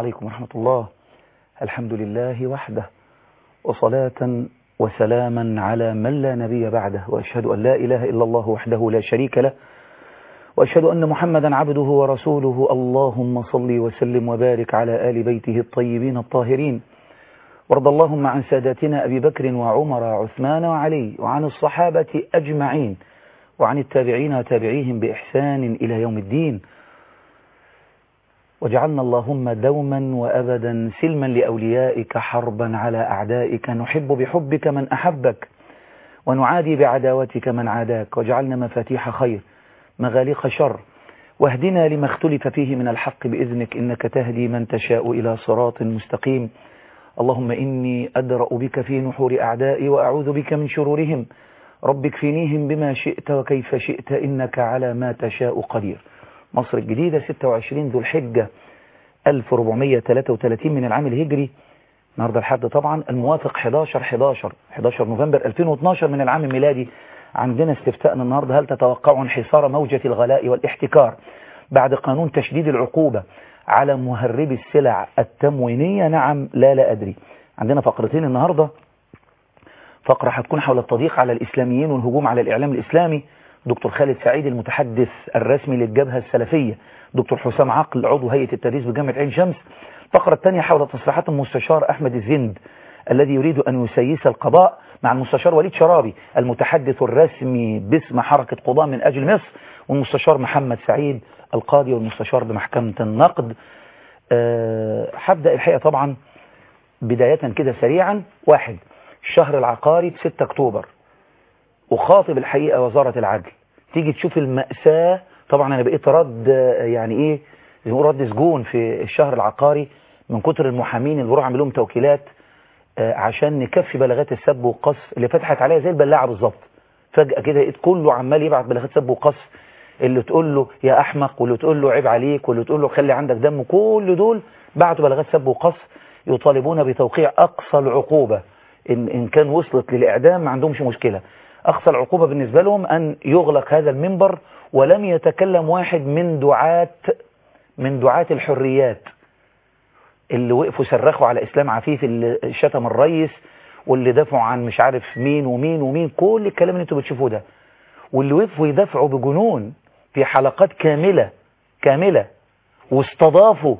عليكم ورحمة الله. الحمد لله وحده، وصلاة وسلاما على من لا نبي بعده، وأشهد أن لا إله إلا الله وحده لا شريك له، وأشهد أن محمدا عبده ورسوله. اللهم صل وسلم وبارك على آل بيته الطيبين الطاهرين، وارض اللهم عن ساداتنا أبي بكر وعمر وعثمان وعلي، وعن الصحابة أجمعين، وعن التابعين وتابعيهم بإحسان إلى يوم الدين. وجعلنا اللهم دوما وأبدا سلما لأوليائك، حربا على أعدائك، نحب بحبك من أحبك، ونعادي بعداوتك من عاداك. وجعلنا مفاتيح خير مغاليق شر، واهدنا لما اختلف فيه من الحق بإذنك، إنك تهدي من تشاء إلى صراط مستقيم. اللهم إني أدرأ بك في نحور أعدائي، وأعوذ بك من شرورهم. رب اكفنيهم بما شئت وكيف شئت، إنك على ما تشاء قدير. مصر الجديدة 26 ذو الحجة 1433 من العام الهجري. النهارده الحد طبعا الموافق 11 نوفمبر 2012 من العام الميلادي. عندنا استفتاءنا النهارده: هل تتوقعوا انحسار موجة الغلاء والاحتكار بعد قانون تشديد العقوبة على مهربي السلع التموينية؟ نعم، لا أدري. عندنا فقرتين النهارده. فقرة هتكون حول التضييق على الإسلاميين والهجوم على الإعلام الإسلامي، دكتور خالد سعيد المتحدث الرسمي للجبهة السلفية، دكتور حسام عقل عضو هيئة التدريس بجامعة عين شمس. الفقرة الثانية حول تصريحات المستشار أحمد الزند الذي يريد أن يسيس القضاء مع المستشار وليد شرابي المتحدث الرسمي باسم حركة قضاء من أجل مصر، والمستشار محمد سعيد القاضي والمستشار بمحكمة النقد. هبدأ الحقيقة طبعا بداية كده سريعا. 1. الشهر العقاري ب 6 أكتوبر، وخاطب الحقيقة وزارة العدل. تيجي تشوف المأساة. طبعا أنا بقيت رد يعني إيه، رد سجون في الشهر العقاري من كتر المحامين اللي بروح أعمل لهم توكيلات عشان نكفي بلاغات السب والقصف اللي فتحت عليها زي البلاعة بالظبط. فجأة كده لقيت كله عمال يبعت بلاغات سب وقصف، اللي تقول له يا أحمق، واللي تقول له عيب عليك، واللي تقول له خلي عندك دم. كل دول بعتوا بلاغات سب وقصف يطالبون بتوقيع أقصى العقوبة. إن كان وصلت للإعدام ما عندهمش مشكلة. أقصى العقوبة بالنسبة لهم أن يغلق هذا المنبر ولم يتكلم واحد من دعاة الحريات اللي وقفوا صرخوا على إسلام عفيف، اللي شتم الرئيس، واللي دافعوا عن مش عارف مين ومين ومين، كل الكلام اللي انتوا بتشوفوه ده، واللي وقفوا يدافعوا بجنون في حلقات كاملة واستضافوا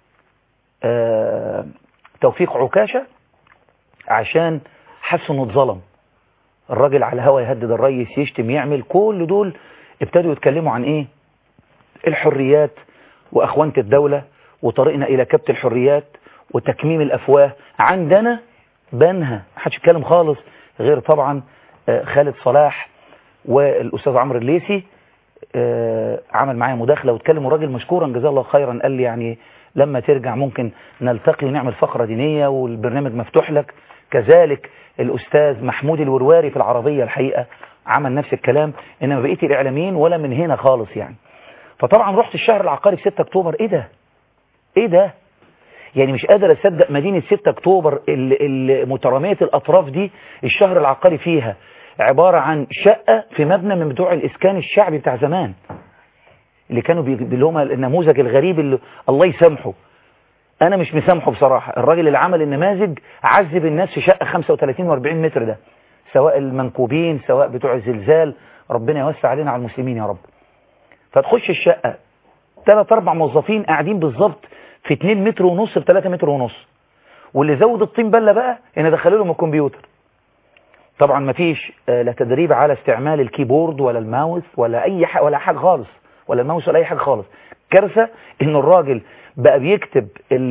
توفيق عكاشة عشان حسوا انه اتظلم. الراجل على الهوا يهدد الرئيس، يشتم، يعمل. كل دول ابتدوا يتكلموا عن ايه؟ الحريات واخوانة الدولة وطريقنا الى كبت الحريات وتكميم الافواه. عندنا بنها محدش يتكلم خالص غير طبعا خالد صلاح والاستاذ عمرو الليثي. عمل معايا مداخلة واتكلم، الراجل مشكورا جزاه الله خيرا قال لي يعني لما ترجع ممكن نلتقي ونعمل فقرة دينية والبرنامج مفتوح لك. كذلك الأستاذ محمود الورواري في العربية الحقيقة عمل نفس الكلام، إنما بقية الإعلاميين ولا من هنا خالص يعني. فطبعا رحت الشهر العقاري في 6 أكتوبر. إيه ده؟ يعني مش قادر أصدق مدينة 6 أكتوبر اللي مترامية الأطراف دي الشهر العقاري فيها عبارة عن شقة في مبنى من بتوع الإسكان الشعبي بتاع زمان اللي كانوا اللي هم النموذج الغريب اللي الله يسامحه. أنا مش مسامحه بصراحة. الراجل اللي عمل النماذج عذب الناس في شقة 35 و40 متر ده، سواء المنكوبين سواء بتوع الزلزال. ربنا يوسع علينا على المسلمين يا رب. فتخش الشقة 3-4 موظفين قاعدين بالظبط في 2 متر ونص في 3 متر ونص. واللي زود الطين بلة بقى إن دخلوا لهم الكمبيوتر. طبعا مفيش لا تدريب على استعمال الكيبورد ولا الماوس ولا أي حاجة ولا حاجة خالص، ولا الماوس ولا أي حاجة خالص. كارثة إن الراجل بقى بيكتب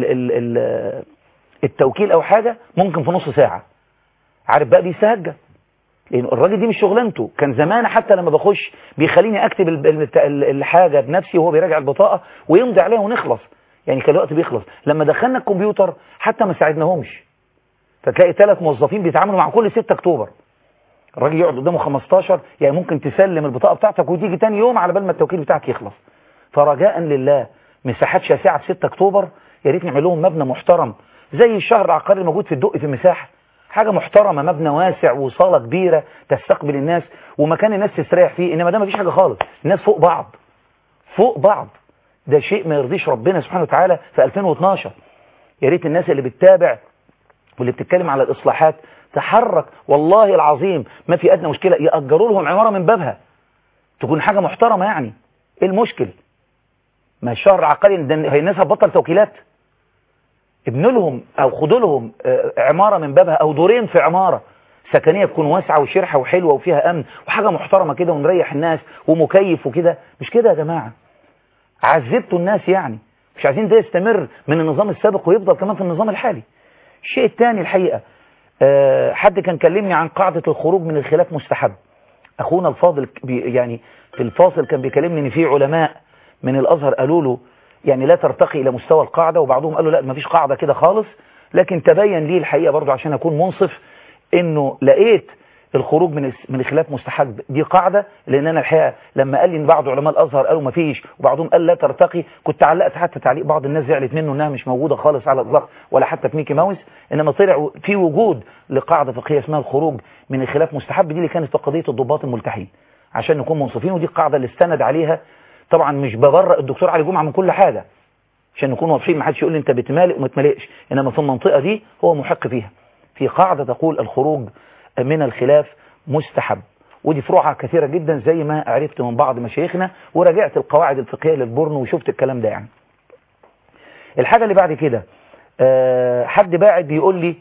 التوكيل أو حاجة ممكن في نص ساعة. عارف بقى بيسهجة، لأن الراجل دي مش شغلانته. كان زمان حتى لما بخش بيخليني أكتب الحاجة بنفسي وهو بيراجع البطاقة ويمضي عليها ونخلص. يعني كان الوقت بيخلص. لما دخلنا الكمبيوتر حتى ما ساعدناهمش. فتلاقي 3 موظفين بيتعاملوا مع كل 6 أكتوبر. الراجل يقعد قدامه 15، يعني ممكن تسلم البطاقة بتاعتك وتيجي تاني يوم على بال ما التوكيل بتاعك يخلص. فرجاء لله مساحات شاسعة في 6 أكتوبر، يا ريت نعمل لهم مبنى محترم زي الشهر العقاري الموجود في الدقي في المساحة. حاجة محترمة، مبنى واسع وصالة كبيرة تستقبل الناس ومكان الناس تستريح فيه. إنما ده مفيش حاجة خالص، الناس فوق بعض. ده شيء ما يرضيش ربنا سبحانه وتعالى في 2012. يا ريت الناس اللي بتتابع واللي بتتكلم على الإصلاحات تحرك، والله العظيم ما في أدنى مشكلة، يأجروا لهم عمارة من بابها تكون حاجة محترمة. يعني إيه المشكل؟ ما الشهر العقاري هي الناس هتبطل توكيلات؟ ابنوا لهم أو خدوا لهم عمارة من بابها، أو دورين في عمارة سكنية تكون واسعة وشرحة وحلوة وفيها أمن وحاجة محترمة كده ونريح الناس ومكيف وكده. مش كده يا جماعة؟ عذبتوا الناس يعني، مش عايزين ده يستمر من النظام السابق ويفضل كمان في النظام الحالي. الشيء الثاني الحقيقة، حد كان كلمني عن قاعدة الخروج من الخلاف مستحب. أخونا الفاضل يعني في الفاصل كان بيكلمني إن في علماء من الأزهر قالوا له يعني لا ترتقي إلى مستوى القاعدة، وبعضهم قالوا لا ما فيش قاعدة كده خالص. لكن تبين لي الحقيقة برضو عشان أكون منصف إنه لقيت الخروج من الخلاف مستحب دي قاعدة، لأن أنا الحقيقة لما قال لي إن بعض علماء الأزهر قالوا ما فيش وبعضهم قال لا ترتقي، كنت علقت حتى تعليق بعض الناس زعلت منه إنها مش موجودة خالص على الإطلاق ولا حتى في ميكي ماوس، إنما طلع في وجود لقاعدة فقهية اسمها الخروج من الخلاف مستحب. دي اللي كانت في قضية الضباط الملتحين عشان نكون منصفين، ودي القاعدة اللي استند عليها. طبعا مش ببرئ الدكتور علي جمعة من كل حاجة عشان نكون واضحين، ما حدش يقول لي انت بتمالئ وما تمالئش، انما في المنطقة دي هو محق فيها. في قاعدة تقول الخروج من الخلاف مستحب، ودي فروعها كثيرة جدا زي ما عرفت من بعض مشايخنا وراجعت القواعد الفقهية للبرن وشفت الكلام ده. يعني الحاجة اللي بعد كده حد باعت بيقول لي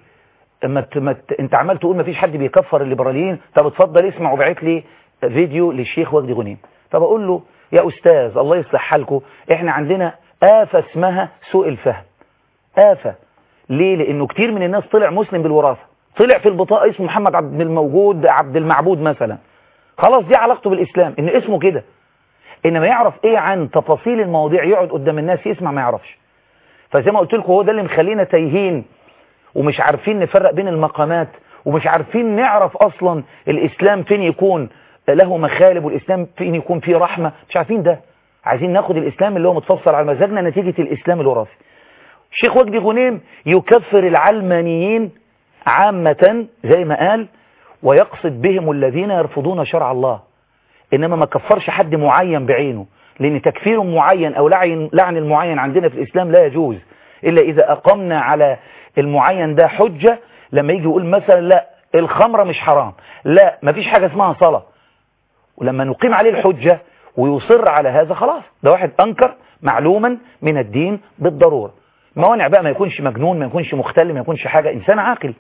انت عمال تقول ما فيش حد بيكفر الليبراليين، طب اتفضل اسمع، وبعت لي فيديو للشيخ وجدي غنيم. طب اقول له يا استاذ الله يصلح حالكم، احنا عندنا آفة اسمها سوء الفهم. آفة ليه؟ لانه كتير من الناس طلع مسلم بالوراثة، طلع في البطاقة اسمه محمد عبد الموجود عبد المعبود مثلا، خلاص دي علاقته بالإسلام ان اسمه كده، انما يعرف ايه عن تفاصيل المواضيع يقعد قدام الناس يسمع ما يعرفش. فزي ما قلت لكم هو ده اللي مخلينا تايهين ومش عارفين نفرق بين المقامات، ومش عارفين نعرف اصلا الاسلام فين يكون له مخالب والاسلام فين يكون فيه رحمة، مش عارفين ده. عايزين ناخد الاسلام اللي هو متفصل على مزاجنا نتيجة الاسلام الوراثي. الشيخ وجدي غنيم يكفر العلمانيين عامة زي ما قال، ويقصد بهم الذين يرفضون شرع الله، انما ما كفرش حد معين بعينه، لان تكفير معين او لعن المعين عندنا في الاسلام لا يجوز الا اذا اقمنا على المعين ده حجة. لما يجي يقول مثلا لا الخمرة مش حرام، لا ما فيش حاجة اسمها صلاة، ولما نقيم عليه الحجة ويصر على هذا خلاص ده واحد انكر معلوما من الدين بالضرورة. موانع بقى ما يكونش مجنون، ما يكونش مختل، ما يكونش حاجة، انسان عاقل.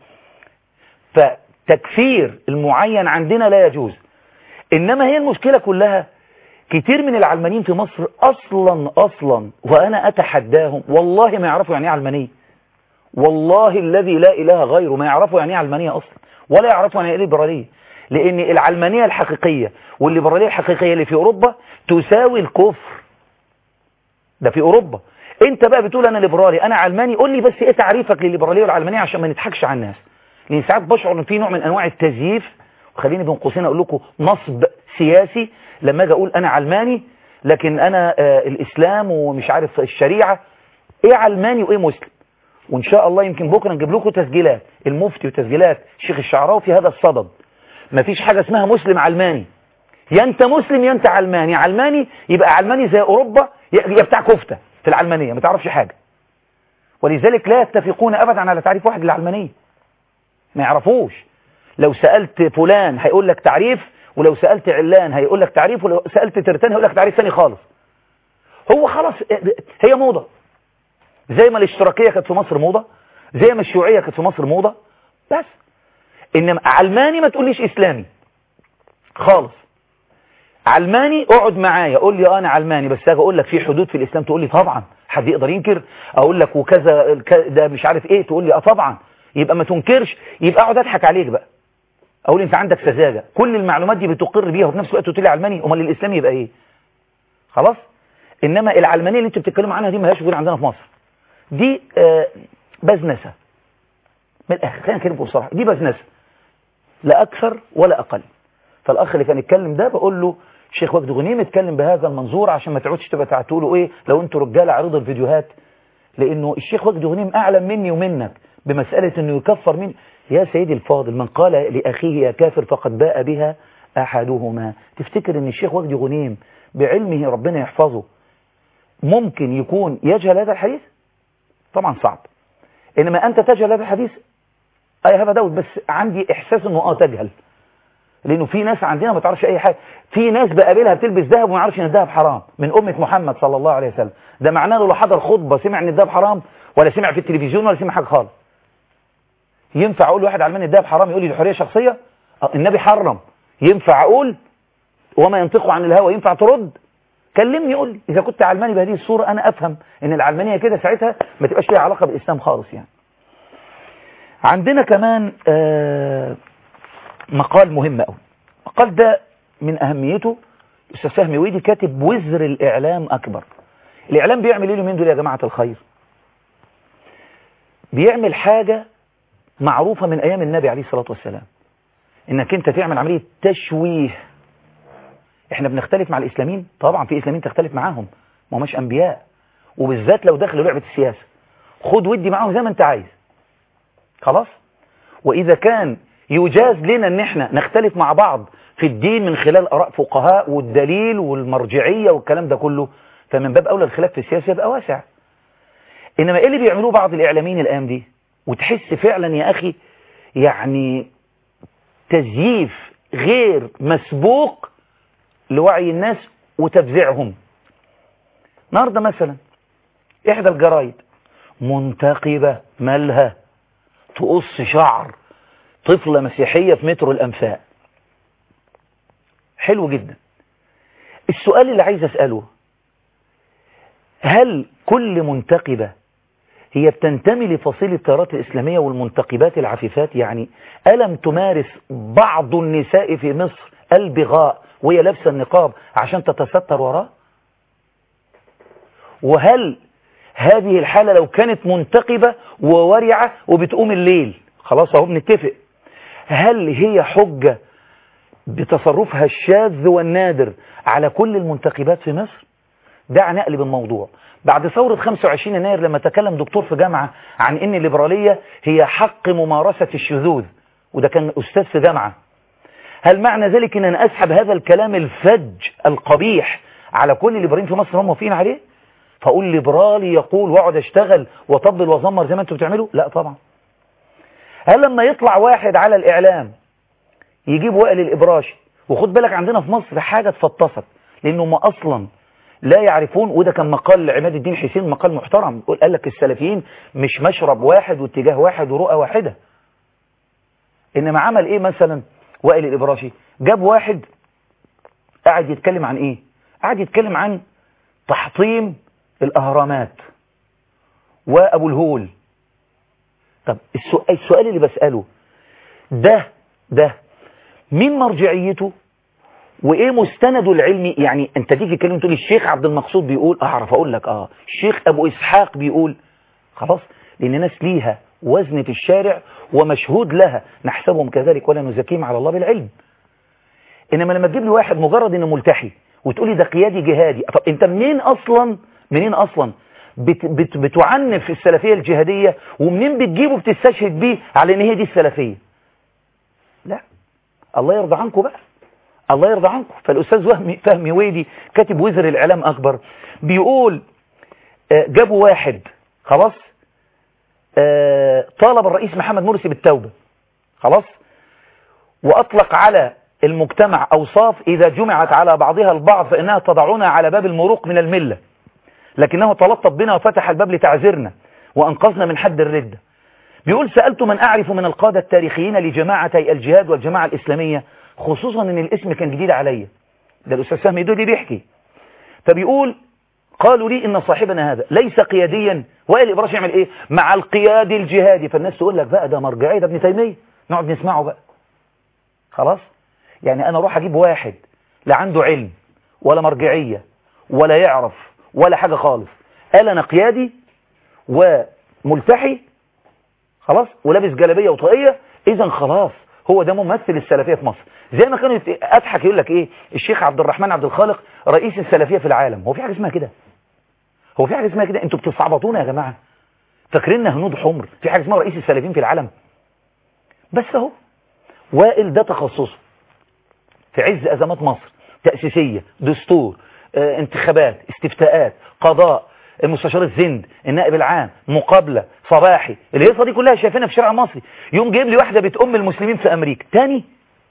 فتكفير المعين عندنا لا يجوز. انما هي المشكلة كلها كتير من العلمانيين في مصر اصلا وانا اتحداهم والله ما يعرفوا يعني ايه علمانية، والله الذي لا اله غيره ما يعرفوا يعني ايه علمانية اصلا، ولا يعرفوا يعني ايه ليبرالية. لان العلمانية الحقيقية والليبرالية الحقيقية اللي في اوروبا تساوي الكفر، ده في اوروبا. انت بقى بتقول انا ليبرالي انا علماني، قول لي بس ايه تعريفك للليبرالية والعلمانية عشان ما نضحكش على الناس، لان ساعات بشعر ان في نوع من انواع التزييف، وخليني بين قوسين اقول لكم نصب سياسي لما اجي اقول انا علماني لكن انا الاسلام ومش عارف الشريعة. ايه علماني وايه مسلم؟ وان شاء الله يمكن بكره نجيب لكم تسجيلات المفتي وتسجيلات الشيخ الشعراوي في هذا الصدد. مفيش حاجة اسمها مسلم علماني، يا انت مسلم يا انت علماني. علماني يبقى علماني زي اوروبا يا بتاع كفتة في العلمانية ما تعرفش حاجة، ولذلك لا يتفقون ابدا على تعريف واحد للعلمانية، ما يعرفوش. لو سألت فلان هيقول لك تعريف، ولو سألت علان هيقول لك تعريف، ولو سألت ترتان هيقول لك تعريف ثاني خالص. هو خلاص هي موضة، زي ما الاشتراكية كانت في مصر موضة، زي ما الشيوعية كانت في مصر موضة بس. انما علماني ما تقوليش اسلامي خالص. علماني اقعد معايا قول لي انا علماني، بس اجي اقول لك في حدود في الاسلام تقول لي طبعا، حد يقدر ينكر؟ اقول لك وكذا ده مش عارف ايه تقول لي طبعا، يبقى ما تنكرش، يبقى اقعد اضحك عليك بقى اقول انت عندك سذاجه، كل المعلومات دي بتقر بيها وفي نفس الوقت تقول لي علماني، امال الاسلام يبقى ايه؟ خلاص. انما العلمانيه اللي انتوا بتتكلموا عنها دي ما لهاش وجود عندنا في مصر، دي بزنسه من الاخر، خلينا نتكلم بصراحه، دي بزنسه لا اكثر ولا اقل. فالاخ اللي كان يتكلم ده بقول له الشيخ وجدي غنيم اتكلم بهذا المنظور عشان ما تقعدش تبقى تقولوا ايه لو انتوا رجاله عرضوا الفيديوهات، لانه الشيخ وجدي غنيم اعلم مني ومنك بمساله انه يكفر من. يا سيدي الفاضل من قال لاخيه يا كافر فقد باء بها احدهما. تفتكر ان الشيخ وجدي غنيم بعلمه ربنا يحفظه ممكن يكون يجهل هذا الحديث؟ طبعا صعب. انما انت تجهل هذا الحديث اي هذا داود، بس عندي احساس انه تجهل، لانه في ناس عندنا ما تعرفش اي حاجه. في ناس بقابلها بتلبس ذهب وما يعرفش ان الذهب حرام من امه محمد صلى الله عليه وسلم. ده معناه انه لو حضر خطبه سمع ان الذهب حرام، ولا سمع في التلفزيون، ولا سمع حاجه خالص. ينفع اقول لواحد علماني الذهب حرام يقول لي دي حريه شخصيه؟ النبي حرم. ينفع اقول وما ينطق عن الهوى؟ ينفع ترد؟ كلمني يقول لي. اذا كنت علماني بهذه الصوره انا افهم ان العلمانيه كده ساعتها ما تبقاش ليها علاقه بالاسلام خالص يعني. عندنا كمان مقال مهم قوي. المقال ده من اهميته استاذ فهمي ويدي كاتب وزر الاعلام اكبر. الاعلام بيعمل ايه اليومين دول يا جماعه الخير؟ بيعمل حاجه معروفه من ايام النبي عليه الصلاه والسلام، انك انت تعمل عمليه تشويه. احنا بنختلف مع الاسلاميين طبعا، في اسلاميين تختلف معاهم، ما هماش انبياء، وبالذات لو دخلوا لعبه السياسه خد ودي معاهم زي ما انت عايز خلاص. واذا كان يجاز لنا ان احنا نختلف مع بعض في الدين من خلال اراء فقهاء والدليل والمرجعيه والكلام ده كله، فمن باب اولى الخلاف في السياسه يبقى واسع. انما ايه اللي بيعملوه بعض الاعلاميين الايام دي؟ وتحس فعلا يا اخي يعني تزييف غير مسبوق لوعي الناس وتفزيعهم. النهارده مثلا احدى الجرايد منتقبه مالها تقص شعر طفلة مسيحية في مترو الأنفاق. حلو جدا. السؤال اللي عايز أسأله، هل كل منتقبة هي بتنتمي لفصيل التيارات الإسلامية والمنتقبات العفيفات؟ يعني ألم تمارس بعض النساء في مصر البغاء وهي لابسة النقاب عشان تتستر وراه؟ وهل هذه الحالة لو كانت منتقبة وورعة وبتقوم الليل، خلاص اهو بنتفق، هل هي حجة بتصرفها الشاذ والنادر على كل المنتقبات في مصر؟ دع نقلب الموضوع. بعد ثورة 25 يناير لما تكلم دكتور في جامعة عن ان الليبرالية هي حق ممارسة الشذوذ، وده كان أستاذ في جامعة، هل معنى ذلك ان انا اسحب هذا الكلام الفج القبيح على كل الليبراليين في مصر هم موافقين عليه؟ فاقول ليبرالي يقول واقعد اشتغل واطبل وازمر زي ما انتوا بتعملوا؟ لا طبعا. هل لما يطلع واحد على الاعلام يجيب وائل الابراشي، وخد بالك عندنا في مصر حاجه اتفطست لانهم اصلا لا يعرفون، وده كان مقال عماد الدين حسين مقال محترم، قال لك السلفيين مش مشرب واحد واتجاه واحد ورؤى واحده. انما عمل ايه مثلا وائل الابراشي؟ جاب واحد قاعد يتكلم عن ايه؟ قاعد يتكلم عن تحطيم الاهرامات وابو الهول. طب السؤال اللي بسأله ده مين مرجعيته وايه مستنده العلمي؟ يعني انت تيجي تكلم تقول الشيخ عبد المقصود بيقول، اعرف اقول لك الشيخ ابو اسحاق بيقول، خلاص، لان ناس ليها وزن في الشارع ومشهود لها، نحسبهم كذلك ولا نزكيهم على الله بالعلم. انما لما تجيب لي واحد مجرد انه ملتحي وتقول لي ده قيادي جهادي، طب انت منين اصلا بتعنف السلفية الجهادية، ومنين بتجيبه بتستشهد بيه على ان هي دي السلفية؟ لا، الله يرضى عنكم بقى، الله يرضى عنكم. فالأستاذ فهمي ويدي كاتب وزر الإعلام أكبر بيقول جابوا واحد خلاص طالب الرئيس محمد مرسي بالتوبة خلاص، وأطلق على المجتمع أوصاف إذا جمعت على بعضها البعض فإنها تضعنا على باب المروق من الملة، لكنه تلطف بنا وفتح الباب لتعذيرنا وأنقذنا من حد الردة. بيقول سألت من أعرف من القادة التاريخيين لجماعتي الجهاد والجماعة الإسلامية، خصوصا ان الاسم كان جديد عليا، ده الأستاذ فهمي دودي بيحكي، فبيقول قالوا لي إن صاحبنا هذا ليس قياديا. وائل الإبراشي يعمل إيه؟ مع القيادي الجهادي، فالناس تقول لك بقى ده مرجعي، ده ابن تيمية، نقعد نسمعه بقى خلاص. يعني أنا أروح أجيب واحد لا عنده علم ولا مرجعية ولا يعرف ولا حاجة خالص، قال أنا قيادي وملتحي خلاص ولابس جلابية وطاقية، إذا خلاص هو ده ممثل السلفية في مصر. زي ما كانوا أضحك يقول لك إيه الشيخ عبد الرحمن عبد الخالق رئيس السلفية في العالم. هو في حاجة اسمها كده؟ هو في حاجة اسمها كده؟ انتوا بتصعبطونا يا جماعة، فاكريننا هنود حمر؟ في حاجة اسمها رئيس السلفيين في العالم؟ بس اهو وائل ده تخصصه في عز أزمات مصر، تأسيسية، دستور، انتخابات، استفتاءات، قضاء، المستشار الزند، النائب العام، مقابلة، صباحي، الهيصة دي كلها شايفينها في الشارع المصري. يوم جايب لي واحدة بتأم المسلمين في أمريكا تاني،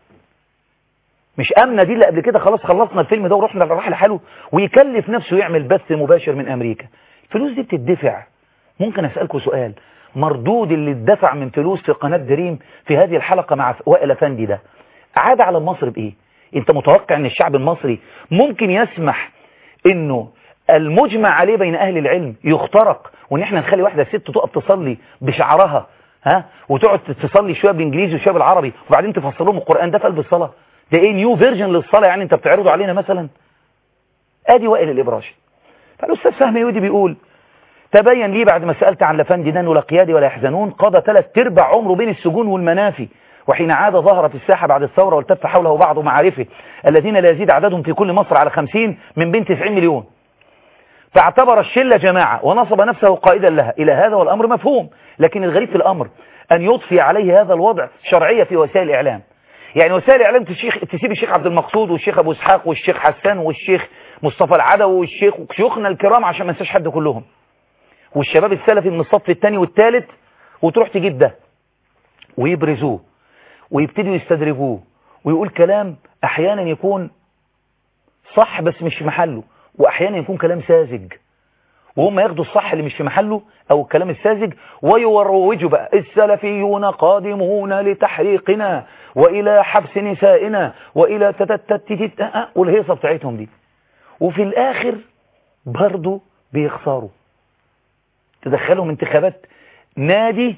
مش أمنة دي اللي قبل كده خلاص خلصنا الفيلم ده ورحنا راح لحاله، ويكلف نفسه يعمل بث مباشر من أمريكا. الفلوس دي بتدفع. ممكن أسألكم سؤال، مردود اللي اتدفع من فلوس في قناة دريم في هذه الحلقة مع وائل أفندي ده عاد على مصر بإيه؟ انت متوقع ان الشعب المصري ممكن يسمح انه المجمع عليه بين اهل العلم يخترق، وان احنا نخلي واحدة ست تقف تصلي بشعرها وتقعد تصلي شوية بالانجليزي وشوية بالعربي وبعدين تفسر لهم القرآن ده في قلب الصلاة؟ ده ايه نيو فيرجن للصلاة يعني انت بتعرضوا علينا مثلا؟ ادي وائل الابراشي. فالاستاذ فهمي يودي بيقول تبين لي بعد ما سألت عن لفندي دان ولا قيادي ولا يحزنون قضى 3/4 عمره بين السجون والمنافي، وحين عاد ظهر في الساحة بعد الثورة والتف حوله بعض معارفه الذين لا يزيد عددهم في كل مصر على 50 من بين 90 مليون، فاعتبر الشلة جماعة ونصب نفسه قائدا لها. إلى هذا والأمر مفهوم، لكن الغريب في الأمر أن يضفي عليه هذا الوضع شرعية في وسائل الإعلام. يعني وسائل الإعلام تسيب الشيخ عبد المقصود والشيخ أبو إسحاق والشيخ حسان والشيخ مصطفى العدوي والشيخ وشيوخنا الكرام عشان ما ننساش حد كلهم، والشباب السلفي من الصف الثاني والثالث، وتروح تجيب ده ويبرزوه ويبتدوا يستدرجوه ويقول كلام أحيانا يكون صح بس مش في محله، وأحيانا يكون كلام ساذج، وهم ياخدوا الصح اللي مش في محله أو الكلام الساذج ويروجوا بقى السلفيون قادمون لتحريقنا وإلى حبس نسائنا وإلى والهيصة بتاعتهم دي، وفي الآخر برضو بيخسروا. تدخلهم انتخابات نادي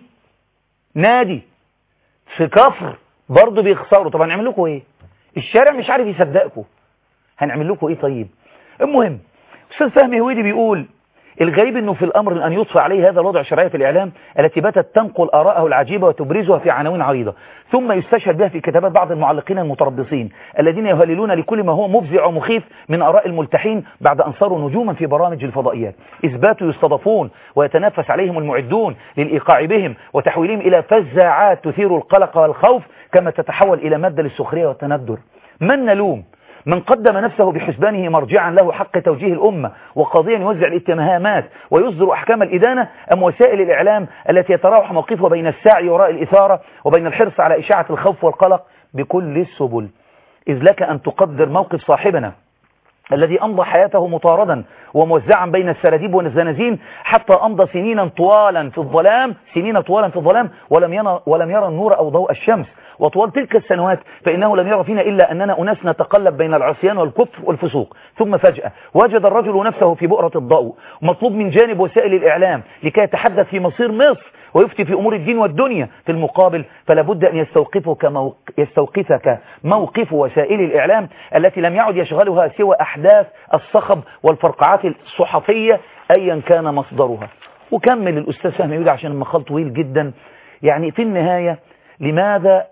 في كفر برضو بيخسروا. طبعا نعمل لكم ايه؟ الشارع مش عارف يصدقكم، هنعمل لكم ايه طيب؟ المهم أستاذ فهمي هويدي بيقول الغريب انه في الامر ان يضفى عليه هذا الوضع شرعية في الاعلام التي باتت تنقل آراءه العجيبة وتبرزها في عناوين عريضة، ثم يستشهد بها في كتابات بعض المعلقين المتربصين الذين يهللون لكل ما هو مفزع ومخيف من آراء الملتحين بعد أن صاروا نجوما في برامج الفضائيات، إثباتوا يستضافون ويتنافس عليهم المعدون للإيقاع بهم وتحويلهم إلى فزاعات تثير القلق والخوف كما تتحول إلى مادة للسخرية والتندر. من نلوم؟ من قدم نفسه بحسبانه مرجعا له حق توجيه الأمة وقاضيا يوزع الاتهامات ويصدر أحكام الإدانة، أم وسائل الإعلام التي يتراوح موقفها بين السعي وراء الإثارة وبين الحرص على إشاعة الخوف والقلق بكل السبل؟ إذ لك أن تقدر موقف صاحبنا الذي أمضى حياته مطاردا وموزعا بين السراديب والزنازين حتى أمضى سنين طوالا في الظلام ولم يرى النور أو ضوء الشمس، وطوال تلك السنوات فإنه لم يرى فينا إلا أننا أناس نتقلب بين العصيان والكفر والفسوق، ثم فجأة وجد الرجل نفسه في بؤرة الضوء، مطلوب من جانب وسائل الإعلام لكي يتحدث في مصير مصر ويفتي في أمور الدين والدنيا. في المقابل فلا بد أن يستوقفك موقف وسائل الإعلام التي لم يعد يشغلها سوى أحداث الصخب والفرقعات الصحفية أيا كان مصدرها. وكمل الأستاذ فهمي يقول عشان المقال طويل جدا، يعني في النهاية لماذا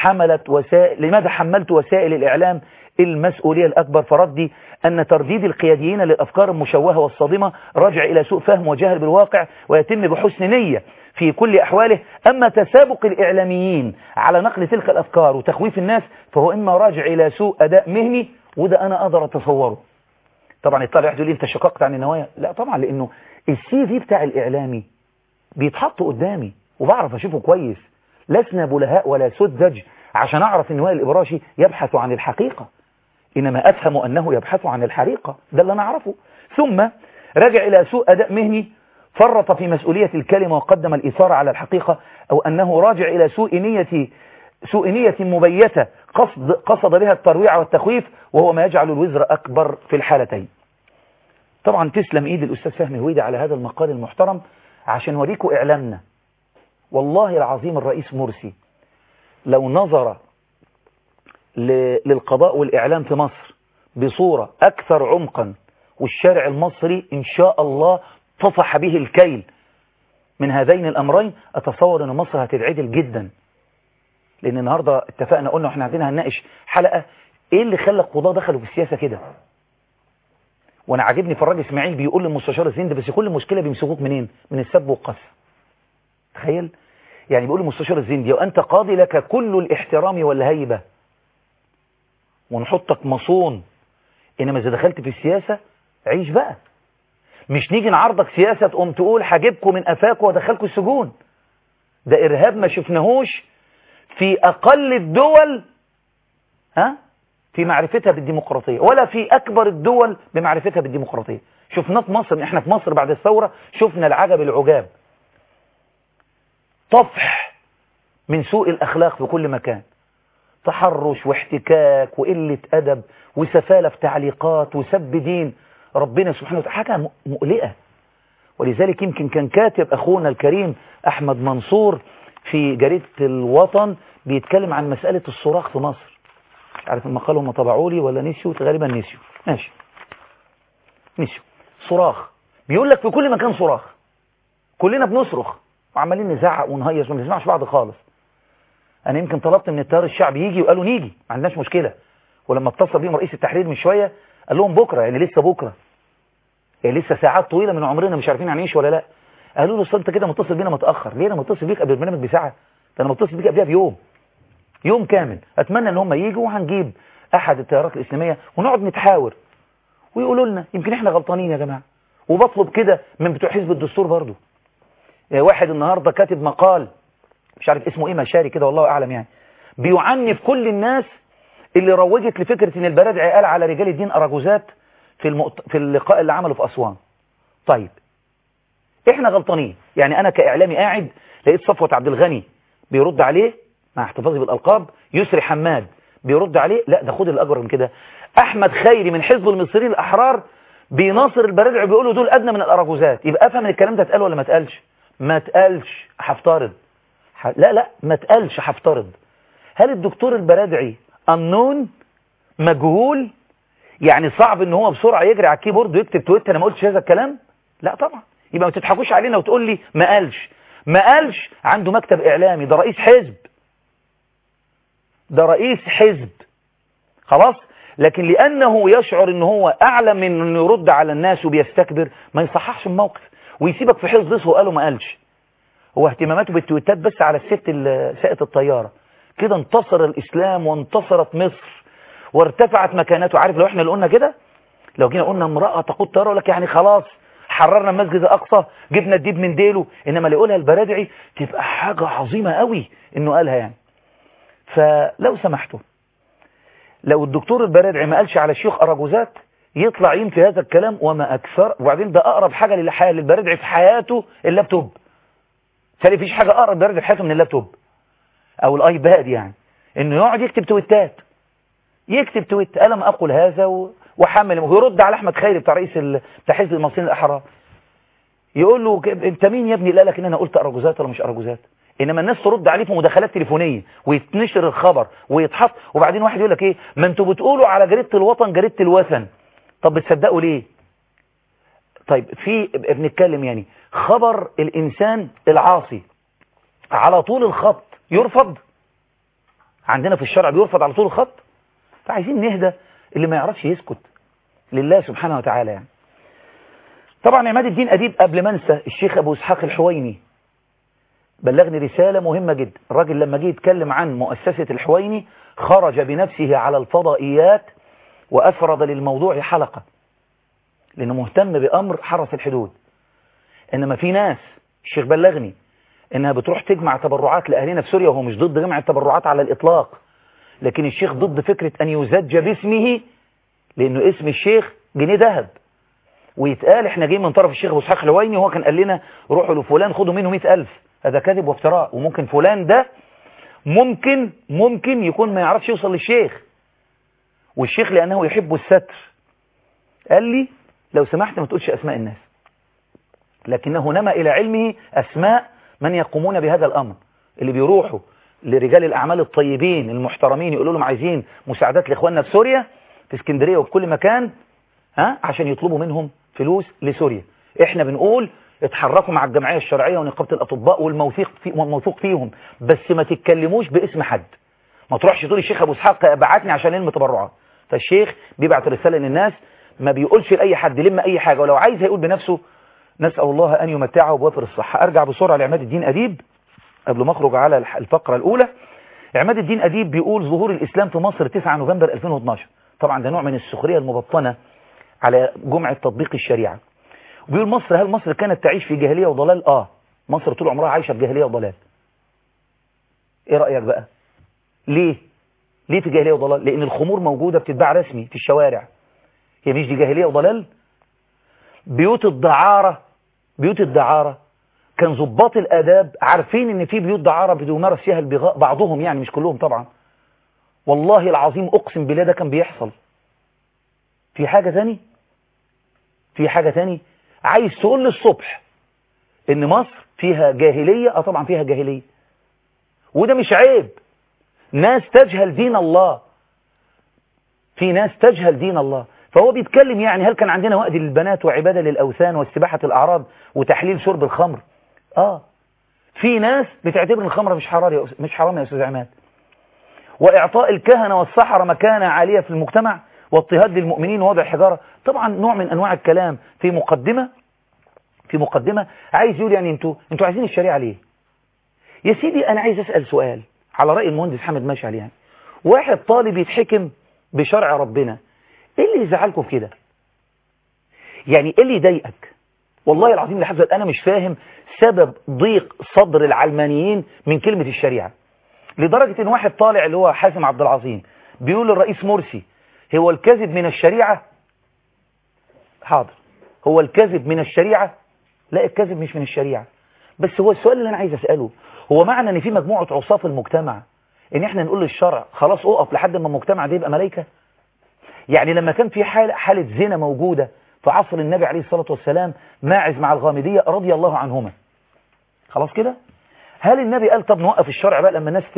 حملت وسائل الإعلام المسؤولية الأكبر؟ فردي أن ترديد القياديين للأفكار المشوهة والصادمة راجع إلى سوء فهم وجهل بالواقع ويتم بحسن نية في كل أحواله، أما تسابق الإعلاميين على نقل تلك الأفكار وتخويف الناس فهو إما راجع إلى سوء أداء مهني، وده أنا أقدر أتصوره. طبعا يطلع يقول لي أنت شققت عن النوايا، لا طبعا، لأنه السي في بتاع الإعلامي بيتحط قدامي وبعرف أشوفه كويس، لسنا بلهاء ولا سذج عشان أعرف أن وائل الإبراشي يبحث عن الحقيقة، إنما أفهم أنه يبحث عن الحقيقة، ده اللي أنا أعرفه. ثم رجع إلى سوء أداء مهني، فرط في مسؤولية الكلمة وقدم الإثارة على الحقيقة، أو أنه راجع إلى سوء نية مبيتة قصد بها الترويع والتخويف، وهو ما يجعل الوزر أكبر في الحالتين. طبعا تسلم إيد الأستاذ فهمي هويدي على هذا المقال المحترم عشان وريكوا إعلامنا. والله العظيم الرئيس مرسي لو نظر للقضاء والإعلام في مصر بصورة أكثر عمقا، والشارع المصري إن شاء الله طفح به الكيل من هذين الأمرين، أتصور أن مصر هتتعدل جدا. لأن النهاردة اتفقنا قلنا وإحنا عندنا هنناقش حلقة إيه اللي خلى القضاة دخلوا في السياسة كده. وأنا عاجبني فراج إسماعيل بيقول للمستشار الزند بس كل مشكلة بيمسكوك منين؟ من السب والقذف. تخيل يعني بيقول للمستشار الزندي وأنت قاضي لك كل الاحترام والهيبة ونحطك مصون، إنما إذا دخلت في السياسة عيش بقى. مش نيجي نعرضك سياسة تقوم تقول هجيبكم من قفاكم وادخلكم السجون. ده إرهاب ما شفناهوش في أقل الدول في معرفتها بالديمقراطية، ولا في أكبر الدول بمعرفتها بالديمقراطية. شفناه في مصر، احنا في مصر بعد الثورة شفنا العجب العجاب، طفح من سوء الأخلاق في كل مكان، تحرش واحتكاك وقلة أدب وسفالة في تعليقات وسب دين ربنا سبحانه وتعالى، حاجة مقلقة. ولذلك يمكن كان كاتب أخونا الكريم أحمد منصور في جريدة الوطن بيتكلم عن مسألة الصراخ في مصر. مش عارف المقال هم طبعوا لي ولا نسيوا، غالبا نسيوا، ماشي نسيوا. صراخ، بيقول لك في كل مكان صراخ، كلنا بنصرخ وعمالين نزعق ونهيص وما بنسمعش بعض خالص. أنا يمكن طلبت من التيار الشعبي يجي وقالوا نيجي، ما عندناش مشكلة. ولما اتصل بيهم رئيس التحرير من شوية قال لهم بكرة، يعني لسه بكرة، يعني لسه ساعات طويلة من عمرنا مش عارفين هنعيش ولا لا. قالوا له اصل انت كده متصل بينا متأخر. ليه انا متصل بيك قبل البرنامج بساعة؟ ده انا متصل بيك قبلها بيوم، يوم كامل. اتمنى ان هم ييجوا وهنجيب احد التيارات الاسلامية ونقعد نتحاور ويقولوا لنا يمكن احنا غلطانين يا جماعة. وبطلب كده من بتوع حزب الدستور برضو. واحد النهاردة كاتب مقال مش عارف اسمه ايه، مشاري كده والله اعلم، يعني بيعنف كل الناس اللي روجت لفكرة ان البرادعي قال على رجال الدين اراجوزات في اللقاء اللي عمله في اسوان. طيب احنا غلطانين، يعني انا كاعلامي قاعد لقيت صفوة عبد الغني بيرد عليه مع احتفاظي بالالقاب، يسري حماد بيرد عليه، لا ده خد الاكبر من كده، احمد خيري من حزب المصريين الاحرار بيناصر البرادعي بيقولوا دول ادنى من الاراجوزات. يبقى افهم الكلام ده اتقال ولا ما اتقالش؟ ما اتقالش، هفترض لا ما اتقالش، هفترض. هل الدكتور البرادعي unknown مجهول، يعني صعب ان هو بسرعة يجري على الكيبورد ويكتب تويت انا ما قلتش هذا الكلام؟ لا طبعا. يبقى ما تضحكوش علينا وتقول لي ما قالش. عنده مكتب اعلامي، ده رئيس حزب، ده رئيس حزب خلاص. لكن لانه يشعر ان هو اعلى من انه يرد على الناس وبيستكبر، ما يصححش الموقف ويسيبك في حفظ ضيفه وقاله ما قالش. هو اهتماماته بالتويتات بس على الست اللي ساقت الطيارة. كده انتصر الإسلام وانتصرت مصر وارتفعت مكانته. عارف لو احنا اللي قلنا كده، لو جينا قلنا امرأة تقود طيارة لك يعني خلاص حررنا المسجد الأقصى، جبنا الديب من ديله. إنما اللي يقولها البرادعي تبقى حاجة عظيمة قوي إنه قالها يعني. فلو سمحتوا، لو الدكتور البرادعي ما قالش على الشيخ أراجوزات يطلع ينفي هذا الكلام وما أكثر. وبعدين ده أقرب حاجة للبرادعي في حياته اللابتوب. فلي فيش حاجة أقرب للبرادعي في حياته من اللابتوب أو الآيباد، يعني إنه يقعد يكتب تويتات، يكتب تويت ألم أقول هذا وحمل ويرد على أحمد خيري بتاع بتاع حزب المصريين الأحرار، يقول له أنت مين يا ابني اللي قالك إن أنا قلت أراجوزات ولا مش أراجوزات؟ إنما الناس ترد عليه في مداخلات تليفونية ويتنشر الخبر ويتحط. وبعدين واحد يقول لك إيه، ما أنتوا بتقولوا على جريدة الوطن جريدة الوثن، طب بتصدقوا ليه؟ طيب في بنتكلم يعني خبر الإنسان العاصي على طول الخط يرفض؟ عندنا في الشرع بيرفض على طول الخط. فعايزين نهدى، اللي ما يعرفش يسكت لله سبحانه وتعالى يعني. طبعا عماد الدين أديب، قبل ما انسى، الشيخ أبو إسحاق الحويني بلغني رسالة مهمة جدا. الراجل لما جه يتكلم عن مؤسسة الحويني خرج بنفسه على الفضائيات وأفرد للموضوع حلقة، لأنه مهتم بأمر حرس الحدود. إنما في ناس الشيخ بلغني إنها بتروح تجمع تبرعات لأهلنا في سوريا، وهو مش ضد جمع التبرعات على الإطلاق، لكن الشيخ ضد فكرة أن يزج باسمه، لأنه اسم الشيخ جنيه ذهب، ويتقال احنا جايين من طرف الشيخ أبو إسحاق الحويني وهو كان قال لنا روحوا لفلان خدوا منه 100,000. هذا كذب وافتراء. وممكن فلان ده ممكن يكون ما يعرفش يوصل للشيخ، والشيخ لأنه يحب الستر قال لي لو سمحت ما تقولش أسماء الناس، لكنه نما إلى علمه أسماء من يقومون بهذا الأمر، اللي بيروحوا لرجال الأعمال الطيبين المحترمين يقولوا لهم عايزين مساعدات لإخواننا في سوريا في اسكندرية وفي كل مكان عشان يطلبوا منهم فلوس لسوريا. احنا بنقول اتحركوا مع الجمعية الشرعية ونقابة الأطباء والموثوق فيهم، بس ما تتكلموش باسم حد. ما تروحش تقول الشيخ أبو إسحاق بعتني عشان يلم تبرعات. فالشيخ بيبعت رسالة للناس، ما بيقولش لأي حد لم أي حاجة، ولو عايز هيقول بنفسه. نسأل الله أن يمتعه بوافر الصحة. أرجع بسرعة لعماد الدين أديب قبل ما أخرج على الفقرة الأولى. عماد الدين أديب بيقول ظهور الإسلام في مصر 9 نوفمبر 2012. طبعا ده نوع من السخرية المبطنة على جمعة تطبيق الشريعة. وبيقول مصر، هل مصر كانت تعيش في جاهلية وضلال؟ مصر طول عمرها عايشة في جاهلية وضلال. ايه رأيك بقى؟ ليه في جاهلية وضلال؟ لان الخمور موجودة بتتباع رسمي في الشوارع. هي مش دي جاهلية وضلال؟ بيوت الدعارة كان ضباط الآداب عارفين ان في بيوت دعارة بيمارس فيها البغاء، بعضهم يعني مش كلهم طبعا. والله العظيم اقسم بالله ده كان بيحصل. في حاجة تاني عايز تقول لي الصبح ان مصر فيها جاهلية؟ طبعا فيها جاهلية، وده مش عيب. ناس تجهل دين الله، في ناس تجهل دين الله. فهو بيتكلم يعني هل كان عندنا وقت للبنات وعبادة للأوثان واستباحة الأعراض وتحليل شرب الخمر؟ في ناس بتعتبر الخمر مش حرام يا أستاذ عماد. وإعطاء الكهنة والسحرة مكانة عالية في المجتمع، واضطهاد للمؤمنين ووضع الحجارة. طبعا نوع من أنواع الكلام في مقدمة عايز يقول يعني انتوا عايزين الشريعة ليه؟ يا سيدي أنا عايز أسأل سؤال على رأي المهندس حامد مشعل. يعني واحد طالب يتحكم بشرع ربنا، ايه اللي يزعلكم في كده؟ يعني ايه اللي يضايقك؟ والله العظيم لحد الآن أنا مش فاهم سبب ضيق صدر العلمانيين من كلمة الشريعة، لدرجة ان واحد طالع اللي هو حازم عبد العظيم بيقول للرئيس مرسي هو الكذب من الشريعة؟ حاضر، هو الكذب من الشريعة؟ لا، الكذب مش من الشريعة. بس هو السؤال اللي أنا عايز أسأله، هو معنى ان في مجموعة عصاة في المجتمع ان احنا نقول للشرع خلاص اقف لحد ما المجتمع ده يبقى ملائكة؟ يعني لما كان في حالة زنا موجودة في عصر النبي عليه الصلاة والسلام، ماعز مع الغامدية رضي الله عنهما، خلاص كده، هل النبي قال طب نوقف الشرع بقى لما الناس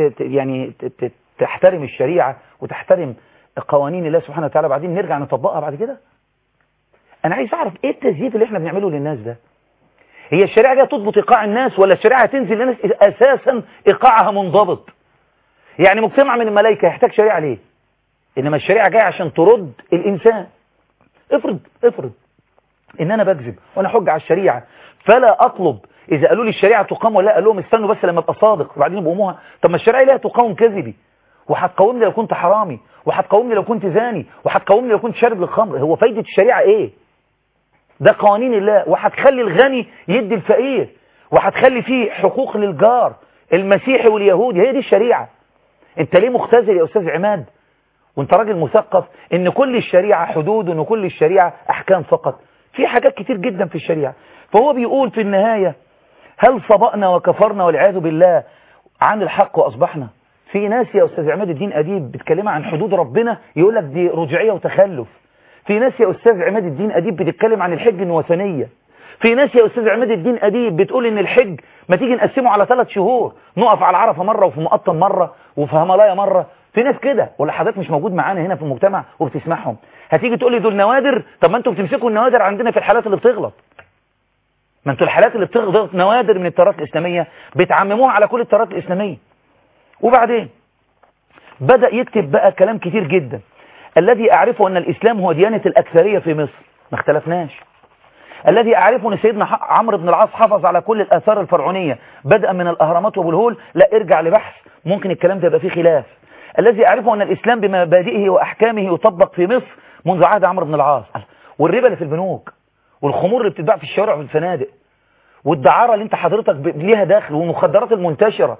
تحترم الشريعة وتحترم قوانين الله سبحانه وتعالى بعدين نرجع نطبقها بعد كده؟ انا عايز اعرف ايه التزييف اللي احنا بنعمله للناس ده؟ هي الشريعة جايه تضبط ايقاع الناس ولا الشريعة تنزل للناس اساسا ايقاعها منضبط؟ يعني مجتمع من الملائكة يحتاج شريعة ليه؟ انما الشريعة جايه عشان ترد الانسان. افرض ان انا بكذب وانا حج على الشريعة، فلا اطلب اذا قالوا لي الشريعة تقام ولا لا، قال لهم استنوا بس لما ابقى صادق وبعدين يقوموها. طب ما الشريعة لا تقاوم كذبي، وهتقاومني لو كنت حرامي، وهتقاومني لو كنت زاني، وهتقاومني لو كنت شارب للخمر. هو فايدة الشريعة ايه؟ ده قوانين الله، وهتخلي الغني يدي الفقير، وهتخلي فيه حقوق للجار المسيحي واليهودي. هي دي الشريعة. انت ليه مختزل يا استاذ عماد وانت راجل مثقف ان كل الشريعة حدود وان كل الشريعة احكام فقط؟ في حاجات كتير جدا في الشريعة. فهو بيقول في النهاية هل صبأنا وكفرنا والعياذ بالله عن الحق واصبحنا؟ في ناس يا استاذ عماد الدين اديب بتكلم عن حدود ربنا يقول لك دي رجعية وتخلف. في ناس يا استاذ عماد الدين اديب بتتكلم عن الحج انه وثنية. في ناس يا استاذ عماد الدين اديب بتقول ان الحج ما تيجي نقسمه على 3 شهور، نقف على عرفة مرة وفي مقطم مرة وفي هملايا مرة. في ناس كده، ولا حضرتك مش موجود معانا هنا في المجتمع وبتسمعهم؟ هتيجي تقول لي دول نوادر؟ طب ما انتوا بتمسكوا النوادر عندنا في الحالات اللي بتغلط. ما انتوا الحالات اللي بتغلط نوادر من التيارات الإسلامية بتعمموها على كل التيارات الإسلامية. وبعدين بدأ يكتب بقى كلام كتير جدا. الذي أعرفه أن الإسلام هو ديانة الأكثرية في مصر، ما اختلفناش. الذي أعرفه أن سيدنا عمرو بن العاص حافظ على كل الآثار الفرعونية بدءا من الأهرامات وأبو الهول، لا ارجع لبحث ممكن الكلام ده يبقى فيه خلاف. الذي أعرفه أن الإسلام بمبادئه وأحكامه يطبق في مصر منذ عهد عمرو بن العاص. والربا اللي في البنوك والخمور اللي بتتباع في الشوارع وفي الفنادق والدعارة اللي انت حضرتك ليها داخل والمخدرات المنتشرة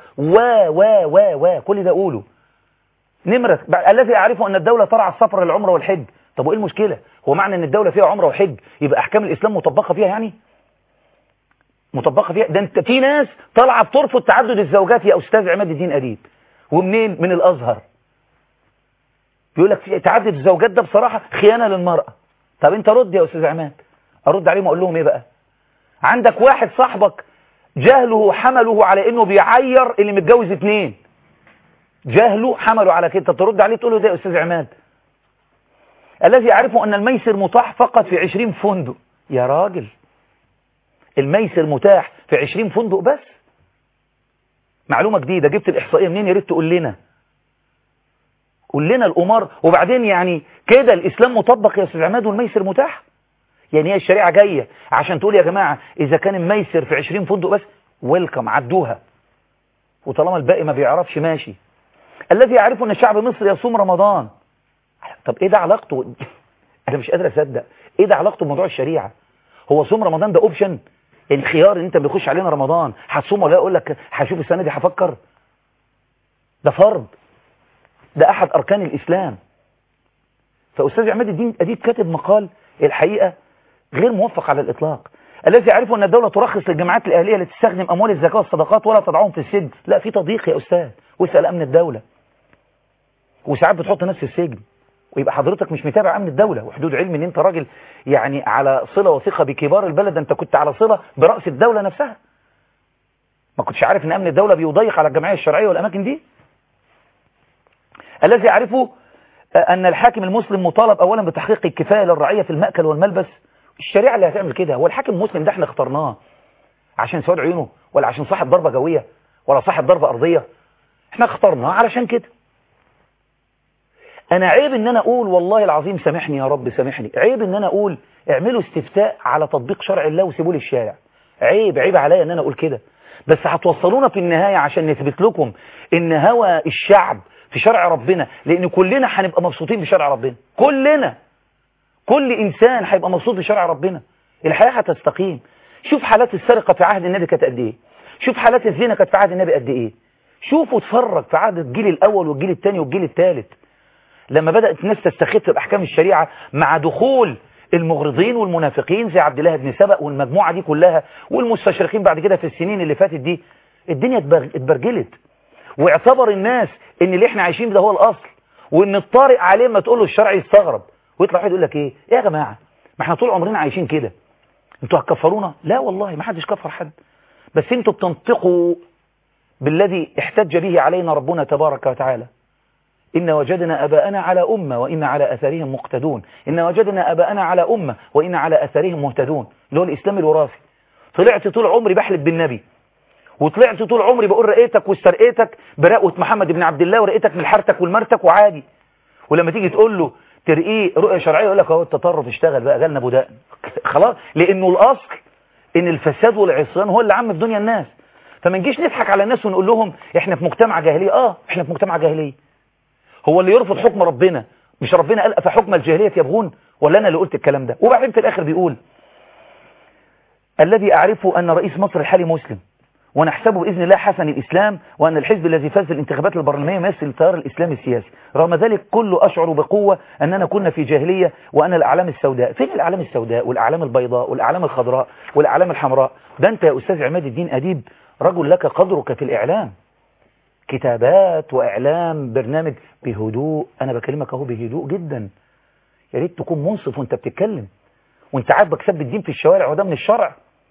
كل ده قوله. نمرة الذي أعرفه أن الدولة ترعى السفر للعمرة والحج. طب وإيه المشكلة؟ هو معنى أن الدولة فيها عمرة وحج يبقى أحكام الإسلام مطبقة فيها؟ يعني مطبقة فيها؟ ده انت في ناس طالعة بترفض تعدد الزوجات يا أستاذ عماد الدين أديب. ومنين؟ من الأزهر. بيقول لك تعدد الزوجات ده بصراحة خيانة للمرأة. طب انت رد يا أستاذ عماد. أرد عليهم وأقول لهم إيه بقى؟ عندك واحد صاحبك جهله حمله على إنه بيعير اللي متجوز 2. جهله حمله على كده. ترد عليه تقول له ده يا أستاذ عماد. الذي يعرفه أن الميسر متاح فقط في 20 فندق. يا راجل، الميسر متاح في 20 فندق بس؟ معلومة جديدة. جبت الإحصائية منين؟ يا ريت تقول لنا. قول لنا الأمور. وبعدين يعني كده الإسلام مطبق يا أستاذ عماد والميسر متاح؟ يعني هي الشريعة جاية عشان تقول يا جماعة إذا كان الميسر في 20 فندق بس ويلكم عدوها، وطالما الباقي ما بيعرفش ماشي. الذي يعرفه أن الشعب المصري يصوم رمضان. طب إيه ده علاقته؟ أنا مش قادر أصدق إيه ده علاقته بموضوع الشريعة. هو صوم رمضان ده اوبشن؟ يعني خيار ان انت بيخش علينا رمضان هتصوم ولا اقول لك هشوف السنه دي هفكر؟ ده فرض، ده احد اركان الاسلام. فاستاذ عماد الدين اديب كاتب مقال الحقيقه غير موفق على الاطلاق. الذي يعرفه ان الدوله ترخص للجماعات الاهليه لتستخدم اموال الزكاه والصدقات ولا تضعهم في السجن. لا، في تضييق يا استاذ، واسال امن الدوله. وساعات بتحط ناس في السجن ويبقى حضرتك مش متابع امن الدوله وحدود علم ان انت راجل يعني على صله وثيقه بكبار البلد، انت كنت على صله براس الدوله نفسها. ما كنتش عارف ان امن الدوله بيضيق على الجمعيه الشرعيه والاماكن دي. الذي يعرفه ان الحاكم المسلم مطالب اولا بتحقيق الكفايه للرعيه في المأكل والملبس. الشريعه اللي هتعمل كده. هو الحاكم المسلم ده احنا اخترناه عشان سواد عيونه ولا عشان صاحب ضربه جويه ولا صاحب ضربه ارضيه؟ احنا اخترناه علشان كده. انا عيب ان انا اقول والله العظيم سامحني يا رب سامحني، عيب ان انا اقول اعملوا استفتاء على تطبيق شرع الله وسيبوا لي الشارع. عيب عليا ان انا اقول كده. بس هتوصلونا في النهايه عشان نثبت لكم ان هوى الشعب في شرع ربنا، لان كلنا هنبقى مبسوطين بشرع ربنا. كل انسان هيبقى مبسوط بشرع ربنا. الحياه هتستقيم. شوف حالات السرقه في عهد النبي كانت قد ايه، شوف حالات الزنا كانت في عهد النبي قد ايه، شوفوا اتفرج في عهد الجيل الاول والجيل الثاني والجيل الثالث لما بدأت الناس تستخف بأحكام الشريعة مع دخول المغرضين والمنافقين زي عبد الله بن سبأ والمجموعة دي كلها والمستشرقين بعد كده في السنين اللي فاتت دي. الدنيا اتبرجلت واعتبر الناس ان اللي احنا عايشين ده هو الأصل، وان الطارئ عليه ما تقول له الشرع يستغرب ويطلع واحد يقول لك ايه يا جماعة ما احنا طول عمرنا عايشين كده، انتوا هتكفرونا؟ لا والله ما حدش كفر حد، بس انتوا بتنطقوا بالذي احتج به علينا ربنا تبارك وتعالى. إن وجدنا أباءنا على أمة وإن على أثرهم مقتدون. إن وجدنا أباءنا على أمة وإن على أثرهم مهتدون، اللي هو الإسلام الوراثي. طلعت طول عمري بحلف بالنبي، وطلعت طول عمري بقول رقيتك واسترقيتك برقوة محمد بن عبد الله ورقيتك من حارتك والمرتك وعادي. ولما تيجي تقول له ترقيه رؤية شرعية يقول لك اهو التطرف اشتغل بقى جالنا بوداء. خلاص، لأنه الأصل إن الفساد والعصيان هو اللي عم في دنيا الناس. فما نجيش نضحك على الناس ونقول لهم احنا في مجتمع جاهلية. احنا في مجتمع جاهلية. هو اللي يرفض حكم ربنا مش ربنا قال فحكم الجاهلية يبغون؟ ولا أنا اللي قلت الكلام ده؟ وبعدين في الآخر بيقول الذي أعرفه أن رئيس مصر الحالي مسلم ونحسبه بإذن الله حسن الإسلام، وأن الحزب الذي فاز في الانتخابات البرلمانية يمثل التيار الإسلامي السياسي. رغم ذلك كله أشعر بقوة أننا كنا في جاهلية وأن الأعلام السوداء. فين الأعلام السوداء والأعلام البيضاء والأعلام الخضراء والأعلام الحمراء؟ ده أنت يا أستاذ عماد الدين أديب رجل لك قدرك في الإعلام، كتابات وإعلام برنامج بهدوء. أنا بكلمك أهو بهدوء جدا، يا ريت تكون منصف وأنت بتتكلم، وأنت عاجبك سب الدين في الشوارع وده من الشرع،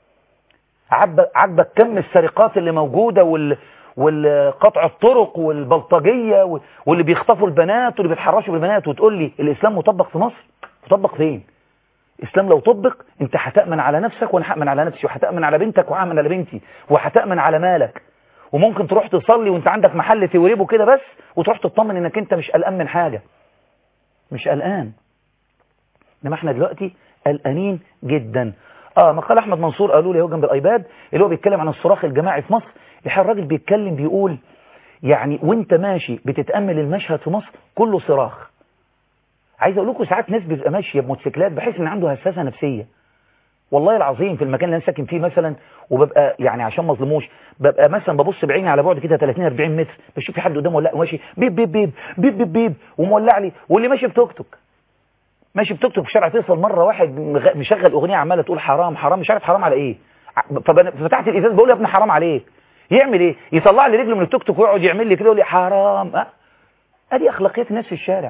عاجبك كم السرقات اللي موجودة والقطع الطرق والبلطجية واللي بيخطفوا البنات واللي بيتحرشوا بالبنات، وتقول لي الإسلام مطبق في مصر؟ مطبق فين؟ الإسلام لو طبق أنت هتأمن على نفسك وأنا هأمن على نفسي، وهتأمن على بنتك وهأمن على بنتي، وهتأمن على مالك، وممكن تروح تصلي وانت عندك محل توربه كده بس وتروح تطمن انك انت مش قلقان من حاجة، مش قلقان. انما احنا دلوقتي قلقانين جدا. مقال احمد منصور قالوا لي هو جنب الايباد اللي هو بيتكلم عن الصراخ الجماعي في مصر. الراجل بيتكلم بيقول يعني وانت ماشي بتتأمل المشهد في مصر كله صراخ. عايز اقول لكم ساعات ناس بتبقى ماشيه بموتوسيكلات بحيث ان عنده هساسه نفسيه. والله العظيم في المكان اللي انا ساكن فيه مثلا، وببقى يعني عشان ما اظلموش ببقى مثلا ببص بعيني على بعد كده 30 40 متر بشوف في حد قدامه ولا ماشي بيب بيب بيب بيب بيب بيب ومولع لي، واللي ماشي بتوك توك في شارع فيصل مره واحد مشغل اغنيه عماله تقول حرام حرام، مش عارف حرام على ايه. ففتحت الازاز بقول يا ابني حرام عليك. يعمل ايه؟ يطلع لي رجله من التوك توك ويقعد يعمل لي كده يقول لي حرام. ادي اخلاقيات الناس في الشارع.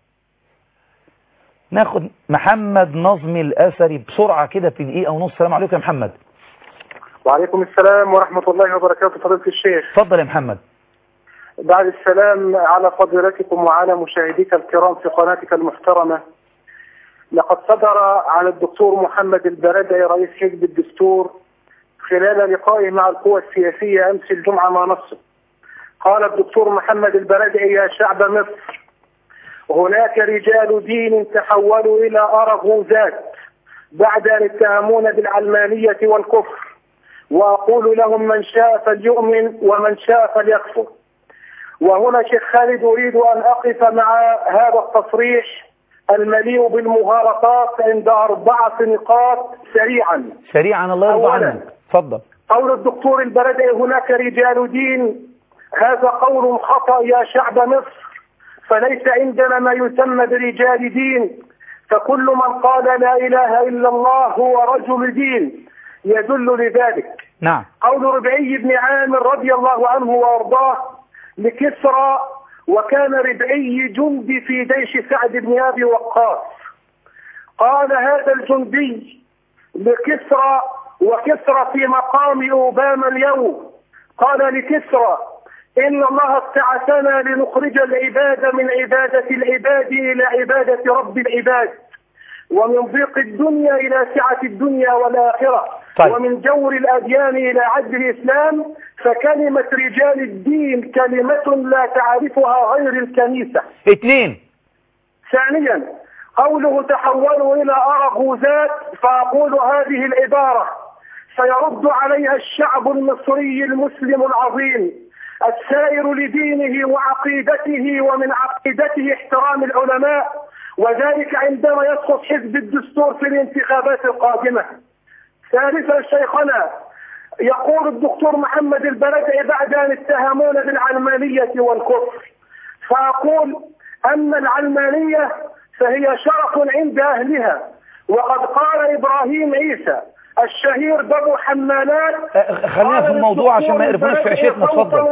ناخد محمد نظمي الأثري بسرعة كده في دقيقة ونص. السلام عليكم يا محمد. وعليكم السلام ورحمة الله وبركاته فضيلة الشيخ. اتفضل يا محمد. بعد السلام على فضيلتكم وعلى مشاهديك الكرام في قناتك المحترمة. لقد صدر على الدكتور محمد البرادعي رئيس حزب الدستور خلال لقائه مع القوى السياسية أمس الجمعة ما نص. قال الدكتور محمد البرادعي يا شعب مصر هناك رجال دين تحولوا إلى أرغوزات بعد أن اتهمونا بالعلمانية والكفر، وأقول لهم من شاء فليؤمن ومن شاء فليكفر. وهنا شيخ خالد أريد أن أقف مع هذا التصريح المليء بالمغالطات عند 4 نقاط سريعا. الله يرضى عنك. اتفضل. قول الدكتور البرادعي هناك رجال دين، هذا قول خطأ يا شعب مصر، فليس عندنا ما يسمى برجال دين، فكل من قال لا إله إلا الله هو رجل دين يدل لذلك. نعم. قول ربعي بن عامر رضي الله عنه وارضاه لكسرى، وكان ربعي جندي في جيش سعد بن أبي وقاص، قال هذا الجندي لكسرى وكسرى في مقام أوباما اليوم، قال لكسرى إن الله ابتعثنا لنخرج العباد من عبادة العباد إلى عبادة رب العباد، ومن ضيق الدنيا إلى سعة الدنيا والآخرة، طيب. ومن جور الأديان إلى عدل الإسلام، فكلمة رجال الدين كلمة لا تعرفها غير الكنيسة. 2. ثانيا قوله تحولوا إلى أرغوزات، فأقول هذه العبارة سيرد عليها الشعب المصري المسلم العظيم السائر لدينه وعقيدته، ومن عقيدته احترام العلماء، وذلك عندما يسقط حزب الدستور في الانتخابات القادمة. ثالثا شيخنا يقول الدكتور محمد البرادعي بعد أن اتهمونا بالعلمانية والكفر، فأقول أن العلمانية فهي شرف عند أهلها، وقد قال إبراهيم عيسى الشهير بابو حمالات، خلينا في الموضوع عشان ما يقرفوناش في عيشتنا. اتفضل.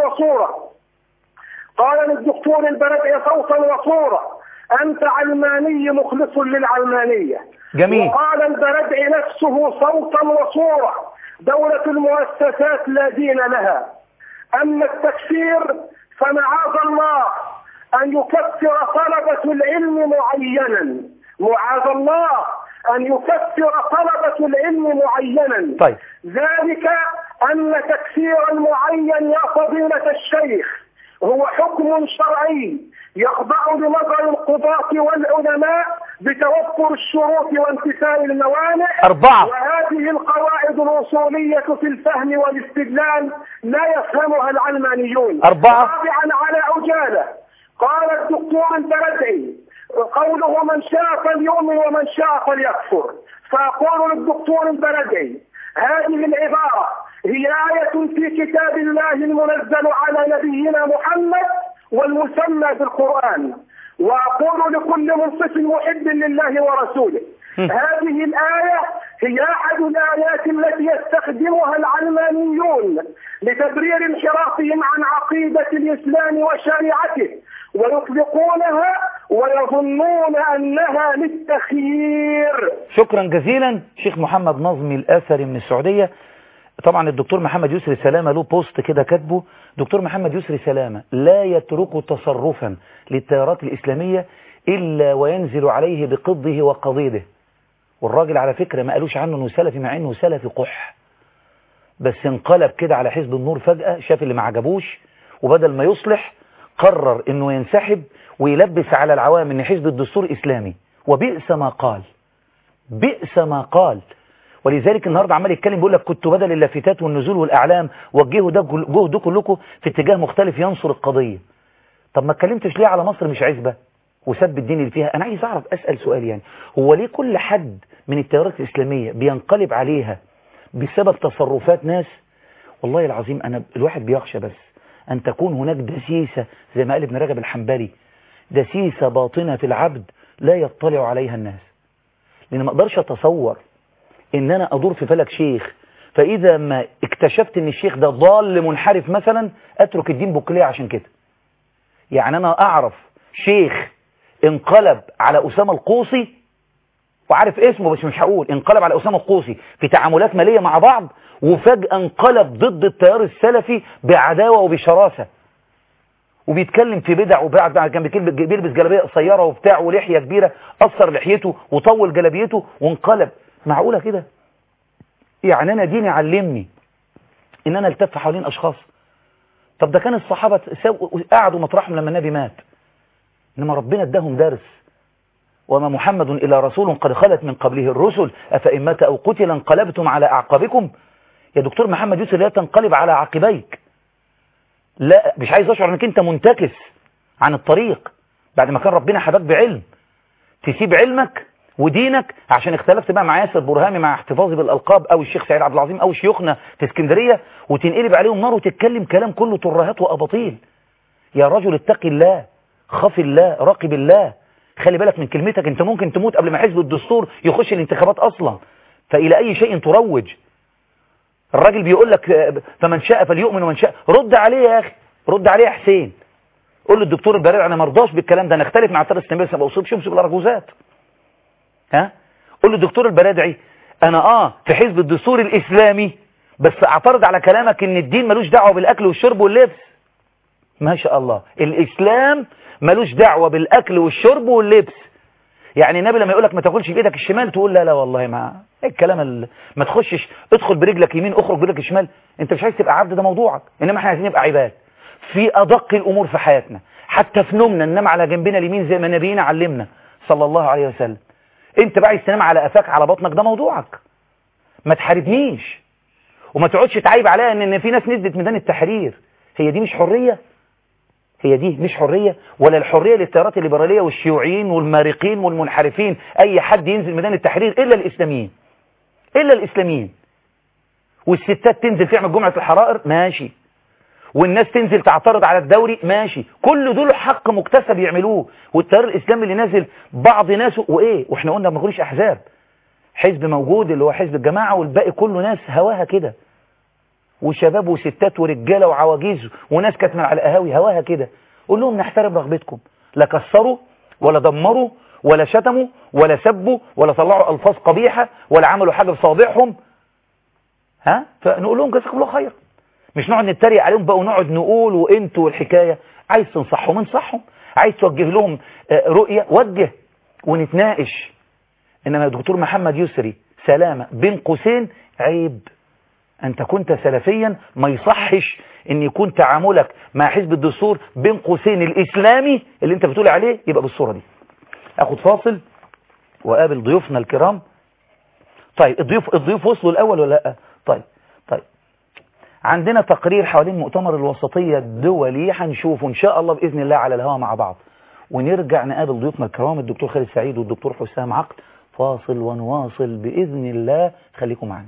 قال للدكتور البرادعي صوتا وصورة أنت علماني مخلص للعلمانية. جميل. وقال البرادعي نفسه صوتا وصورة دولة المؤسسات لا دين لها. أما التكفير فمعاذ الله أن يكفر طلبة العلم معينا، معاذ الله أن يكفر طلبة العلم معينا. طيب. ذلك أن تكفير المعين يا فضيلة الشيخ هو حكم شرعي يخضع لنظر القضاة والعلماء بتوفر الشروط وانتفاء الموانع. 4. وهذه القواعد الأصولية في الفهم والاستدلال لا يفهمها العلمانيون. 4. رابعا على عجالة قال الدكتور البرادعي قوله من شاء فليؤمن ومن شاء فليكفر، فأقول للدكتور البرادعي هذه العبارة هي آية في كتاب الله المنزل على نبينا محمد والمسمى بالقرآن، وأقول لكل منصف محب لله ورسوله هذه الآية هي أحد الآيات التي يستخدمها العلمانيون لتبرير انحرافهم عن عقيدة الإسلام وشريعته، ويطلقونها ويظنون أنها للتخيير. شكرا جزيلا شيخ محمد نظمي الأثري من السعودية. طبعا الدكتور محمد يسري سلامة له بوست كده كاتبه، دكتور محمد يسري سلامة لا يترك تصرفا للتيارات الإسلامية إلا وينزل عليه بقضه وقضيده. والراجل على فكرة ما قالوش عنه انه سلفي، مع انه سلفي قح، بس انقلب كده على حزب النور فجأة، شاف اللي ما عجبوش، وبدل ما يصلح قرر انه ينسحب ويلبس على العوام ان حزب الدستور اسلامي، وبئس ما قال، بئس ما قال. ولذلك النهارده عمال يتكلم بيقول لك كنت بدل اللافتات والنزول والاعلام وجهوا ده جهد كلكم في اتجاه مختلف ينصر القضيه. طب ما اتكلمتش ليه على مصر مش عزبه وسب الدين اللي فيها؟ انا عايز اعرف، اسال سؤال يعني، هو ليه كل حد من التيارات الاسلاميه بينقلب عليها بسبب تصرفات ناس؟ والله العظيم انا الواحد بيخشى بس ان تكون هناك دسيسه زي ما قال ابن رجب الحنبلي، دسيسه باطنه في العبد لا يطلع عليها الناس. لان ما اقدرش اتصور ان انا ادور في فلك شيخ، فاذا ما اكتشفت ان الشيخ ده ضال منحرف مثلا اترك الدين بكليه عشان كده. يعني انا اعرف شيخ انقلب على أسامة القوصي، وعارف اسمه بس مش هقول، انقلب على أسامة القوصي في تعاملات مالية مع بعض، وفجأة انقلب ضد التيار السلفي بعداوة وبشراسة، وبيتكلم في بدع، وبعد كان بيلبس جلابية قصيرة وبتاع ولحية كبيرة، قصر لحيته وطول جلابيته وانقلب. معقولة كده؟ يعني انا ديني علمني ان انا التف حوالين اشخاص. طب ده كان الصحابة قعدوا مطرحهم لما النبي مات، إنما ربنا اداهم درس، وما محمد إلا رسول قد خلت من قبله الرسل أفإن مات أو قتل انقلبتم على أعقابكم. يا دكتور محمد يوسف لا تنقلب على عقبيك، لا مش عايز أشعر أنك أنت منتكس عن الطريق بعد ما كان ربنا حباك بعلم. تسيب علمك ودينك عشان اختلفت بقى مع ياسر برهامي مع احتفاظي بالألقاب أو الشيخ سعيد عبد العظيم أو شيوخنا في اسكندرية، وتنقلب عليهم نار وتتكلم كلام كله ترهات وأباطيل. يا رجل اتق الله، خاف الله، راقب الله، خلي بالك من كلمتك. انت ممكن تموت قبل ما حزب الدستور يخش الانتخابات أصلا، فإلى أي شيء تروج؟ الراجل بيقول لك فمن شاء فليؤمن ومن شاء. رد عليه يا أخي، رد عليه يا حسين، قول للدكتور البرادعي أنا مرضاش بالكلام ده، نختلف مع الثلاث سنين بس ما أصيبش يمسك الأرجوزات. ها، قول للدكتور البرادعي أنا في حزب الدستور الإسلامي بس أعترض على كلامك إن الدين ملوش دعوة بالأكل والشرب واللبس. ما شاء الله، الإسلام ملوش دعوة بالأكل والشرب واللبس. يعني النبي لما يقولك ما تاكلش بإيدك الشمال تقول لا والله ما الكلام ما تخشش، ادخل برجلك يمين اخرج برجلك الشمال. انت مش عايز تبقى عبد، ده موضوعك، انما احنا عايزين نبقى عباد في أدق الأمور في حياتنا، حتى في نومنا ننام على جنبنا اليمين زي ما نبينا علمنا صلى الله عليه وسلم. انت بقى عايز تنام على قفاك على بطنك، ده موضوعك، ما تحاربنيش وما تقعدش تعيب عليا ان في ناس نزلت ميدان التحرير. هي دي مش حرية؟ هي دي مش حرية؟ ولا الحرية للتيارات الليبرالية والشيوعيين والمارقين والمنحرفين اي حد ينزل ميدان التحرير الا الاسلاميين، الا الاسلاميين. والستات تنزل تعمل جمعة الحرائر ماشي، والناس تنزل تعترض على الدوري ماشي، كل دول حق مكتسب يعملوه. والتيار الاسلامي اللي نازل بعض ناسه وايه، واحنا قلنا ما نقولش احزاب، حزب موجود اللي هو حزب الجماعة والباقي كله ناس هواها كده، وشباب وستات ورجاله وعواجيز وناس كانت من على القهاوي هواها كده. قول لهم نحترم رغبتكم، لا كسروا ولا دمروا ولا شتموا ولا سبوا ولا طلعوا الفاظ قبيحه ولا عملوا حاجه بصوابعهم. ها، فنقول لهم جزاكم الله خير، مش نقعد نتريق عليهم بقى ونقعد نقول وانتوا والحكايه. عايز تنصحهم انصحهم، عايز توجه لهم رؤيه وجه ونتناقش. انما يا دكتور محمد يسري سلامه بين قوسين عيب، أنت كنت سلفيا ما يصحش أن يكون تعاملك مع حزب الدستور بين قوسين الإسلامي اللي أنت بتقول عليه يبقى بالصورة دي. أخد فاصل وقابل ضيوفنا الكرام. طيب الضيوف وصلوا الأول ولا لا؟ طيب عندنا تقرير حوالين مؤتمر الوسطية الدولي هنشوفه إن شاء الله بإذن الله على الهواء مع بعض، ونرجع نقابل ضيوفنا الكرام الدكتور خالد سعيد والدكتور حسام عقل. فاصل ونواصل بإذن الله، خليكم معنا.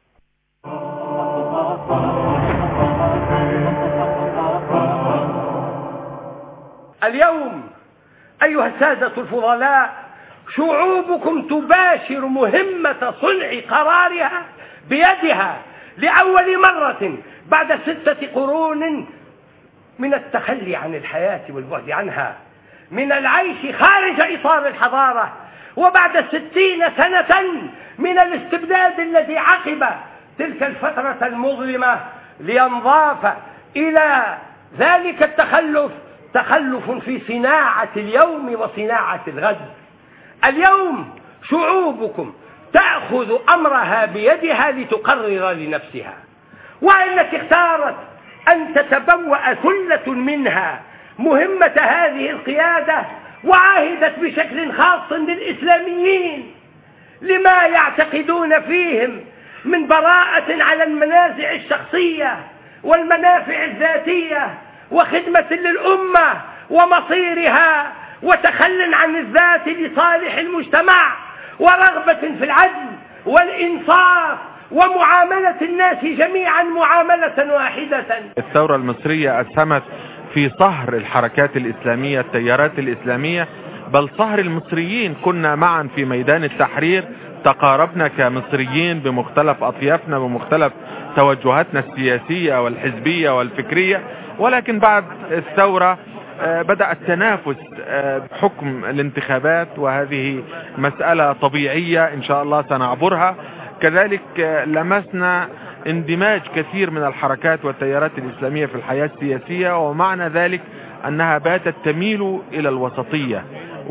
اليوم أيها السادة الفضلاء شعوبكم تباشر مهمة صنع قرارها بيدها لأول مرة بعد 6 قرون من التخلي عن الحياة والبعد عنها، من العيش خارج إطار الحضارة، وبعد 60 سنة من الاستبداد الذي عقب تلك الفترة المظلمة، لينضاف إلى ذلك التخلف تخلف في صناعة اليوم وصناعة الغد. اليوم شعوبكم تأخذ أمرها بيدها لتقرر لنفسها، وإنك اختارت أن تتبوأ ثلة منها مهمة هذه القيادة، وعاهدت بشكل خاص للإسلاميين لما يعتقدون فيهم من براءة على المنازع الشخصية والمنافع الذاتية وخدمة للأمة ومصيرها، وتخل عن الذات لصالح المجتمع، ورغبة في العدل والإنصاف ومعاملة الناس جميعا معاملة واحدة. الثورة المصرية أسهمت في صهر الحركات الإسلامية، التيارات الإسلامية، بل صهر المصريين. كنا معا في ميدان التحرير، تقاربنا كمصريين بمختلف أطيافنا بمختلف توجهاتنا السياسية والحزبية والفكرية، ولكن بعد الثورة بدأ التنافس بحكم الانتخابات، وهذه مسألة طبيعية إن شاء الله سنعبرها. كذلك لمسنا اندماج كثير من الحركات والتيارات الإسلامية في الحياة السياسية، ومعنى ذلك أنها باتت تميل إلى الوسطية.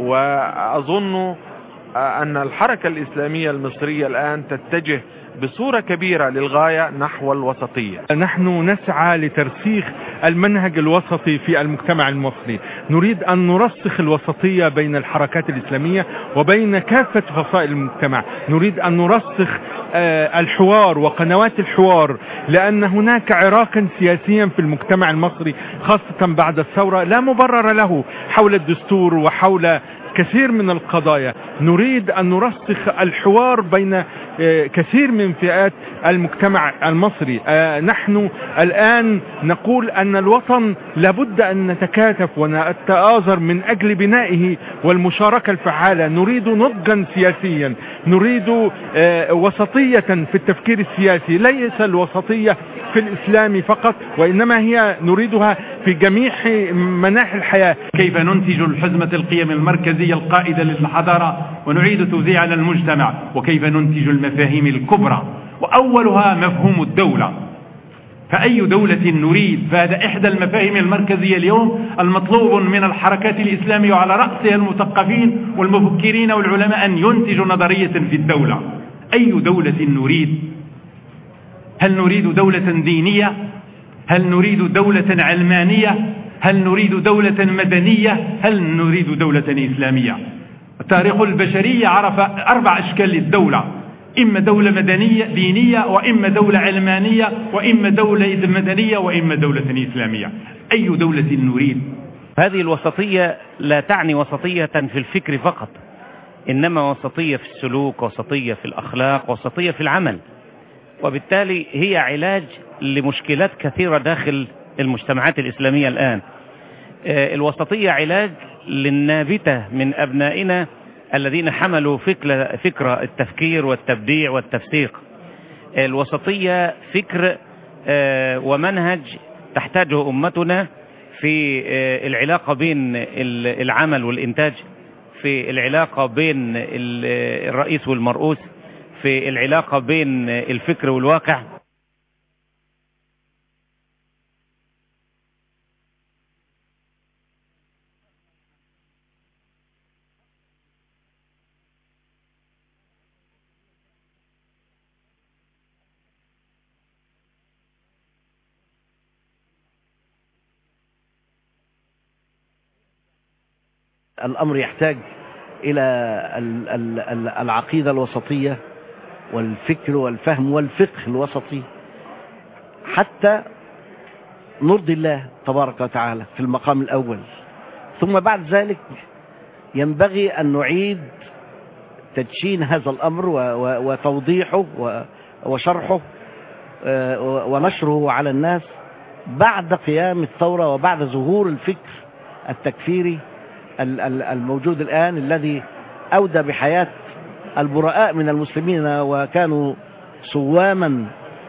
وأظن أن الحركة الإسلامية المصرية الآن تتجه بصورة كبيرة للغاية نحو الوسطية. نحن نسعى لترسيخ المنهج الوسطي في المجتمع المصري، نريد أن نرسخ الوسطية بين الحركات الإسلامية وبين كافة فصائل المجتمع، نريد أن نرسخ الحوار وقنوات الحوار، لأن هناك عراقا سياسيا في المجتمع المصري خاصة بعد الثورة لا مبرر له حول الدستور وحول كثير من القضايا. نريد أن نرسخ الحوار بين كثير من فئات المجتمع المصري. نحن الآن نقول أن الوطن لابد أن نتكاتف ونتآزر من أجل بنائه والمشاركة الفعالة. نريد نضجا سياسيا، نريد وسطية في التفكير السياسي، ليس الوسطية في الإسلام فقط، وإنما هي نريدها في جميع مناحي الحياة. كيف ننتج الحزمة القيم المركزية القائدة للحضارة ونعيد توزيعها على المجتمع، وكيف ننتج المفاهيم الكبرى وأولها مفهوم الدولة. فأي دولة نريد؟ فهذا إحدى المفاهيم المركزية اليوم المطلوب من الحركات الإسلامية وعلى رأسها المثقفين والمفكرين والعلماء أن ينتجوا نظرية في الدولة. أي دولة نريد؟ هل نريد دولة دينية؟ هل نريد دولة علمانية؟ هل نريد دولة مدنية؟ هل نريد دولة إسلامية؟ تاريخ البشرية عرف 4 أشكال للدولة: إما دولة مدنية دينية، وإما دولة علمانية، وإما دولة مدنية، وإما دولة إسلامية. أي دولة نريد؟ هذه الوسطية لا تعني وسطية في الفكر فقط، إنما وسطية في السلوك، وسطية في الأخلاق، وسطية في العمل، وبالتالي هي علاج لمشكلات كثيرة داخل المجتمعات الإسلامية الآن. الوسطية علاج للنابتة من أبنائنا الذين حملوا فكرة التفكير والتبديع والتفسيق. الوسطية فكر ومنهج تحتاجه أمتنا في العلاقة بين العمل والإنتاج، في العلاقة بين الرئيس والمرؤوس، في العلاقة بين الفكر والواقع. الأمر يحتاج إلى العقيدة الوسطية والفكر والفهم والفقه الوسطي حتى نرضي الله تبارك وتعالى في المقام الأول. ثم بعد ذلك ينبغي أن نعيد تدشين هذا الأمر وتوضيحه وشرحه ونشره على الناس بعد قيام الثورة وبعد ظهور الفكر التكفيري الموجود الآن، الذي أودى بحياة البراء من المسلمين وكانوا صواما.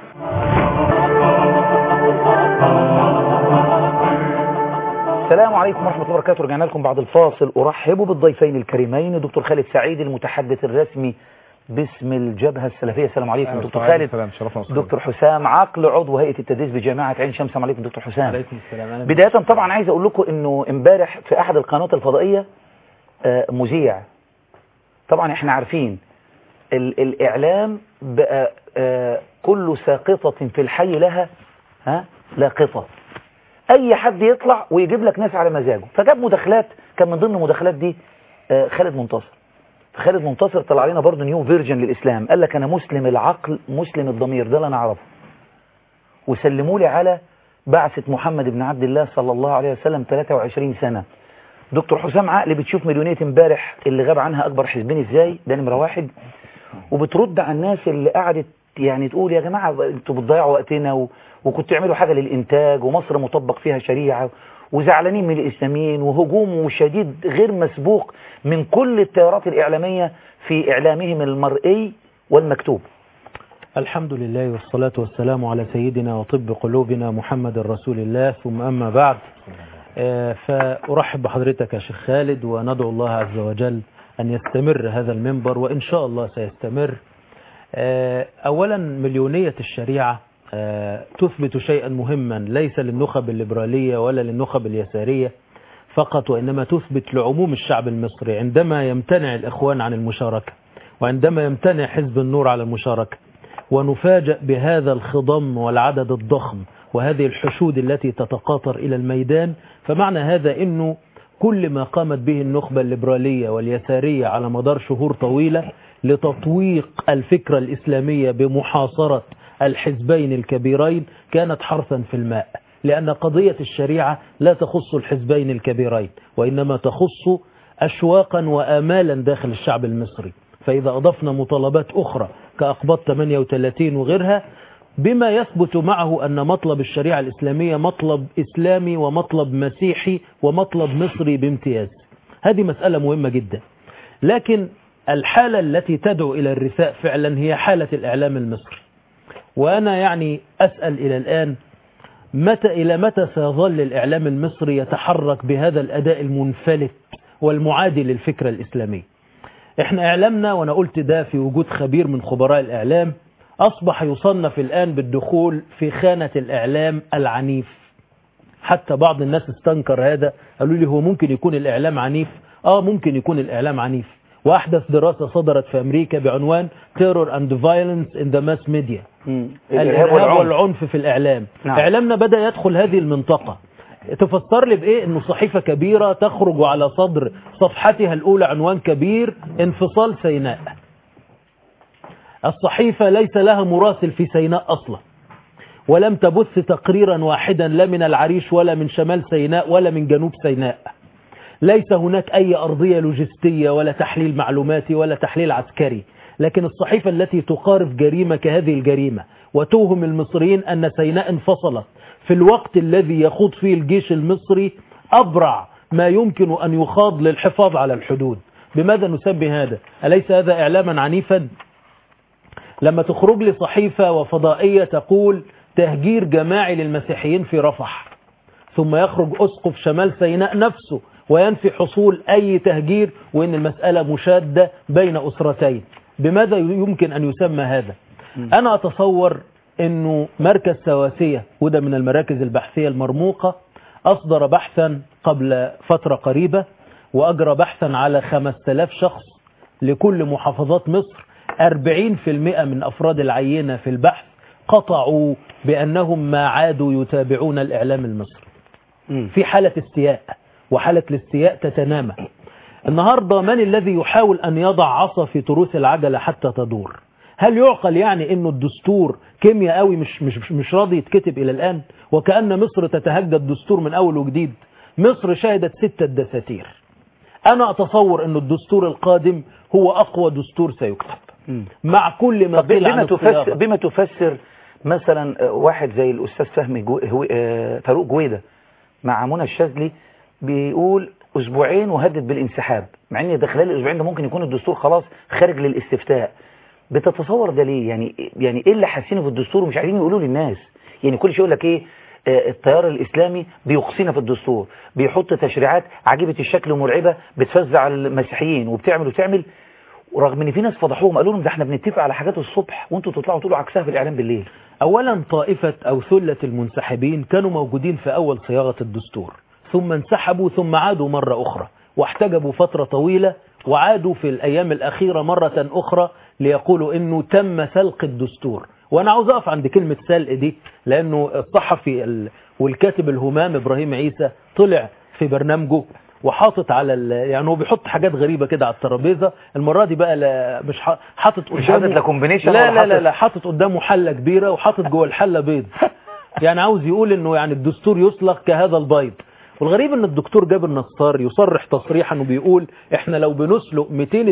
السلام عليكم ورحمة الله وبركاته. رجعنا لكم بعد الفاصل. أرحب بالضيفين الكريمين دكتور خالد سعيد المتحدث الرسمي باسم الجبهة السلفية. السلام عليكم دكتور خالد. دكتور حسام عقل عضو هيئة التدريس بجامعة عين شمس. السلام عليكم دكتور حسام. عليكم السلام. بداية طبعا عايز أقول لكم إنه امبارح في أحد القنوات الفضائية مذيع، طبعا احنا عارفين الإعلام بقى كل ساقطة في الحي لها لاقطة. أي حد يطلع ويجيب لك ناس على مزاجه، فجاب مداخلات، كان من ضمن المداخلات دي خالد منتصر. فخالد منتصر طلع علينا برضه نيو فيرجن للإسلام، قال لك أنا مسلم العقل مسلم الضمير، ده اللي أنا أعرفه. وسلموا لي على بعثة محمد بن عبد الله صلى الله عليه وسلم 23 سنة. دكتور حسام عقل بتشوف مليونية امبارح اللي غاب عنها أكبر حزبين إزاي، ده نمرة واحد. وبترد على الناس اللي قعدت يعني تقول يا جماعة انتوا بتضيعوا وقتنا وكنتوا تعملوا حاجة للإنتاج، ومصر مطبق فيها شريعة، وزعلانين من الإسلاميين، وهجوم شديد غير مسبوق من كل التيارات الإعلامية في إعلامهم المرئي والمكتوب. الحمد لله والصلاة والسلام على سيدنا وطب قلوبنا محمد رسول الله، ثم أما بعد. فأرحب بحضرتك يا شيخ خالد، وندعو الله عز وجل أن يستمر هذا المنبر، وإن شاء الله سيستمر. أولا مليونية الشريعة تثبت شيئا مهما ليس للنخب الليبرالية ولا للنخب اليسارية فقط، وإنما تثبت لعموم الشعب المصري. عندما يمتنع الإخوان عن المشاركة، وعندما يمتنع حزب النور على المشاركة، ونفاجأ بهذا الخضم والعدد الضخم وهذه الحشود التي تتقاطر إلى الميدان، فمعنى هذا أنه كل ما قامت به النخبة الليبرالية واليسارية على مدار شهور طويلة لتطويق الفكرة الإسلامية بمحاصرة الحزبين الكبيرين كانت حرفا في الماء، لأن قضية الشريعة لا تخص الحزبين الكبيرين، وإنما تخص أشواقا وآمالا داخل الشعب المصري. فإذا أضفنا مطالبات أخرى كأقباط 38 وغيرها، بما يثبت معه أن مطلب الشريعة الإسلامية مطلب إسلامي ومطلب مسيحي ومطلب مصري بامتياز. هذه مسألة مهمة جدا. لكن الحالة التي تدعو إلى الرثاء فعلا هي حالة الإعلام المصري. وأنا يعني أسأل إلى الآن إلى متى سيظل الإعلام المصري يتحرك بهذا الأداء المنفلت والمعادي للفكرة الإسلامية؟ احنا إعلامنا، وأنا قلت ده في وجود خبير من خبراء الإعلام، أصبح يصنف الآن بالدخول في خانة الإعلام العنيف. حتى بعض الناس استنكر هذا، قالوا لي هو ممكن يكون الإعلام عنيف؟ ممكن يكون الإعلام عنيف. وأحدث دراسة صدرت في أمريكا بعنوان Terror and Violence in the Mass Media، الإرهاب والعنف في الإعلام. نعم. إعلامنا بدأ يدخل هذه المنطقة. تفسر لي بإيه أنه صحيفة كبيرة تخرج على صدر صفحتها الأولى عنوان كبير انفصال سيناء؟ الصحيفة ليس لها مراسل في سيناء أصلا، ولم تبث تقريرا واحدا لا من العريش ولا من شمال سيناء ولا من جنوب سيناء. ليس هناك أي أرضية لوجستية ولا تحليل معلوماتي ولا تحليل عسكري. لكن الصحيفة التي تقارف جريمة كهذه الجريمة وتوهم المصريين أن سيناء انفصلت في الوقت الذي يخوض فيه الجيش المصري أبرع ما يمكن أن يخاض للحفاظ على الحدود، بماذا نسمي هذا؟ أليس هذا إعلاما عنيفا؟ لما تخرج لي صحيفة وفضائية تقول تهجير جماعي للمسيحيين في رفح، ثم يخرج أسقف شمال سيناء نفسه وينفي حصول أي تهجير وإن المسألة مشادة بين أسرتين، بماذا يمكن أن يسمى هذا؟ أنا أتصور أنه مركز سواسية، وده من المراكز البحثية المرموقة، أصدر بحثا قبل فترة قريبة وأجرى بحثا على 5000 شخص لكل محافظات مصر. 40% من أفراد العينة في البحث قطعوا بأنهم ما عادوا يتابعون الإعلام المصري. في حالة استياء، وحالة الاستياء تتنامى. النهاردة من الذي يحاول أن يضع عصا في تروس العجلة حتى تدور؟ هل يعقل يعني أنه الدستور كيمياء قوي مش راضي يتكتب إلى الآن، وكأن مصر تتهجد الدستور من أول وجديد؟ مصر شهدت 6 دساتير. أنا أتصور أن الدستور القادم هو أقوى دستور سيكتب مع كل ما قيل عن الصياغة. بما تفسر مثلا واحد زي الأستاذ فهمي فاروق جويدة مع منى الشاذلي بيقول أسبوعين وهدد بالانسحاب، مع أن ده خلال الأسبوعين ده ممكن يكون الدستور خلاص خارج للاستفتاء. بتتصور ده ليه؟ يعني إيه اللي حاسينه في الدستور ومش عايزين يقولوا للناس؟ يعني كل شيء يقول لك إيه، التيار الإسلامي بيقصينا في الدستور، بيحط تشريعات عجيبة الشكل ومرعبة بتفزع المسيحيين وبتعمل وتعمل، ورغم ان في ناس فضحوهم قالوا لهم ده احنا بنتفق على حاجات الصبح وانتوا تطلعوا تقولوا عكسها في الاعلام بالليل. اولا طائفة او ثلة المنسحبين كانوا موجودين في اول صياغة الدستور، ثم انسحبوا ثم عادوا مرة اخرى واحتجبوا فترة طويلة وعادوا في الايام الاخيرة مرة اخرى ليقولوا انه تم سلق الدستور. وانا عاوز اقف عند كلمة سلق دي، لانه الصحفي والكاتب الهمام ابراهيم عيسى طلع في برنامجه وحاطط على يعني هو بيحط حاجات غريبة كده على الترابيزة. المرة دي بقى مش حاطط قدامه، لا حاطط قدامه حلة كبيرة وحاطط جوه الحلة بيض. يعني عاوز يقول انه يعني الدستور يسلق كهذا البيض. والغريب ان الدكتور جابر نصار يصرح تصريحا وبيقول احنا لو بنسلق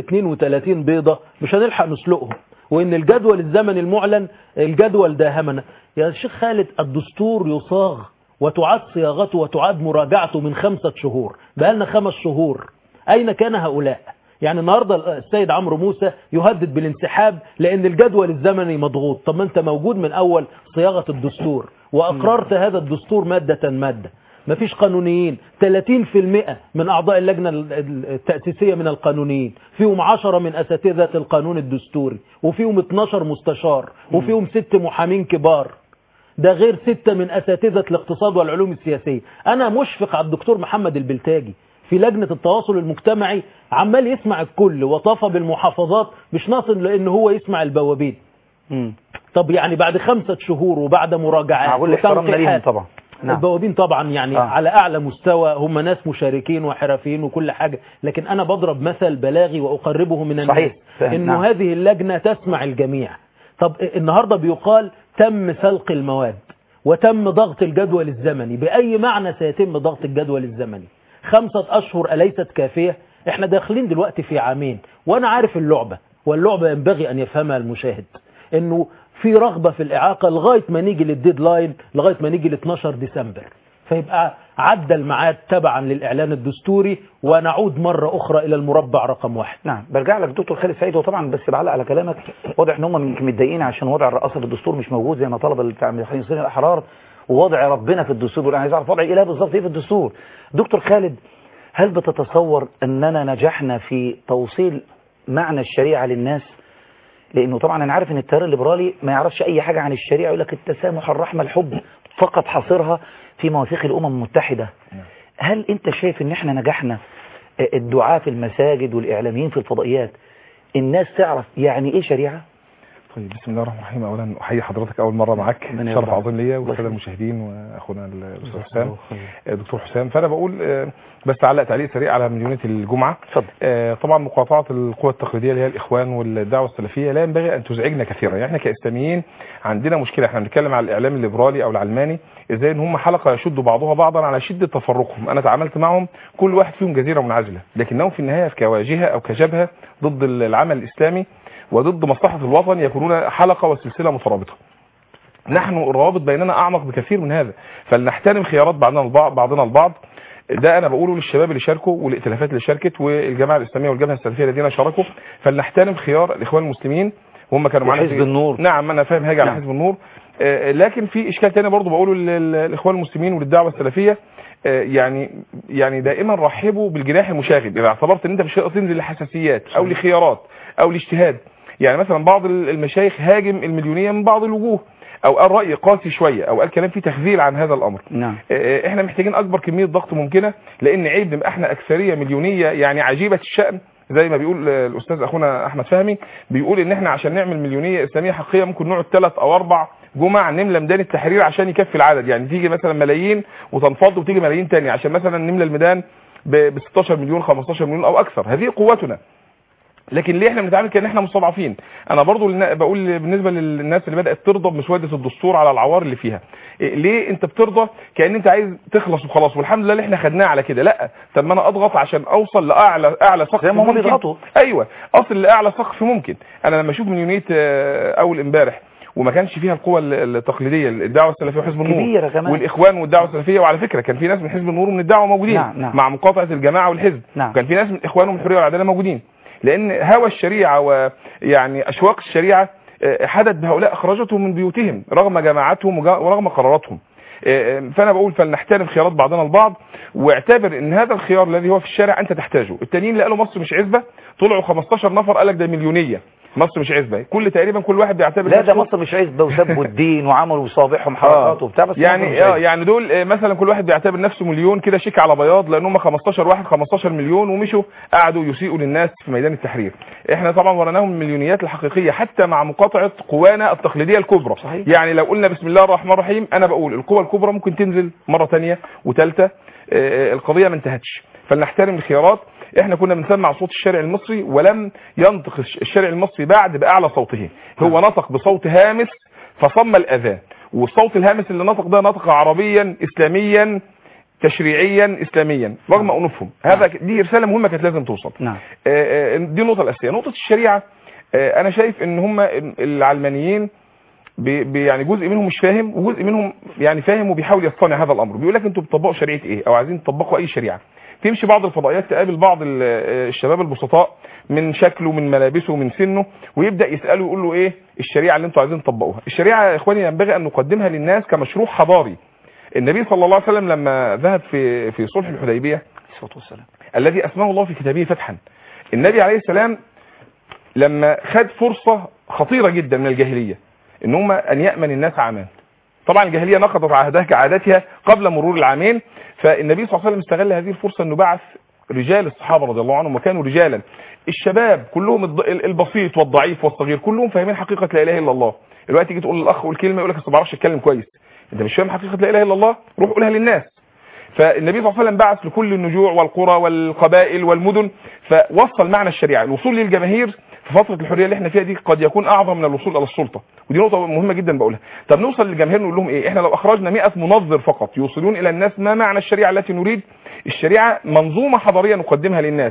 232 بيضة مش هنلحق نسلقهم، وان الجدول الزمني المعلن الجدول ده همنا. يا شيخ خالد، الدستور يصاغ وتعاد صياغته وتعاد مراجعته من 5 شهور، بقالنا 5 شهور. أين كان هؤلاء؟ يعني النهاردة السيد عمرو موسى يهدد بالانسحاب لأن الجدول الزمني مضغوط. طب ما أنت موجود من أول صياغة الدستور وأقررت هذا الدستور مادة مادة. ما فيش قانونيين، 30% من أعضاء اللجنة التأسيسية من القانونيين، فيهم 10 من أساتذة القانون الدستوري، وفيهم 12 مستشار، وفيهم 6 محامين كبار، ده غير 6 من أساتذة الاقتصاد والعلوم السياسية. أنا مشفق على الدكتور محمد البلتاجي في لجنة التواصل المجتمعي، عمال يسمع الكل وطاف بالمحافظات، مش ناصل لأنه هو يسمع البوابين. طب يعني بعد 5 شهور وبعد مراجعات وتنقيحات طبعا. نعم. البوابين طبعا يعني على أعلى مستوى، هم ناس مشاركين وحرفيين وكل حاجة، لكن أنا بضرب مثل بلاغي وأقربه من الناس إنه هذه اللجنة تسمع الجميع. طب النهاردة بيقال تم سلق المواد وتم ضغط الجدول الزمني. بأي معنى سيتم ضغط الجدول الزمني؟ 5 أشهر أليست كافية؟ احنا داخلين دلوقتي في عامين، وانا عارف اللعبة، واللعبة ينبغي ان يفهمها المشاهد، انه في رغبة في الاعاقة لغاية ما نيجي للديدلاين، لغاية ما نيجي ل 12 ديسمبر، فيبقى عدى الميعاد تبعا للاعلان الدستوري، ونعود مرة اخرى الى المربع رقم 1. نعم، برجع لك دكتور خالد سعيد، وطبعا بس بعلق على كلامك، واضح ان هم متضايقين عشان وضع الرئاسة في الدستور مش موجود زي ما طلب المصريين الاحرار، ووضع ربنا في الدستور. انا عايز اعرف وضع اله بالظبط ايه في الدستور. دكتور خالد، هل بتتصور اننا نجحنا في توصيل معنى الشريعة للناس؟ لانه طبعا انا عارف ان التيار الليبرالي ما يعرفش اي حاجة عن الشريعة، يقول لك التسامح، الرحمة، الحب، فقط حاصرها في مواثيق الامم المتحدة. هل انت شايف ان احنا نجحنا، الدعاة في المساجد والاعلاميين في الفضائيات، الناس تعرف يعني ايه شريعة؟ طيب، بسم الله الرحمن الرحيم. اولا احيي حضرتك اول مره معاك، شرف عظيم ليا والساده المشاهدين واخونا الاستاذ حسام، دكتور حسام. فانا بقول بس علق تعليق سريع على مليونيه الجمعه. طبعا مقاطعه القوى التقليديه اللي هي الاخوان والدعوه السلفيه لا ينبغي ان تزعجنا كثيرا. يعني احنا كاسلاميين عندنا مشكله، احنا بنتكلم على الاعلام الليبرالي او العلماني ازاي ان هم حلقه يشد بعضها بعضا على شده تفرقهم. انا تعاملت معهم كل واحد فيهم جزيره منعزله، لكنهم في النهايه كواجهه او كجبهه ضد العمل الاسلامي وضد مصلحة الوطن يكونون حلقة وسلسلة مترابطة. نحن الروابط بيننا أعمق بكثير من هذا، فلنحترم خيارات بعضنا البعض. ده أنا بقوله للشباب اللي شاركوا والائتلافات اللي شاركت والجماعة الإسلامية والجبهة السلفية الذين شاركوا، فلنحترم خيار الإخوان المسلمين وهم كانوا معانا حزب النور. نعم أنا فاهم هاجي على حزب النور، لكن في إشكال تاني برضو بقوله للإخوان المسلمين وللدعوة السلفية. يعني دائما رحبوا بالجناح المشاغب إذا اعتبرت ان انت مش هتقدر تنزل لحساسيات او لخيارات او لاجتهاد. يعني مثلا بعض المشايخ هاجم المليونية من بعض الوجوه، او قال رأي قاسي شوية، او قال كلام فيه تخذيل عن هذا الامر. نعم. احنا محتاجين اكبر كمية ضغط ممكنة، لان عيب نبقى احنا اكثرية مليونية يعني عجيبة الشأن، زي ما بيقول الاستاذ اخونا احمد فهمي، بيقول ان احنا عشان نعمل مليونية اسلامية حقيقية ممكن نقعد 3 أو 4 جمع نملى ميدان التحرير عشان يكفي العدد. يعني تيجي مثلا ملايين وتنفض وتيجي ملايين تانية عشان مثلا نملى الميدان ب 16 مليون 15 مليون او اكثر. هذه قوتنا. لكن ليه احنا بنتعامل كأن احنا مستضعفين؟ انا برضو بقول بالنسبة للناس اللي بدأت ترضى بمسودة الدستور على العوار اللي فيها، ليه انت بترضى كأن انت عايز تخلص وخلاص والحمد لله اللي احنا خدناه على كده؟ لا، طب ما انا اضغط عشان اوصل لاعلى سقف زي ما هم بيضغطوا. ايوه، اصل لاعلى سقف ممكن. انا لما اشوف مليونية اول امبارح وما كانش فيها القوى التقليديه، الدعوه السلفيه وحزب النور والاخوان والدعوه السلفيه، وعلى فكره كان في ناس من حزب النور ومن الدعوه موجودين. نعم. مع مقاطعه الجماعه والحزب. نعم. وكان في ناس من الاخوان ومن الحريه والعداله موجودين، لان هوى الشريعه ويعني اشواق الشريعه حدث بهؤلاء اخرجتهم من بيوتهم رغم جماعاتهم ورغم قراراتهم. فانا بقول فلنحترم خيارات بعضنا البعض، واعتبر ان هذا الخيار الذي هو في الشارع انت تحتاجه. التانيين اللي قالوا مصر مش عزبه طلعوا 15 نفر قال لك ده مليونيه، مصر مش عزبه. تقريبا كل واحد بيعتبر لا ده مصر مش عزبه وسبوا الدين وعملوا صابحهم حركات وبتاع، بس يعني دول مثلا كل واحد بيعتبر نفسه مليون كده شيك على بياض، لان هم 15 واحد 15 مليون ومشوا قعدوا يسيئوا للناس في ميدان التحرير. احنا طبعا ورناهم المليونيات الحقيقيه حتى مع مقاطعه قوانا التقليديه الكبرى. صحيح. يعني لو قلنا بسم الله الرحمن الرحيم، انا بقول القوى الكبرى ممكن تنزل مره ثانيه وثالثه، القضيه ما انتهتش. فلنحترم الخيارات. احنا كنا بنسمع صوت الشارع المصري ولم ينطق الشارع المصري بعد باعلى صوته، هو نطق بصوت هامس فصم الاذان، والصوت الهامس اللي نطق ده نطق عربيا اسلاميا تشريعيا اسلاميا رغم انوفهم. دي رساله مهمه كانت لازم توصل. نعم. دي النقطه الاساسيه. نقطه الشريعه، انا شايف ان هم العلمانيين يعني جزء منهم مش فاهم وجزء منهم يعني فاهم وبيحاول يصطنع هذا الامر. بيقول لك انتوا بتطبقوا شريعه ايه او عايزين تطبقوا اي شريعه. تمشي بعض الفضائيات تقابل بعض الشباب البسطاء من شكله من ملابسه ومن سنه، ويبدا يساله يقول له ايه الشريعه اللي انتوا عايزين تطبقوها؟ الشريعه يا اخواني ينبغي ان نقدمها للناس كمشروع حضاري. النبي صلى الله عليه وسلم لما ذهب في صلح الحديبيه الذي اسماه الله في كتابه فتحا، النبي عليه السلام لما خد فرصه خطيره جدا من الجاهليه ان هم ان يامن الناس عامان. طبعا الجاهليه نقضت عهدها كعادتها قبل مرور العامين، فالنبي صلى الله عليه وسلم استغل هذه الفرصه انه بعث رجال الصحابه رضي الله عنهم، وكانوا رجالا الشباب كلهم البسيط والضعيف والصغير كلهم فاهمين حقيقه لا اله الا الله. دلوقتي تيجي تقول للاخ قول كلمه يقول لك ما بعرفش اتكلم كويس، انت مش فاهم حقيقه لا اله الا الله، روح قولها للناس. فالنبي صلى الله عليه وسلم بعث لكل النجوع والقرى والقبائل والمدن، فوصل معنى الشريعه. الوصول للجماهير في فتره الحريه اللي احنا فيها دي قد يكون اعظم من الوصول الى السلطه، ودي نقطه مهمه جدا بقولها. طب نوصل للجماهير نقول لهم ايه؟ احنا لو اخرجنا 100 منظر فقط يوصلون الى الناس ما معنى الشريعه التي نريد، الشريعه منظومه حضاريه نقدمها للناس.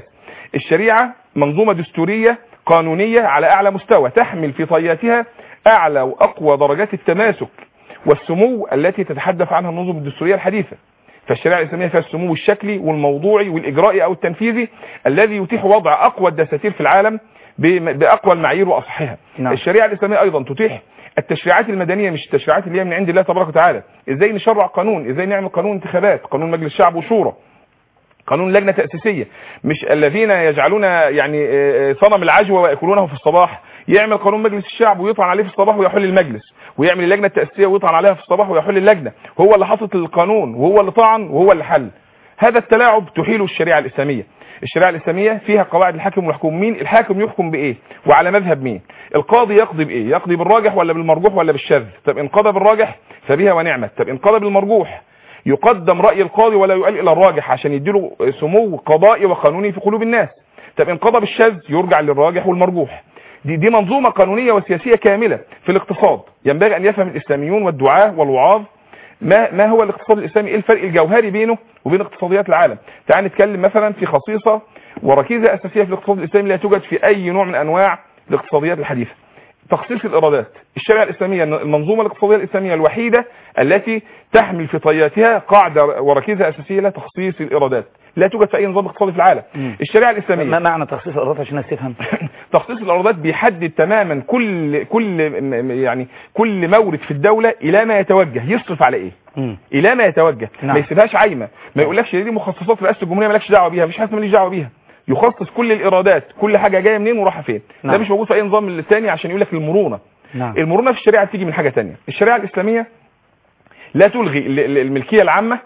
الشريعة منظومة دستورية قانونية على أعلى مستوى، تحمل في طياتها أعلى وأقوى درجات التماسك والسمو التي تتحدث عنها النظم الدستورية الحديثة. فالشريعة الإسلامية فيها السمو الشكلي والموضوعي والإجرائي أو التنفيذي الذي يتيح وضع أقوى الدساتير في العالم بأقوى المعايير وأصحها. نعم. الشريعة الإسلامية أيضا تتيح التشريعات المدنية، مش التشريعات اللي هي من عند الله تبارك وتعالى. إزاي نشرع قانون، إزاي نعمل قانون انتخابات، قانون مجلس شعب وشورى، قانون لجنة تأسيسية، مش الذين يجعلون يعني صنم العجوة ويأكلونه في الصباح، يعمل قانون مجلس الشعب ويطعن عليه في الصباح ويحل المجلس، ويعمل اللجنة التأسيسية ويطعن عليها في الصباح ويحل اللجنة. هو اللي حاطط القانون وهو اللي طعن وهو اللي حل. هذا التلاعب تحيله الشريعة الإسلامية. الشريعة الإسلامية فيها قواعد الحاكم والمحكوم. مين الحاكم يحكم بإيه وعلى مذهب مين؟ القاضي يقضي بإيه؟ يقضي بالراجح ولا بالمرجوح ولا بالشاذ؟ طب إن قضى بالراجح فبها ونعمت. طب إن قضى بالمرجوح يقدم رأي القاضي ولا يقال إلى الراجح عشان يديله سمو قضائي وقانوني في قلوب الناس. طب إن قضى بالشاذ يرجع للراجح والمرجوح. دي منظومة قانونية وسياسية كاملة. في الاقتصاد ينبغي أن يفهم الإسلاميون والدعاة والوعاظ ما هو الاقتصاد الإسلامي، إيه الفرق الجوهري بينه وبين اقتصاديات العالم. تعال نتكلم مثلا في خصيصة وركيزة أساسية في الاقتصاد الإسلامي لا توجد في أي نوع من أنواع الاقتصاديات الحديثة: تخصيص الإيرادات. الشريعة الإسلامية المنظومة الاقتصادية الإسلامية الوحيدة التي تحمل في طياتها قاعدة وركيزة أساسية لتخصيص الإيرادات، لا توجد في أي نظام اقتصادي في العالم. الشريعة الإسلامية ما معنى تخصيص الإيرادات عشان الناس تفهم؟ تخصيص الإيرادات بيحدد تماما كل مورد في الدولة إلى ما يتوجه، يصرف على إيه، إلى ما يتوجه. نعم. ما يسيبهاش عايمة، ما يقولكش دي مخصصات رئاسة الجمهورية مالكش دعوة بيها، مفيش حاجة ماليش دعوة بيها. يخصص كل الإيرادات، كل حاجة جاية منين وراحة فين. نعم. ده مش موجود في أي نظام الثاني عشان يقولك المرونة. نعم. المرونة في الشريعة تيجي من حاجة تانية. الشريعة الإسلامية لا تلغي الملكية العامة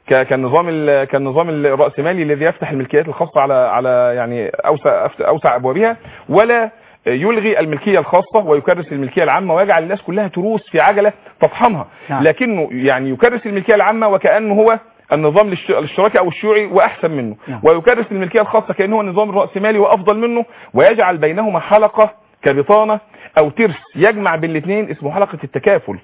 كالنظام الرأسمالي الذي يفتح الملكيات الخاصة على يعني أوسع أبوابها، ولا يلغي الملكية الخاصة ويكرس الملكية العامة ويجعل الناس كلها تروس في عجلة تطحنها. نعم. لكنه يعني يكرس الملكية العامة وكأنه هو النظام الاشتراكي أو الشيوعي وأحسن منه. نعم. ويكرس الملكية الخاصة كأنه هو النظام الرأسمالي وأفضل منه، ويجعل بينهما حلقة كبطانة أو ترس يجمع بين الاثنين اسمه حلقة التكافل.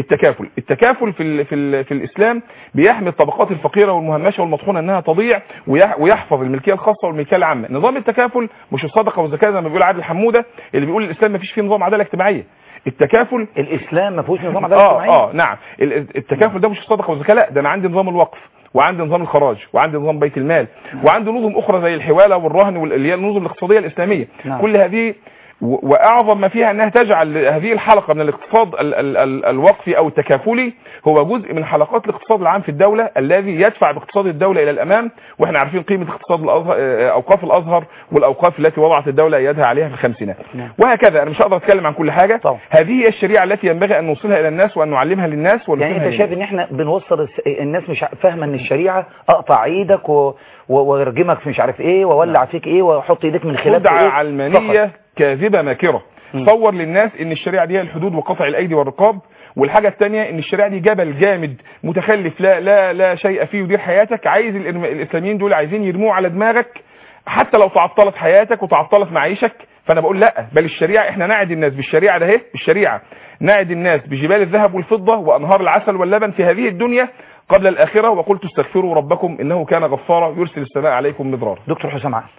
التكافل في الإسلام بيحمي الطبقات الفقيرة والمهمشة والمطحونة انها تضيع، ويحفظ الملكية الخاصة والملكية العامة. نظام التكافل مش الصدقة والزكاة زي ما بيقول عادل حمودة اللي بيقول الإسلام ما فيش فيه نظام عدالة اجتماعية. التكافل الإسلام ما فيهوش نظام عدالة اجتماعية. نعم. التكافل ده مش الصدقة والزكاة، لا، ده انا عندي نظام الوقف وعندي نظام الخراج وعندي نظام بيت المال وعندي نظم أخرى زي الحوالة والرهن واللي هي النظم الاقتصادية الإسلامية. نعم. كل هذه وأعظم ما فيها أنها تجعل هذه الحلقة من الاقتصاد الوقفي أو التكافلي هو جزء من حلقات الاقتصاد العام في الدولة الذي يدفع باقتصاد الدولة إلى الأمام. وإحنا عارفين قيمة اقتصاد أوقاف الأزهر والأوقاف التي وضعت الدولة يدها عليها في الخمسينات. وهكذا أنا مش هقدر أتكلم عن كل حاجة. طبعا. هذه هي الشريعة التي ينبغي أن نوصلها إلى الناس وأن نعلمها للناس. يعني أنت شايف إن إحنا بنوصل الناس مش فاهمة إن الشريعة أقطع إيدك وارجمك في مش عارف إيه وولع فيك إيه وحط إيدك من خلاف خدعة علمانية كاذبة ماكرة. صور للناس ان الشريعة دي هي الحدود وقطع الايدي والرقاب. والحاجة الثانية ان الشريعة دي جبل جامد متخلف لا شيء فيه يدير حياتك. عايز الاسلاميين دول عايزين يرموه على دماغك حتى لو تعطلت حياتك وتعطلت معيشك. فانا بقول لا، بل الشريعة احنا نعد الناس بالشريعة ده اهي، بالشريعة نعد الناس بجبال الذهب والفضة وانهار العسل واللبن في هذه الدنيا قبل الآخرة. وقلت استغفروا ربكم إنه كان غفارا يرسل السماء عليكم مدرارا. دكتور حسام عقل.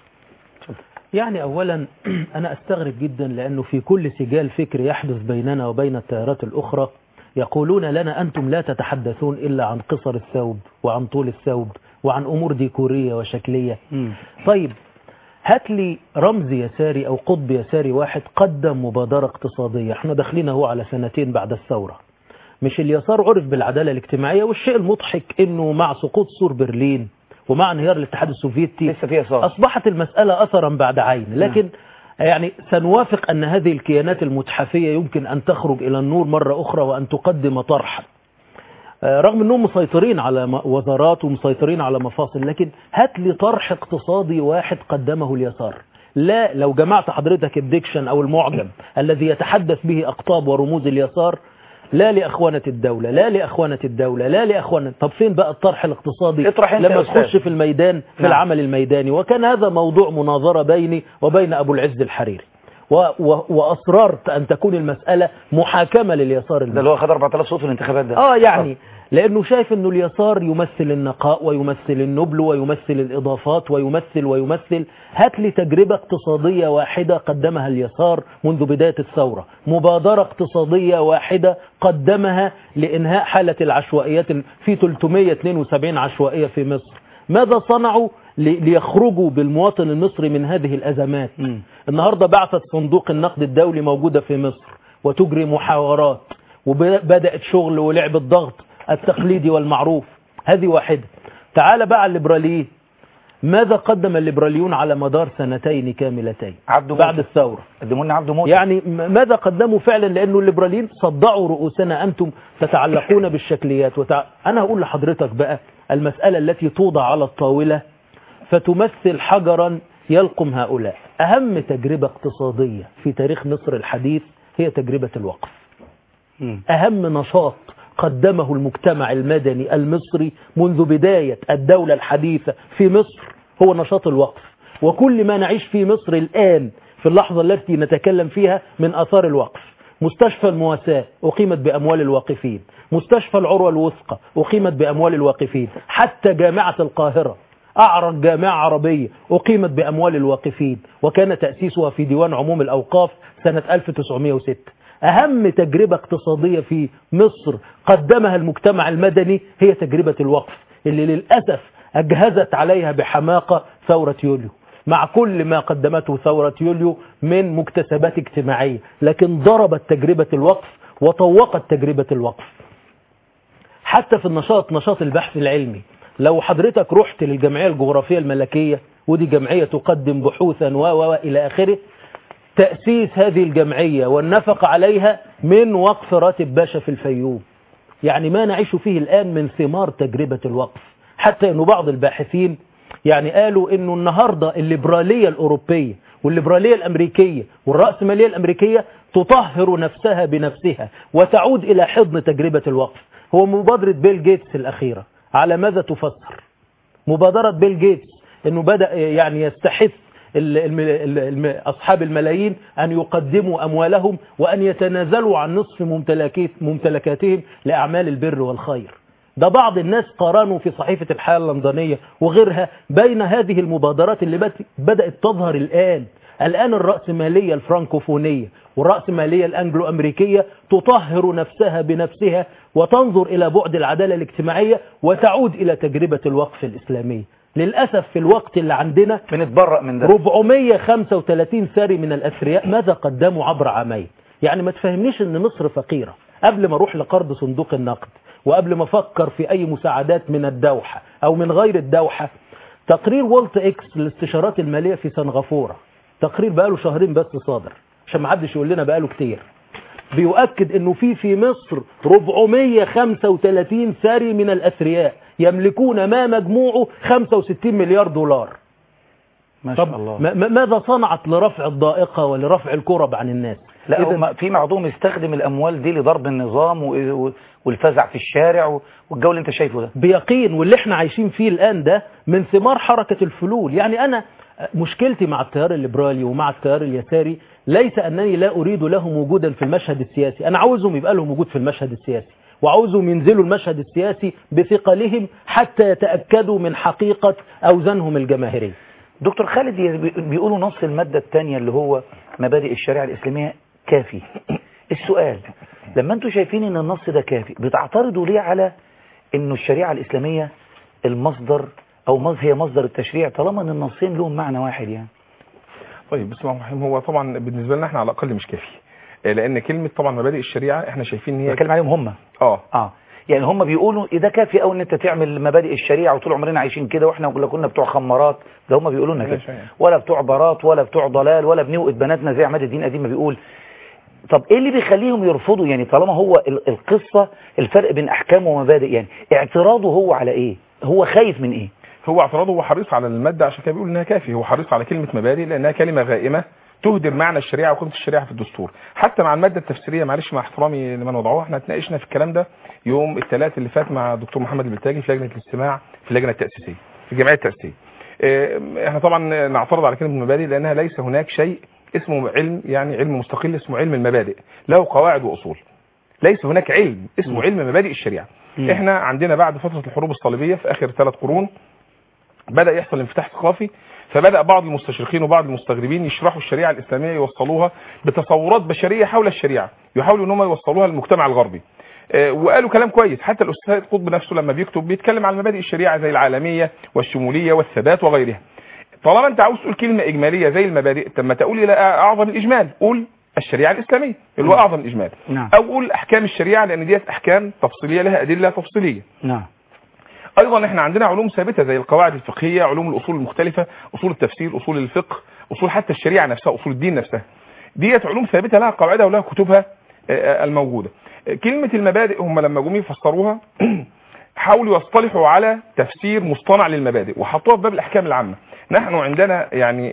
يعني أولا أنا أستغرب جدا لأنه في كل سجال فكر يحدث بيننا وبين التيارات الأخرى يقولون لنا أنتم لا تتحدثون إلا عن قصر الثوب وعن طول الثوب وعن أمور ديكورية وشكلية. طيب هات لي رمز يساري أو قطب يساري واحد قدم مبادرة اقتصادية. احنا داخلين هو على سنتين بعد الثورة. مش اليسار عرف بالعدالة الاجتماعية، والشيء المضحك انه مع سقوط سور برلين ومع انهيار الاتحاد السوفيتي اصبحت المسألة اثرا بعد عين. لكن يعني سنوافق ان هذه الكيانات المتحفية يمكن ان تخرج الى النور مرة اخرى وان تقدم طرحا رغم انهم مسيطرين على وزارات ومسيطرين على مفاصل. لكن هات لي طرح اقتصادي واحد قدمه اليسار. لا، لو جمعت حضرتك الديكشن او المعجم الذي يتحدث به اقطاب ورموز اليسار، لا لأخوانة الدولة، لا لأخوانة الدولة، لا لأخوانة. طب فين بقى الطرح الاقتصادي لما تخش في الميدان في العمل الميداني؟ وكان هذا موضوع مناظرة بيني وبين أبو العز الحريري. وأصررت أن تكون المسألة محاكمة لليسار ده اللي هو خد 4000 صوت في الانتخابات ده. يعني لأنه شايف أنه اليسار يمثل النقاء ويمثل النبل ويمثل الإضافات ويمثل. هات لي تجربة اقتصادية واحدة قدمها اليسار منذ بداية الثورة، مبادرة اقتصادية واحدة قدمها لإنهاء حالة العشوائيات في 372 عشوائية في مصر. ماذا صنعوا ليخرجوا بالمواطن المصري من هذه الأزمات؟ النهاردة بعثت صندوق النقد الدولي موجودة في مصر وتجري محاورات، وبدأت شغل ولعب الضغط التقليدي والمعروف. هذه واحدة. تعال بقى الليبراليين، ماذا قدم الليبراليون على مدار سنتين كاملتين بعد الثورة؟ قدموا لنا عبد موسى. يعني ماذا قدموا فعلا؟ لأنه الليبراليين صدعوا رؤوسنا، أنتم تتعلقون بالشكليات. أنا هقول لحضرتك بقى المسألة التي توضع على الطاولة فتمثل حجرا يلقم هؤلاء. أهم تجربة اقتصادية في تاريخ مصر الحديث هي تجربة الوقف. أهم نشاط قدمه المجتمع المدني المصري منذ بداية الدولة الحديثة في مصر هو نشاط الوقف. وكل ما نعيش في مصر الآن في اللحظة التي نتكلم فيها من آثار الوقف. مستشفى المواساة أقيمت بأموال الواقفين، مستشفى العروة الوثقى أقيمت بأموال الواقفين، حتى جامعة القاهرة أعرق جامعة عربية أقيمت بأموال الواقفين، وكان تأسيسها في ديوان عموم الأوقاف سنة 1906. أهم تجربة اقتصادية في مصر قدمها المجتمع المدني هي تجربة الوقف، اللي للأسف أجهزت عليها بحماقة ثورة يوليو، مع كل ما قدمته ثورة يوليو من مكتسبات اجتماعية، لكن ضربت تجربة الوقف وطوقت تجربة الوقف. حتى في نشاط البحث العلمي، لو حضرتك رحت للجمعية الجغرافية الملكية، ودي جمعية تقدم بحوثا إلى آخره، تأسيس هذه الجمعية والنفق عليها من وقف راتب باشا في الفيوم. يعني ما نعيش فيه الآن من ثمار تجربة الوقف. حتى أنه بعض الباحثين يعني قالوا أنه النهاردة الليبرالية الأوروبية والليبرالية الأمريكية والرأسمالية الأمريكية تطهر نفسها بنفسها وتعود إلى حضن تجربة الوقف. هو مبادرة بيل جيتس الأخيرة على ماذا تفسر؟ مبادرة بيل جيتس أنه بدأ يعني يستحث أصحاب الملايين أن يقدموا أموالهم وأن يتنازلوا عن نصف ممتلكاتهم لأعمال البر والخير. ده بعض الناس قارنوا في صحيفة الحياة اللندنية وغيرها بين هذه المبادرات اللي بدأت تظهر الآن الرأسمالية الفرنكوفونية والرأسمالية الأنجلو أمريكية تطهر نفسها بنفسها وتنظر إلى بعد العدالة الاجتماعية وتعود إلى تجربة الوقف الإسلامية. للأسف في الوقت اللي عندنا بنتبرأ من ده. 435 ثري من الأثرياء ماذا قدموا عبر عامين؟ يعني ما تفهمنيش ان مصر فقيرة قبل ما اروح لقرض صندوق النقد وقبل ما افكر في اي مساعدات من الدوحة او من غير الدوحة. تقرير وولت اكس للاستشارات المالية في سنغافورة، تقرير بقاله شهرين بس صادر عشان ما حدش يقول لنا بقاله كتير، بيؤكد انه في مصر 435 ثري من الاثرياء يملكون ما مجموعه 65 مليار دولار. ما شاء الله. ماذا صنعت لرفع الضائقة ولرفع الكرب عن الناس؟ لا في معظم يستخدم الأموال دي لضرب النظام والفزع في الشارع والجو اللي انت شايفه ده بيقين. واللي احنا عايشين فيه الآن ده من ثمار حركة الفلول. يعني أنا مشكلتي مع التيار الليبرالي ومع التيار اليساري ليس أنني لا أريد لهم وجودا في المشهد السياسي، أنا عاوزهم يبقى لهم وجود في المشهد السياسي وعاوزهم ينزلوا المشهد السياسي بثقلهم حتى يتأكدوا من حقيقة أوزانهم الجماهيرية. دكتور خالد بيقولوا نص المادة الثانية اللي هو مبادئ الشريعة الإسلامية كافي. السؤال لما انتوا شايفين ان النص ده كافي بتعترضوا ليه على انه الشريعة الإسلامية المصدر او هي مصدر التشريع طالما ان النصين لهم معنى واحد؟ يعني طيب بسم الله الرحمن الرحيم. هو طبعا بالنسبة لنا احنا على الأقل مش كافي، لأن كلمة طبعا مبادئ الشريعة احنا شايفين ان هي بتكلم عليهم هم يعني هم بيقولوا ده كافي او ان انت تعمل مبادئ الشريعة وطول عمرنا عايشين كده واحنا كنا بتوع خمارات، ده هم بيقولوا لنا كده، ولا بتوع بارات ولا بتوع ضلال ولا بنوقت بناتنا زي عماد الدين قديم ما بيقول. طب ايه اللي بيخليهم يرفضوا؟ يعني طالما هو القصة الفرق بين احكام ومبادئ، يعني اعتراضه هو على ايه؟ هو خايف من ايه؟ هو اعتراضه هو حريص على المادة عشان كده بيقول انها كافي. هو حريص على كلمة مبادئ لانها كلمة غائمة تهدر معنى الشريعة وقيمة الشريعة في الدستور. حتى مع المادة التفسيرية، معلش مع احترامي لمن وضعوها، احنا اتناقشنا في الكلام ده يوم الثلاث اللي فات مع الدكتور محمد البلتاجي في لجنة الاستماع في اللجنة التأسيسية في الجمعية التأسيسية. احنا طبعا نعترض على كلمة مبادئ لانها ليس هناك شيء اسمه علم، يعني علم مستقل اسمه علم المبادئ، له قواعد واصول. ليس هناك علم اسمه علم مبادئ الشريعه. احنا عندنا بعد فتره الحروب الصليبيه في اخر 3 قرون بدا يحصل انفتاح ثقافي، فبدا بعض المستشرقين وبعض المستغربين يشرحوا الشريعه الاسلاميه، يوصلوها بتصورات بشريه حول الشريعه، يحاولوا ان هم يوصلوها للمجتمع الغربي. وقالوا كلام كويس. حتى الاستاذ قطب نفسه لما بيكتب بيتكلم عن مبادئ الشريعه زي العالميه والشموليه والثبات وغيرها. طالما انت عاوز تقول كلمه اجماليه زي المبادئ، طب ما تقول الى اعظم الاجمال، قول الشريعه الاسلاميه اللي هو اعظم الاجمال، او قول احكام الشريعه لان ديت احكام تفصيليه لها ادله تفصيليه. ايضا احنا عندنا علوم ثابته زي القواعد الفقهيه، علوم الاصول المختلفه، اصول التفسير، اصول الفقه، اصول حتى الشريعه نفسها، اصول الدين نفسها. ديت علوم ثابته لها قواعدها ولها كتبها الموجوده. كلمه المبادئ هم لما جم يفسروها حاولوا يصطلحوا على تفسير مصطنع للمبادئ وحطوها في باب الاحكام العامه. نحن عندنا يعني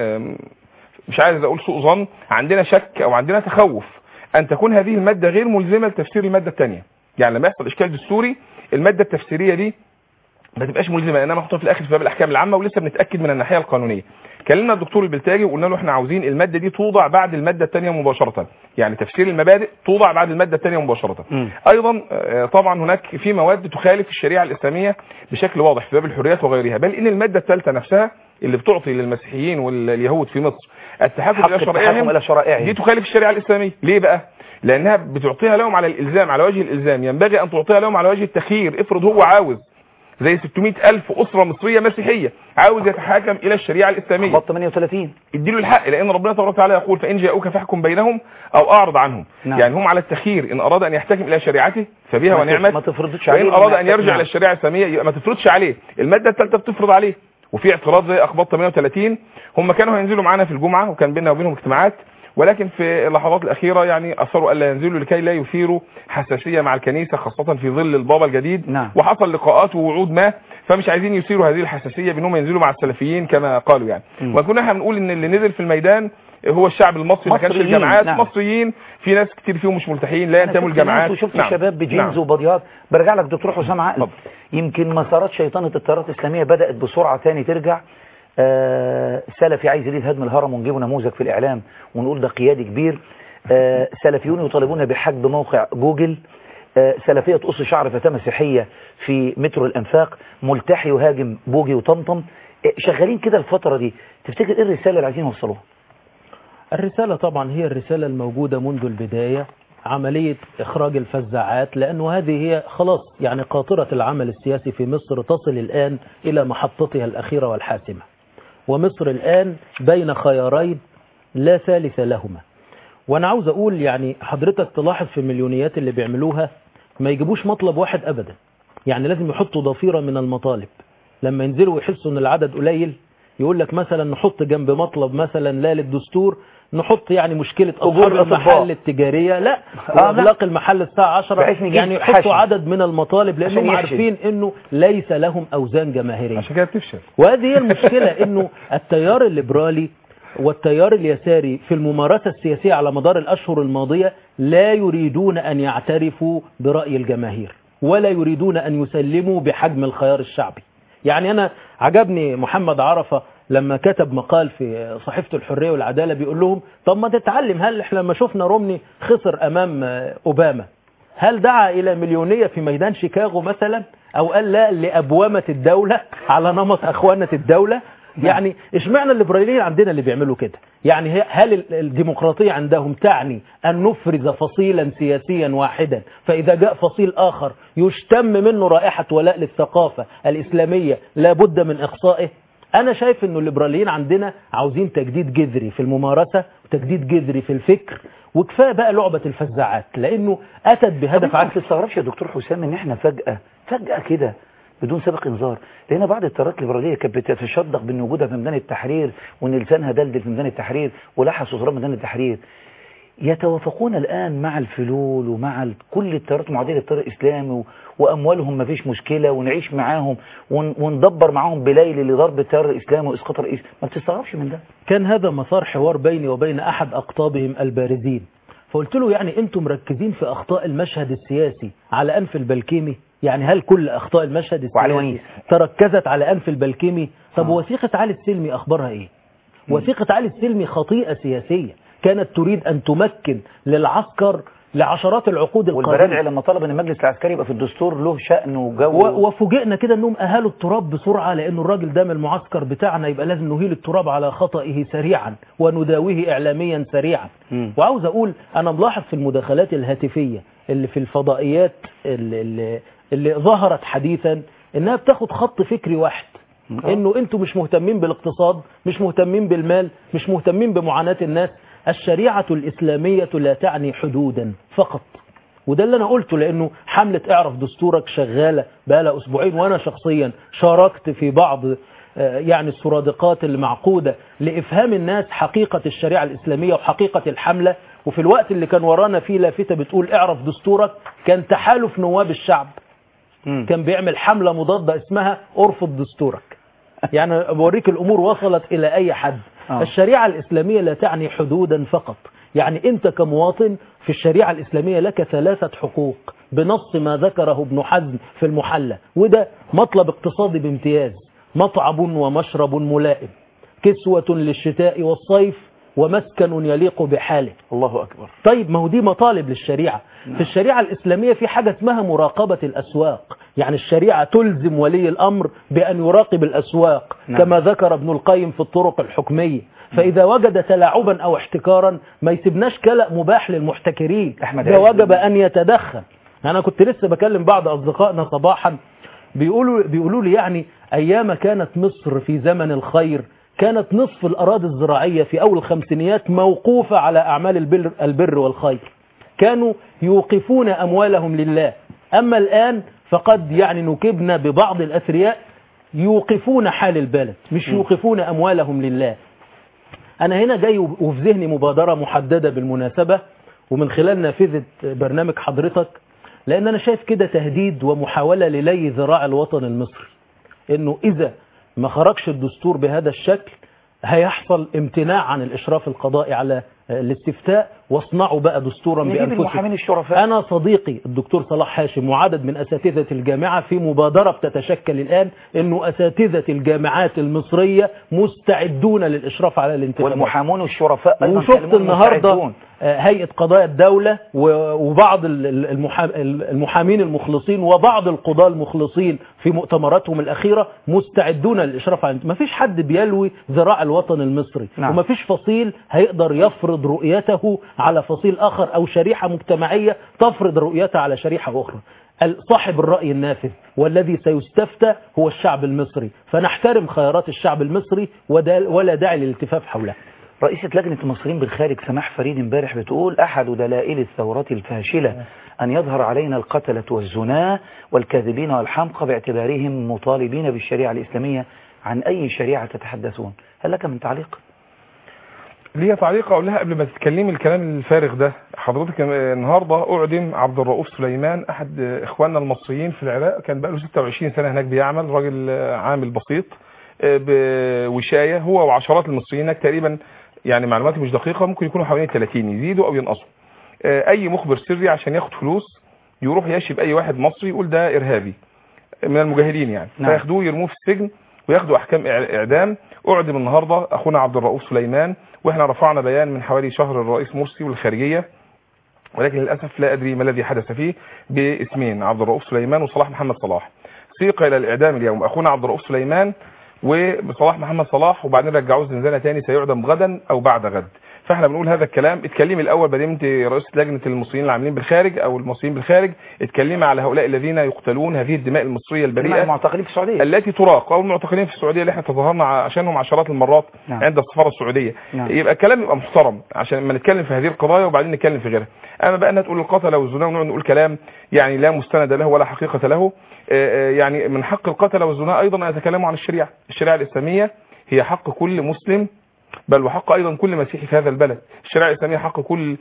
مش عايز اقول سوء ظن، عندنا شك او عندنا تخوف ان تكون هذه الماده غير ملزمه لتفسير الماده الثانيه. يعني لما يحصل اشكال دستوري الماده التفسيريه دي ما تبقاش ملزمه لانها محطوطه في الاخر في باب الاحكام العامه ولسه بنتاكد من الناحيه القانونيه. كلمنا الدكتور البلتاجي وقلنا له احنا عاوزين الماده دي توضع بعد الماده الثانيه مباشره، يعني تفسير المبادئ توضع بعد الماده الثانيه مباشره. ايضا طبعا هناك في مواد تخالف الشريعه الاسلاميه بشكل واضح في باب الحريات وغيرها، بل ان الماده الثالثه نفسها اللي بتعطي للمسيحيين واليهود في مصر التحاكم الى شرائعهم دي تخالف الشريعه الاسلاميه. ليه بقى؟ لانها بتعطيها لهم على الالزام، على وجه الالزام. ينبغي ان تعطيها لهم على وجه التخيير. افرض هو عاوز زي 600,000 أسرة مصرية مسيحية عاوز يتحاكم إلى الشريعة الإسلامية، خط 38 اديله الحق، لأن ربنا تبارك وتعالى يقول فإن جاءوك فاحكم بينهم أو أعرض عنهم. يعني هم على التخيير، إن أراد أن يحتكم إلى شريعته فبها ونعمت، ما تفرضش عليه، وإن أراد أن يرجع إلى الشريعة الإسلامية ما تفرضش عليه. المادة الثالثة بتفرض عليه. وفي اعتراض زي أخباط 38 هم كانوا هينزلوا معانا في الجمعة وكان بيننا وبينهم اجتماعات، ولكن في اللحظات الأخيرة يعني أصروا ألا ينزلوا لكي لا يثيروا حساسية مع الكنيسة خاصة في ظل البابا الجديد. وحصل لقاءات ووعود ما، فمش عايزين يثيروا هذه الحساسية بأنهم ينزلوا مع السلفيين كما قالوا يعني. وكنا احنا بنقول ان اللي نزل في الميدان هو الشعب المصري، ما كانش الجامعات. مصريين في ناس كتير فيهم مش ملتحيين لا ينتموا الجامعات. وشفت شباب بجينز وبضيات. برجع لك دكتور حسام عقل، يمكن مسارات شيطنة التيارات الإسلامية بدأت بسرعة تاني ترجع. سلفي عايز يريد هدم الهرم ونجيبه نموذج في الإعلام ونقول ده قيادي كبير. سلفيون يطالبون بحجب موقع جوجل. سلفية تقص شعر فتاة مسيحية في مترو الأنفاق. ملتحي يهاجم بوجي وطمطم. شغالين كده الفترة دي. تفتكر ايه الرسالة اللي عايزين يوصلوها؟ الرسالة طبعا هي الرسالة الموجودة منذ البداية، عملية إخراج الفزاعات، لأنه هذه هي خلاص يعني قاطرة العمل السياسي في مصر تصل الآن إلى محطتها الأخيرة والحاسمة. ومصر الآن بين خيارين لا ثالث لهما. وانا عاوز اقول يعني حضرتك تلاحظ في المليونيات اللي بيعملوها ما يجيبوش مطلب واحد ابدا، يعني لازم يحطوا ضفيرة من المطالب. لما ينزلوا ويحسوا ان العدد قليل يقول لك مثلا نحط جنب مطلب مثلا لا للدستور نحط يعني مشكلة أصحاب المحل التجارية، لا إغلاق المحل الساعة 10، يعني يحطوا عدد من المطالب لأنهم عارفين أنه ليس لهم أوزان جماهيرية، عشان كده بتفشل. وهذه هي المشكلة، أنه التيار الليبرالي والتيار اليساري في الممارسة السياسية على مدار الأشهر الماضية لا يريدون أن يعترفوا برأي الجماهير ولا يريدون أن يسلموا بحجم الخيار الشعبي. يعني أنا عجبني محمد عرفة لما كتب مقال في صحيفة الحرية والعدالة بيقول لهم طب ما تتعلم، هل احنا لما شفنا رومني خسر أمام أوباما هل دعا إلى مليونية في ميدان شيكاغو مثلا، أو قال لا لأبوامة الدولة على نمط أخوانة الدولة؟ يعني اشمعنى الليبراليين عندنا اللي بيعملوا كده؟ يعني هل الديمقراطية عندهم تعني أن نفرز فصيلا سياسيا واحدا فإذا جاء فصيل آخر يشتم منه رائحة ولاء للثقافة الإسلامية لابد من إقصائه؟ أنا شايف أنه الليبراليين عندنا عاوزين تجديد جذري في الممارسة وتجديد جذري في الفكر، وكفاية بقى لعبة الفزاعات لأنه أتت بهدف عكس. ما تستغربش يا دكتور حسام أن احنا فجأة كده بدون سابق انذار لقينا بعض التيارات الليبراليه كانت بتتشدق بان وجودها في ميدان التحرير وان لسانها دلدل في ميدان التحرير ولحس صغرى ميدان التحرير يتوافقون الان مع الفلول ومع كل التيارات المعاديه للتيار الاسلامي واموالهم ما فيش مشكله ونعيش معاهم وندبر معاهم بليل لضرب التيار الاسلامي واسقاط الرئيس. ما بتستغربش من ده؟ كان هذا مسار حوار بيني وبين احد اقطابهم البارزين، فقلت له يعني انتم مركزين في اخطاء المشهد السياسي على انف البلكيمي، يعني هل كل اخطاء المشهد السياسي تركزت على انف البلكيمي؟ طب وثيقة علي السلمي اخبارها ايه؟ وثيقة علي السلمي خطيئة سياسية كانت تريد أن تمكن للعسكر لعشرات العقود القادمة. والبرادعي لما طلب ان المجلس العسكري يبقى في الدستور له شأن وجو، وفوجئنا كده انهم اهالوا التراب بسرعة، لانه الراجل ده من المعسكر بتاعنا، يبقى لازم نهيل التراب على خطئه سريعا ونداويه اعلاميا سريعا. وعاوز اقول انا ملاحظ في المداخلات الهاتفية اللي في الفضائيات اللي ظهرت حديثا انها بتاخد خط فكري واحد، انه انتوا مش مهتمين بالاقتصاد، مش مهتمين بالمال، مش مهتمين بمعاناة الناس. الشريعة الإسلامية لا تعني حدودا فقط، وده اللي أنا قلته، لأنه حملة اعرف دستورك شغالة بقالها أسبوعين، وأنا شخصيا شاركت في بعض يعني السرادقات اللي معقودة لإفهام الناس حقيقة الشريعة الإسلامية وحقيقة الحملة. وفي الوقت اللي كان ورانا فيه لافتة بتقول اعرف دستورك، كان تحالف نواب الشعب كان بيعمل حملة مضادة اسمها ارفض دستورك. يعني بوريك الأمور وصلت إلى أي حد. الشريعة الإسلامية لا تعني حدودا فقط، يعني أنت كمواطن في الشريعة الإسلامية لك 3 حقوق بنص ما ذكره ابن حزم في المحلى، وده مطلب اقتصادي بامتياز: مطعم ومشرب ملائم، كسوة للشتاء والصيف، ومسكن يليق بحاله. الله أكبر. طيب ما هو دي مطالب للشريعة. في الشريعة الإسلامية في حاجة اسمها مراقبة الأسواق، يعني الشريعة تلزم ولي الأمر بأن يراقب الأسواق كما ذكر ابن القيم في الطرق الحكمية. فإذا وجد تلاعبا أو احتكارا ما يسيبناش كلأ مباح للمحتكرين، ده وجب أن يتدخل. أنا كنت لسه بكلم بعض أصدقائنا صباحا بيقولوا لي يعني أيام كانت مصر في زمن الخير كانت نصف الأراضي الزراعية في أول الخمسينيات موقوفة على أعمال البر والخير، كانوا يوقفون أموالهم لله. أما الآن فقد يعني نكبنا ببعض الأثرياء يوقفون حال البلد، مش يوقفون أموالهم لله. أنا هنا جاي وفي ذهني مبادرة محددة بالمناسبة، ومن خلال نافذة برنامج حضرتك، لأن أنا شايف كده تهديد ومحاولة للي ذراع الوطن المصري، إنه إذا ما خرجش الدستور بهذا الشكل هيحصل امتناع عن الإشراف القضائي على الاستفتاء، واصنعوا بقى دستورا بأنفسهم. أنا صديقي الدكتور صلاح هاشم وعدد من أساتذة الجامعة في مبادرة بتتشكل الآن إنه أساتذة الجامعات المصرية مستعدون للإشراف على الانتخابات، والمحامون والشرفاء أيضا. وشفت النهاردة هيئة قضايا الدولة وبعض المحامين المخلصين وبعض القضاة المخلصين في مؤتمراتهم الأخيرة مستعدون للإشراف على الانتخابات. ما فيش حد بيلوي ذراع الوطن المصري، وما فيش فصيل هيقدر يفرض رؤيته على فصيل آخر، أو شريحة مجتمعية تفرض رؤيتها على شريحة أخرى. صاحب الرأي النافذ والذي سيستفتى هو الشعب المصري، فنحترم خيارات الشعب المصري ولا داعي للالتفاف حولها. رئيسة لجنة المصريين بالخارج سماح فريد امبارح بتقول أحد دلائل الثورات الفاشلة أن يظهر علينا القتلة والزناة والكاذبين والحمقى باعتبارهم مطالبين بالشريعة الإسلامية. عن أي شريعة تتحدثون؟ هل لك من تعليق؟ ليا تعليق أقول لها قبل ما تتكلمي الكلام الفارغ ده. حضرتك النهاردة أعدم عبد الرؤوف سليمان، أحد إخواننا المصريين في العراق، كان بقاله 26 سنة هناك بيعمل، راجل عامل بسيط بوشاية، هو وعشرات المصريين هناك تقريبا، يعني معلوماتي مش دقيقة، ممكن يكونوا حوالين 30 يزيدوا أو ينقصوا. أي مخبر سري عشان ياخد فلوس يروح يشب أي واحد مصري يقول ده إرهابي من المجاهدين يعني، فياخدوه يرموه في السجن وياخدوا أحكام إعدام. أعدم النهاردة أخونا عبد الرؤوف سليمان، وإحنا رفعنا بيان من حوالي شهر الرئيس مرسي والخارجية، ولكن للأسف لا أدري ما الذي حدث فيه، باسمين عبد الرؤوف سليمان وصلاح محمد صلاح. سيق إلى الإعدام اليوم أخونا عبد الرؤوف سليمان وبصلاح محمد صلاح، وبعدين رجعوه الزنزانة تاني، سيعدم غدا أو بعد غد. فاحنا بنقول هذا الكلام. اتكلمي الاول بعدين انت رئيسة لجنة المصريين العاملين بالخارج او المصريين بالخارج، اتكلمي على هؤلاء الذين يقتلون، هذه الدماء المصرية البريئة، المعتقلين في السعودية التي تراق، او المعتقلين في السعودية اللي احنا تظاهرنا عشانهم عشرات المرات عند السفارة السعودية. يبقى الكلام يبقى محترم عشان ما نتكلم في هذه القضايا وبعدين نتكلم في غيرها. اما بقى انها تقول القتلة والزنا ونقعد نقول كلام يعني لا مستند له ولا حقيقة له. يعني من حق القتلة والزنا ايضا ان يتكلموا عن الشريعة الاسلامية هي حق كل مسلم، بل وحق ايضا كل مسيحي في هذا البلد. الشريعه الاسلاميه حق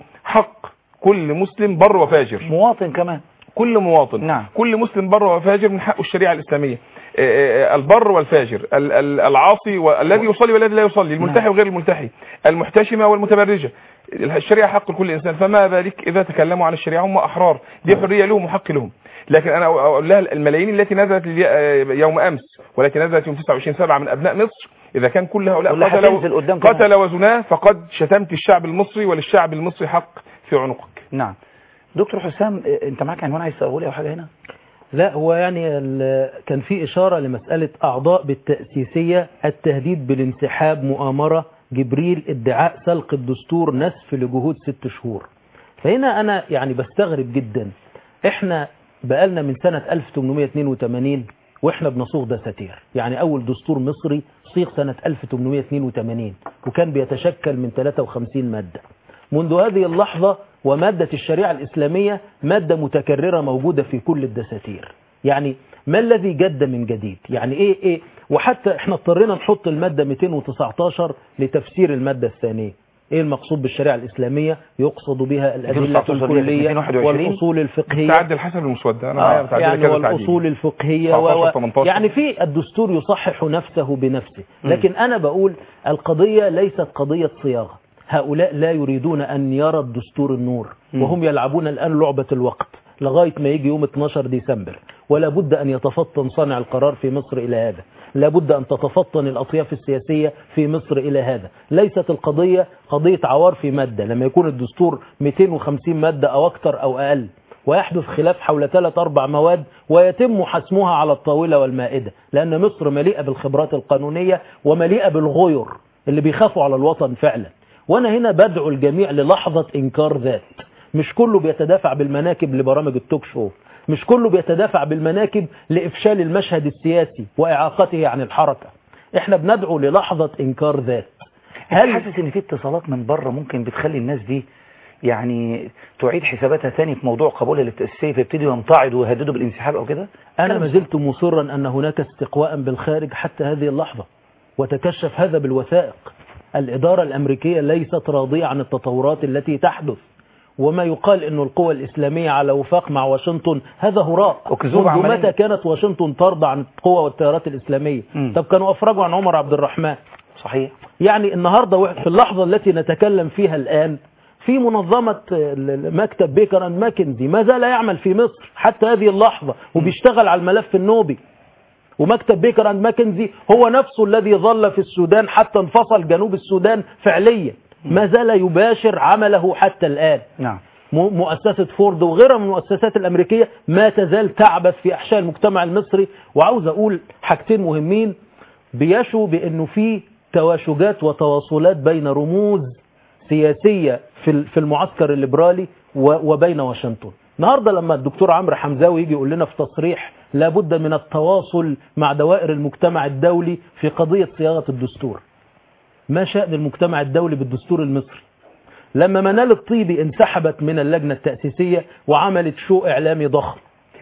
كل مسلم بر وفاجر، مواطن كمان، كل مواطن. كل مسلم بر وفاجر من حقه الشريعه الاسلاميه. البر والفاجر، العاصي والذي يصلي والذي لا يصلي، الملتحي وغير الملتحي، المحتشمه والمتبرجه، الشريعه حق لكل انسان. فما بالك اذا تكلموا عن الشريعه هم احرار، دي حريه لهم وحق لهم. لكن انا اقول لها الملايين التي نزلت يوم امس والتي نزلت يوم 29/7 من ابناء مصر، اذا كان كل هؤلاء قتل وزناه فقد شتمت الشعب المصري، وللشعب المصري حق في عنقك. نعم. دكتور حسام، انت معاك عنوان عايز تقول او حاجه هنا؟ لا، هو يعني كان في إشارة لمسألة أعضاء بالتأسيسية، التهديد بالانسحاب، مؤامرة، جبريل، ادعاء سلق الدستور، نسف لجهود 6 شهور. فهنا أنا يعني بستغرب جدا، إحنا بقالنا من سنة 1882 وإحنا بنصوغ دساتير. يعني أول دستور مصري صيغ سنة 1882 وكان بيتشكل من 53 مادة. منذ هذه اللحظة ومادة الشريعة الإسلامية مادة متكررة موجودة في كل الدساتير. يعني ما الذي جد من جديد؟ يعني إيه وحتى إحنا اضطرينا نحط المادة 219 لتفسير المادة الثانية. إيه المقصود بالشريعة الإسلامية؟ يقصد بها الأدلة الكلية والأصول الفقهية. تعدل حسب المسودة. يعني والأصول الفقهية يعني في الدستور يصحح نفسه بنفسه. لكن أنا بقول القضية ليست قضية صياغة. هؤلاء لا يريدون أن يرى الدستور النور، وهم يلعبون الآن لعبة الوقت لغاية ما يجي يوم 12 ديسمبر. ولا بد أن يتفطن صانع القرار في مصر إلى هذا، لا بد أن تتفطن الأطياف السياسية في مصر إلى هذا. ليست القضية قضية عوار في مادة، لما يكون الدستور 250 مادة أو أكثر أو أقل ويحدث خلاف حول 3-4 مواد ويتم حسمها على الطاولة والمائدة، لأن مصر مليئة بالخبرات القانونية ومليئة بالغير اللي بيخافوا على الوطن فعلا. وانا هنا بدعو الجميع للحظة انكار ذات. مش كله بيتدافع بالمناكب لبرامج التوك شو، مش كله بيتدافع بالمناكب لافشال المشهد السياسي واعاقته عن الحركة. احنا بندعو للحظة انكار ذات. هل حاسس ان في اتصالات من بره ممكن بتخلي الناس دي يعني تعيد حساباتها ثاني في موضوع قبولها للتأسيسية، فيبتدوا يمتعضوا ويهددوا بالانسحاب او كده؟ انا ما زلت مصرا ان هناك استقواء بالخارج حتى هذه اللحظة، وتكشف هذا بالوثائق. الإدارة الأمريكية ليست راضية عن التطورات التي تحدث، وما يقال أن القوى الإسلامية على وفاق مع واشنطن هذا هراء. منذ متى كانت واشنطن ترضى عن القوى والتيارات الإسلامية؟ طب كانوا أفرجوا عن عمر عبد الرحمن. صحيح. يعني النهاردة في اللحظة التي نتكلم فيها الآن في منظمة مكتب بيكر أند ماكنزي ما زال يعمل في مصر حتى هذه اللحظة وبيشتغل على الملف النوبي. ومكتب بيكر أند ماكنزي هو نفسه الذي ظل في السودان حتى انفصل جنوب السودان فعليا، ما زال يباشر عمله حتى الآن. نعم. مؤسسة فورد وغيرها من المؤسسات الأمريكية ما تزال تعبث في أحشاء المجتمع المصري. وعاوز أقول حاجتين مهمين بيشوا بأنه في تواشجات وتواصلات بين رموز سياسية في المعسكر الليبرالي وبين واشنطن. النهاردة لما الدكتور عمرو حمزاوي يجي يقول لنا في تصريح لابد من التواصل مع دوائر المجتمع الدولي في قضية صياغة الدستور، ما شأن المجتمع الدولي بالدستور المصري؟ لما منال الطيبي انسحبت من اللجنة التأسيسية وعملت شو إعلامي ضخم،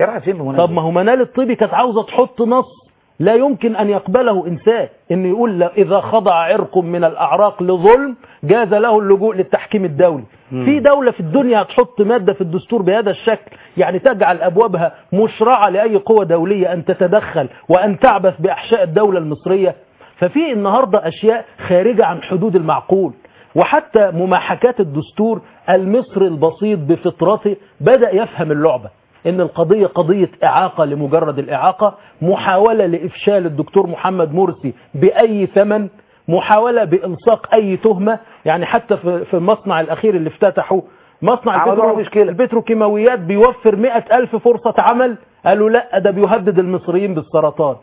طب ما هو منال الطيبي كانت عاوزة تحط نص لا يمكن أن يقبله إنسان، إنه يقول إذا خضع عرق من الأعراق لظلم جاز له اللجوء للتحكيم الدولي. في دولة في الدنيا هتحط مادة في الدستور بهذا الشكل، يعني تجعل أبوابها مشرعة لأي قوة دولية أن تتدخل وأن تعبث بأحشاء الدولة المصرية. ففي النهاردة أشياء خارجة عن حدود المعقول. وحتى مماحكات الدستور المصري البسيط بفطرته بدأ يفهم اللعبة، إن القضية قضية إعاقة لمجرد الإعاقة، محاولة لإفشال الدكتور محمد مرسي بأي ثمن، محاولة بإلصاق أي تهمة. يعني حتى في المصنع الأخير اللي افتتحوا مصنع البتروكيماويات بيوفر 100,000 فرصة عمل، قالوا لا ده بيهدد المصريين بالسرطان.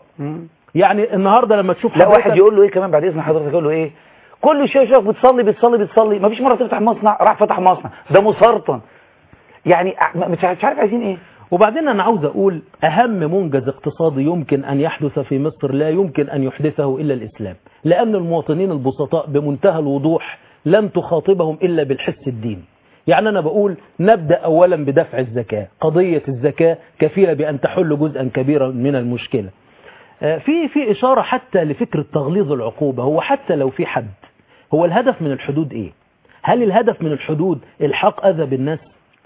يعني النهاردة لما تشوف لا واحد يقول له إيه كمان بعد إذن حضرتك، يقول له إيه كل شيء شوف بتصلي ما فيش مرة تفتح مصنع راح فتح مصنع ده مسرطن. يعني مش عارف عايزين إيه. وبعدين أنا عاوز أقول أهم منجز اقتصادي يمكن أن يحدث في مصر لا يمكن أن يحدثه إلا الإسلام، لأن المواطنين البسطاء بمنتهى الوضوح لم تخاطبهم إلا بالحس الديني. يعني أنا بقول نبدأ أولا بدفع الزكاة، قضية الزكاة كفيلة بأن تحل جزءا كبيرا من المشكلة. في إشارة حتى لفكرة تغليظ العقوبة. هو حتى لو في حد، هو الهدف من الحدود إيه؟ هل الهدف من الحدود الحاق أذى بالناس؟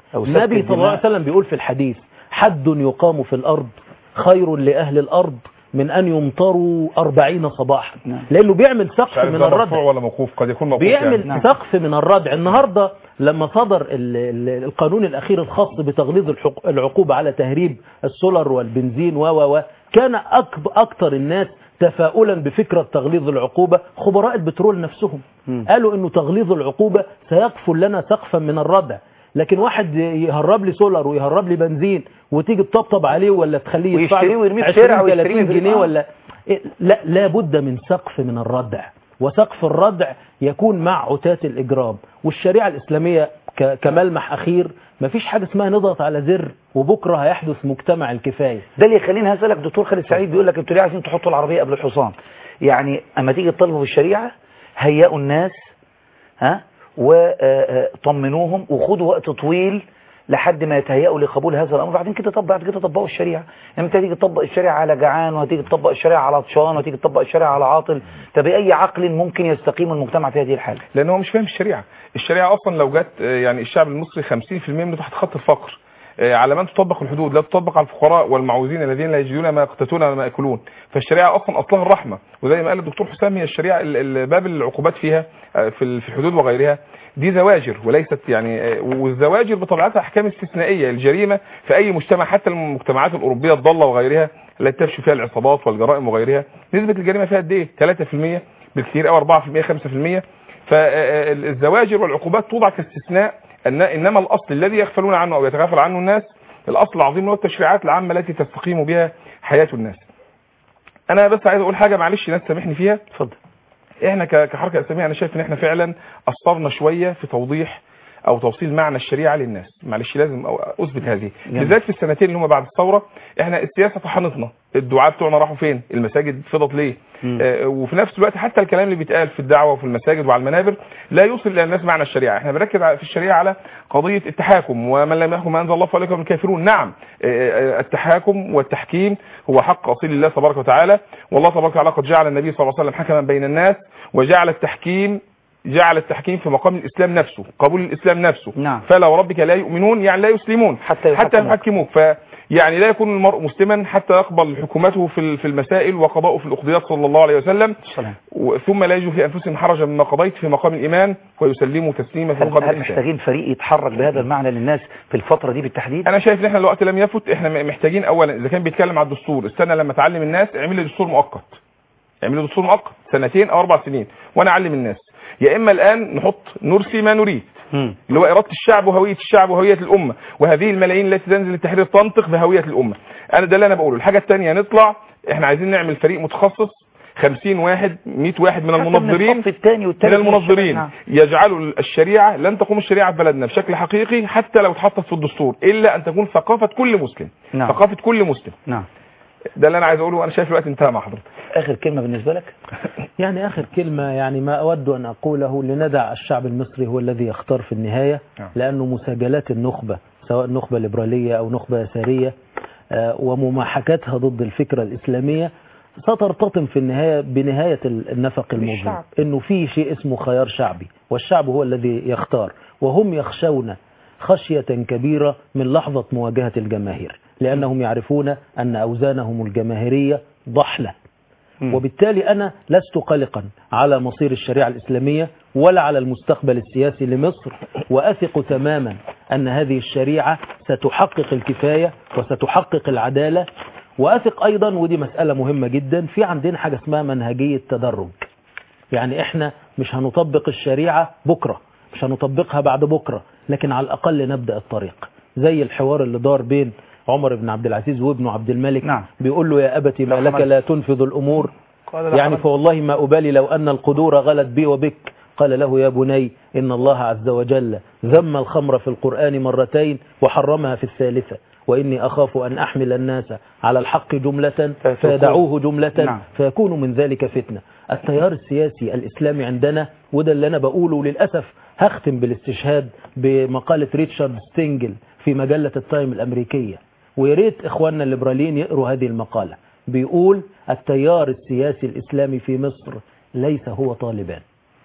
النبي صلى الله عليه وسلم بيقول في الحديث حد يقام في الأرض خير لأهل الأرض من أن يمطروا 40 صباحا، لأنه بيعمل سقف من الردع ولا موقوف، قد يكون موقوف، بيعمل يعني سقف من الردع. النهاردة لما صدر القانون الأخير الخاص بتغليظ العقوبة على تهريب السولر والبنزين كان أكثر الناس تفاؤلا بفكرة تغليظ العقوبة خبراء البترول نفسهم. قالوا إنه تغليظ العقوبة سيكفل لنا سقفا من الردع. لكن واحد يهرب لي سولر ويهرب لي بنزين وتيجي تطبطب عليه ولا تخليه يدفع 20-30 جنيه ولا لا بد من سقف من الردع، وسقف الردع يكون مع عتاة الإجرام. والشريعة الإسلامية كملمح أخير ما فيش حاجة اسمها نضغط على زر وبكرة هيحدث مجتمع الكفاية. ده اللي يخليني هسألك دكتور خالد سعيد، بيقول لك انتوا ليه عايزين تحطوا العربية قبل الحصان؟ يعني اما تيجي تطالبوا بالشريعة هيئوا الناس وطمنوهم وخدوا وقت طويل لحد ما يتهيئوا لقبول هذا الامر، بعد كده طبقوا الشريعه. يعني انت تيجي تطبق الشريعه على جعان، وهتيجي تطبق الشريعه على عطشان، وهتيجي تطبق الشريعه على عاطل. طب اي عقل ممكن يستقيم المجتمع في هذه الحاله؟ لان هو مش فاهم الشريعه. الشريعه اصلا لو جت يعني الشعب المصري 50% منه تحت خط الفقر، على من تطبق الحدود لا تطبق على الفقراء والمعوزين الذين لا يجدون ما يقتاتون وما ياكلون. فالشريعه اصلا اصلها الرحمه، وزي ما قال الدكتور حسام هي الشريعه باب العقوبات فيها في الحدود وغيرها دي زواجر وليست يعني، والزواجر بطبيعتها احكام استثنائيه. الجريمه في اي مجتمع حتى المجتمعات الاوروبيه الضاله وغيرها التي تفشي فيها العصابات والجرائم وغيرها نسبه الجريمه فيها قد ايه؟ 3% بالكثير او 4% 5%. فالزواجر والعقوبات توضع كاستثناء، انما الاصل الذي يغفلون عنه او يتغافل عنه الناس الاصل العظيم هو التشريعات العامه التي تستقيم بها حياه الناس. انا بس عايز اقول حاجه معلش ناس سامحني فيها. اتفضل. احنا كحركه اسلاميه انا شايف ان احنا فعلا قصرنا شويه في توضيح او توصيل معنى الشريعه للناس. معلش لازم اثبت هذه بالذات في السنتين اللي هم بعد الثوره. احنا السياسه طحنتنا، الدعاة بتوعنا راحوا فين؟ المساجد فضت ليه؟ وفي نفس الوقت حتى الكلام اللي بيتقال في الدعوه وفي المساجد وعلى المنابر لا يوصل الى الناس معنى الشريعه. احنا بنركز في الشريعه على قضيه التحاكم، ومن لم يحكم ما انزل الله فاولئك هم الكافرون. نعم التحاكم والتحكيم هو حق اصيل لله تبارك وتعالى، والله تبارك وتعالى قد جعل النبي صلى الله عليه وسلم حكما بين الناس، وجعل التحكيم في مقام الإسلام نفسه، قبول الإسلام نفسه. نعم. فلا وربك لا يؤمنون يعني لا يسلمون حتى يحكموك. فيعني لا يكون المرء مسلما حتى يقبل حكومته في المسائل وقضاؤه في الأقضيات صلى الله عليه وسلم، ثم لا يجد في أنفسهم حرجا مما قضيت في مقام الإيمان ويسلموا تسليما في مقام الإسلام. محتاجين فريق يتحرك بهذا المعنى للناس في الفترة دي بالتحديد؟ أنا شايف إن احنا الوقت لم يفت. احنا محتاجين أولا إذا كان بيتكلم على الدستور استنى لما تعلم الناس اعمل لي دستور مؤقت، اعمل لي دستور مؤقت 2 أو 4 سنين وأنا أعلم الناس. يا إما الآن نرسي ما نريد اللي هو إرادة الشعب وهوية الشعب وهوية الأمة، وهذه الملايين التي تنزل للتحرير تنطق بهوية الأمة. أنا ده اللي أنا بقوله. الحاجة الثانية نطلع احنا عايزين نعمل فريق متخصص 50 واحد 100 واحد من المنظرين يجعلوا الشريعة لن تقوم الشريعة في بلدنا بشكل حقيقي حتى لو اتحطت في الدستور إلا أن تكون ثقافة كل مسلم. نعم. ثقافة كل مسلم. نعم. ده اللي أنا عايز أقوله وأنا شايف الوقت انتهى مع حضرتك. آخر كلمة بالنسبة لك؟ يعني آخر كلمة يعني ما أود أن أقوله لندع الشعب المصري هو الذي يختار في النهاية، لأنه مساجلات النخبة سواء نخبة ليبرالية أو نخبة يسارية ومماحكتها ضد الفكرة الإسلامية سترتطم في النهاية بنهاية النفق المظلم، إنه في شيء اسمه خيار شعبي والشعب هو الذي يختار، وهم يخشون خشية كبيرة من لحظة مواجهة الجماهير لأنهم يعرفون أن أوزانهم الجماهيرية ضحلة. وبالتالي أنا لست قلقا على مصير الشريعة الإسلامية ولا على المستقبل السياسي لمصر، وأثق تماما أن هذه الشريعة ستحقق الكفاية وستحقق العدالة. وأثق أيضا ودي مسألة مهمة جدا في عندنا حاجة اسمها منهجية تدرج. يعني إحنا مش هنطبق الشريعة بكرة، مش هنطبقها بعد بكرة، لكن على الأقل نبدأ الطريق. زي الحوار اللي دار بين عمر بن عبد العزيز وابنه عبد الملك. نعم. بيقول له يا أبتي ما لك لا تنفذ الأمور، يعني فوالله ما أبالي لو أن القدور غلت بي وبك. قال له يا بني إن الله عز وجل ذم الخمر في القرآن مرتين وحرمها في الثالثة، وإني أخاف أن أحمل الناس على الحق جملة فيدعوه جملة. نعم. فيكون من ذلك فتنة. التيار السياسي الإسلامي عندنا، وده اللي أنا بقوله للأسف. هختم بالاستشهاد بمقالة ريتشارد ستينجل في مجلة التايم الأمريكية، ويريت إخواننا الليبراليين يقروا هذه المقالة. بيقول التيار السياسي الإسلامي في مصر ليس هو طالبان.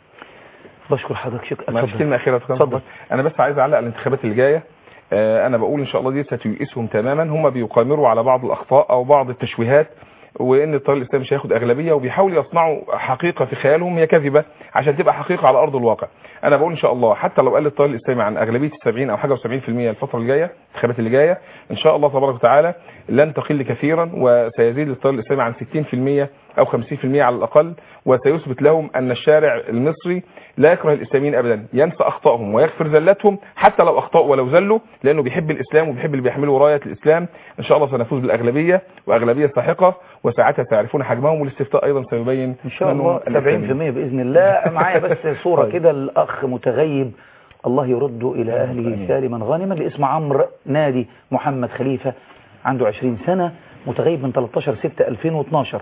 بشكر حضرتك. شكرا. ما فيش كلمة أخيرة تفضل. أنا بس عايز أعلق على الانتخابات اللي جاية. أنا بقول إن شاء الله دي ستيئسهم تماما. هم بيقامروا على بعض الأخطاء أو بعض التشويهات، وان التيار الاسلامي مش هياخد اغلبيه، وبيحاولوا يصنعوا حقيقه في خيالهم هي كاذبه عشان تبقى حقيقه على ارض الواقع. انا بقول ان شاء الله حتى لو قل التيار الاسلامي عن اغلبيه 70 او حاجه و70% الفتره الجايه، الانتخابات اللي جايه ان شاء الله تبارك وتعالى لن تقل كثيرا، وسيزيد التيار الاسلامي عن 60% او 50% على الاقل، وسيثبت لهم ان الشارع المصري لا يكره الاسلاميين ابدا، ينسى اخطائهم ويغفر زلاتهم حتى لو اخطاوا ولو زلوا، لانه بيحب الاسلام وبيحب اللي بيحملوا رايه الاسلام. ان شاء الله سنفوز بالاغلبيه واغلبيه ساحقه، وساعتها تعرفون حجمهم، والاستفتاء ايضا سيبين ان شاء الله 70% باذن الله. معايا بس صوره كده الاخ متغيب الله يرده الى اهله سالما غانما، اللي اسمه عمرو نادي محمد خليفه، عنده 20 سنه، متغيب من 13/6/2012.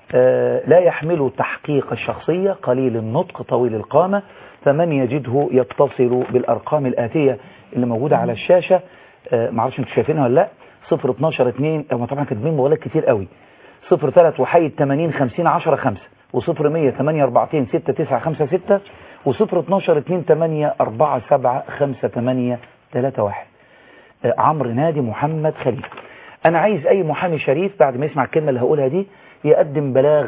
لا يحمل تحقيق الشخصية، قليل النطق، طويل القامة، فمن يجده يتصل بالأرقام الآتية اللي موجودة على الشاشة. معرفش انتوا شايفينها ولا لا. 012-2 هم طبعا كاتبين مغالات كتير قوي. 03 وحيد 80 50 10 5 و0100 842 6956 و012-2 8 4 7 5 8 3 1. عمرو نادي محمد خليفة. أنا عايز أي محامي شريف بعد ما يسمع الكلمة اللي هقولها دي يقدم بلاغ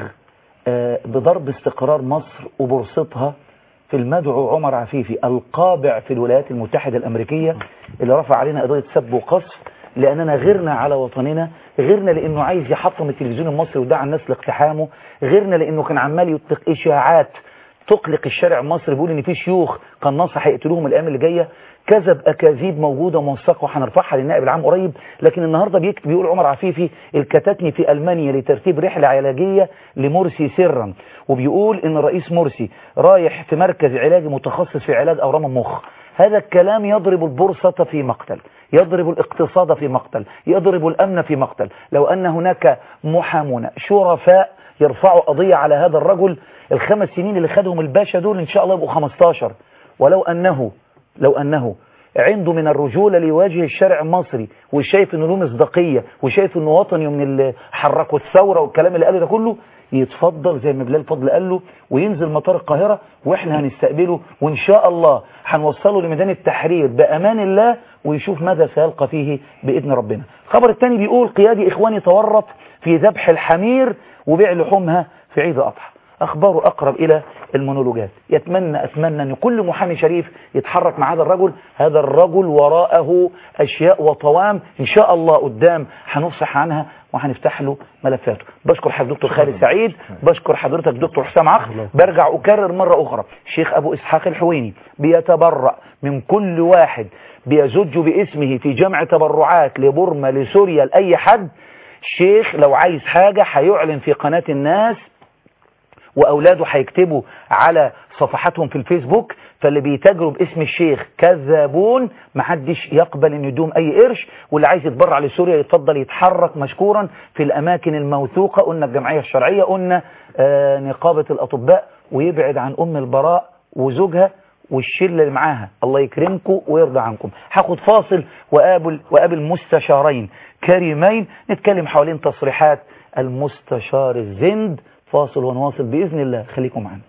بضرب استقرار مصر وبرصتها في المدعو عمر عفيفي القابع في الولايات المتحدة الأمريكية، اللي رفع علينا قضية سب وقصف لأننا غيرنا على وطننا، غيرنا لأنه عايز يحطم التلفزيون المصري ودعا الناس لاقتحامه، غيرنا لأنه كان عمال يطلق إشاعات تقلق الشارع المصري، بيقول إن في شيوخ قناصة هيقتلوهم الأيام اللي جاية. كذب أكاذيب موجودة وموثقة وهنرفعها للنائب العام قريب. لكن النهاردة بيقول عمر عفيفي الكتتني في ألمانيا لترتيب رحلة علاجية لمرسي سرا، وبيقول إن الرئيس مرسي رايح في مركز علاجي متخصص في علاج أورام المخ. هذا الكلام يضرب البورصة في مقتل، يضرب الاقتصاد في مقتل، يضرب الأمن في مقتل. لو أن هناك محامون شرفاء يرفعوا قضية على هذا الرجل، ال5 سنين اللي خدهم الباشا دول إن شاء الله يبقوا 15. ولو أنه عنده من الرجولة ليواجه الشارع المصري وشايف انه له مصداقية وشايف انه وطني ومن اللي حركوا الثورة والكلام اللي قاله ده كله، يتفضل زي ما بلال فضل قال له وينزل مطار القاهرة واحنا هنستقبله، وان شاء الله هنوصله لميدان التحرير بأمان الله ويشوف ماذا سيلقى فيه بإذن ربنا. الخبر الثاني بيقول قيادي إخواني تورط في ذبح الحمير وبيع لحومها في عيد الأضحى. أخباره أقرب إلى المونولوجات. أتمنى أن كل محامي شريف يتحرك مع هذا الرجل وراءه أشياء وطوام إن شاء الله قدام هنفصح عنها وهنفتح له ملفاته. بشكر حضرتك دكتور خالد سعيد، بشكر حضرتك دكتور حسام عقل. برجع أكرر مرة أخرى، الشيخ أبو إسحاق الحويني بيتبرأ من كل واحد بيزج باسمه في جمع تبرعات لبورما لسوريا لأي حد. الشيخ لو عايز حاجة هيعلن في قناة الناس، وأولاده هيكتبوا على صفحاتهم في الفيسبوك، فاللي بيتاجروا باسم الشيخ كذابون، محدش يقبل ان يدوم اي قرش. واللي عايز يتبرع لسوريا يتفضل يتحرك مشكورا في الاماكن الموثوقة، قلنا الجمعية الشرعية، قلنا نقابة الاطباء، ويبعد عن ام البراء وزوجها والشلة اللي معاها. الله يكرمكم ويرضى عنكم. هاخد فاصل وقابل مستشارين كريمين نتكلم حوالين تصريحات المستشار الزند. فاصل ونواصل بإذن الله، خليكم معنا.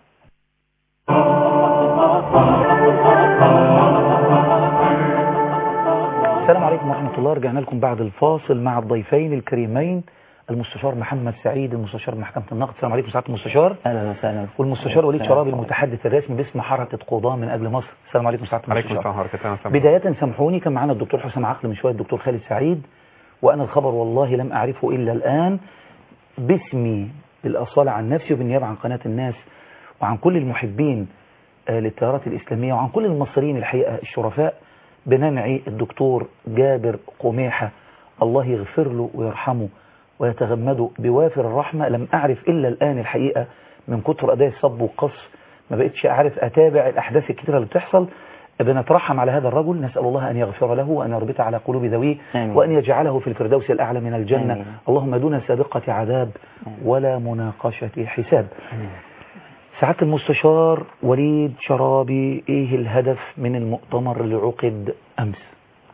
السلام عليكم ورحمة الله. رجعنا لكم بعد الفاصل مع الضيفين الكريمين، المستشار محمد سعيد المستشار محكمة النقد. السلام عليكم سعادة المستشار. اهلا وسهلا. والمستشار وليد شرابي المتحدث الرسمي باسم حركة قضاة من أجل مصر. السلام عليكم سعادة المستشار. عليكم. بداية سامحوني، كان معنا الدكتور حسام عقل من شوية، الدكتور خالد سعيد، وأنا الخبر والله لم أعرفه إلا الآن. باسمي بالأصالة عن نفسي وبالنيابة عن قناة الناس وعن كل المحبين للتيارات الإسلامية وعن كل المصريين الحقيقة الشرفاء، بننعي الدكتور جابر قميحة، الله يغفر له ويرحمه ويتغمده بوافر الرحمة. لم أعرف إلا الآن الحقيقة من كتر أداء الصب والقصف، ما بقتش أعرف أتابع الأحداث الكتيرة اللي بتحصل. بنترحم على هذا الرجل، نسأل الله أن يغفر له وأن يربط على قلوب ذويه وأن يجعله في الفردوس الأعلى من الجنة. آمين. اللهم دون سابقة عذاب ولا مناقشة حساب. سعادة المستشار وليد شرابي، إيه الهدف من المؤتمر اللي عقد أمس؟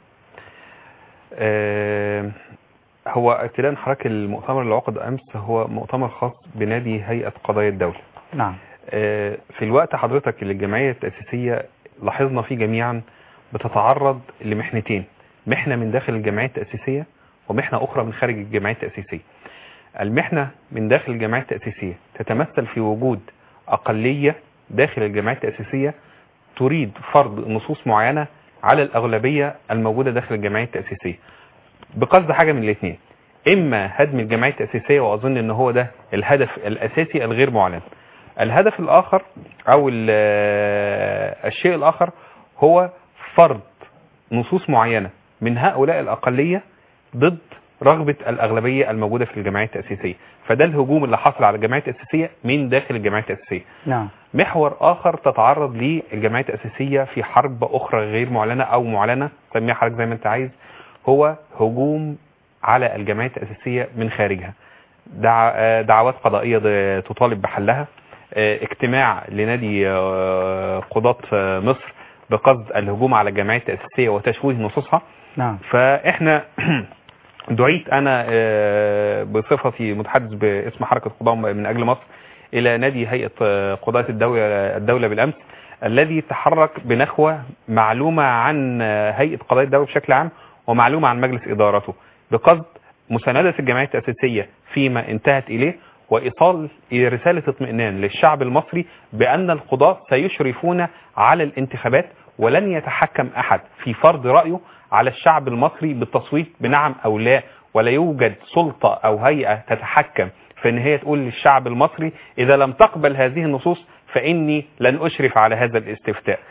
هو ابتداء حركة المؤتمر اللي عقد أمس هو مؤتمر خاص بنادي هيئة قضايا الدولة. نعم. في الوقت حضرتك اللي الجمعية التأسيسية لاحظنا فيه جميعا بتتعرض لمحنتين، محنة من داخل الجمعية التأسيسية ومحنة أخرى من خارج الجمعية التأسيسية. المحنة من داخل الجمعيات التأسيسية تتمثل في وجود أقلية داخل الجمعيات التأسيسية تريد فرض نصوص معينة على الأغلبية الموجودة داخل الجمعيات التأسيسية بقصد حاجة من الاثنين: إما هدم الجمعيات التأسيسية، وأظن أن هو ده الهدف الأساسي الغير معلن. الهدف الآخر أو الشيء الآخر هو فرض نصوص معينة من هؤلاء الأقلية ضد رغبة الأغلبية الموجودة في الجمعيات التأسيسية. فده الهجوم اللي حصل على الجمعيات التأسيسية من داخل الجمعيات التأسيسية. نعم. محور آخر تتعرض للجمعيات التأسيسية في حرب أخرى غير معلنة أو معلنة، سميها حضرتك زي ما أنت عايز، هو هجوم على الجمعيات التأسيسية من خارجها. دعوات قضائية تطالب بحلها، اجتماع لنادي قضاة مصر بقصد الهجوم على الجمعيات التأسيسية وتشويه نصوصها. نعم. فإحنا دعيت أنا بصفتي متحدث باسم حركة قضاة من أجل مصر إلى نادي هيئة قضاة الدولة بالأمس، الذي تحرك بنخوة معلومة عن هيئة قضاء الدولة بشكل عام ومعلومة عن مجلس إدارته بقصد مساندة الجمعيات التأسيسية فيما انتهت إليه، وإيصال رسالة اطمئنان للشعب المصري بأن القضاة سيشرفون على الانتخابات، ولن يتحكم أحد في فرض رأيه على الشعب المصري بالتصويت بنعم أو لا، ولا يوجد سلطة أو هيئة تتحكم في أن هي تقول للشعب المصري إذا لم تقبل هذه النصوص فإني لن أشرف على هذا الاستفتاء.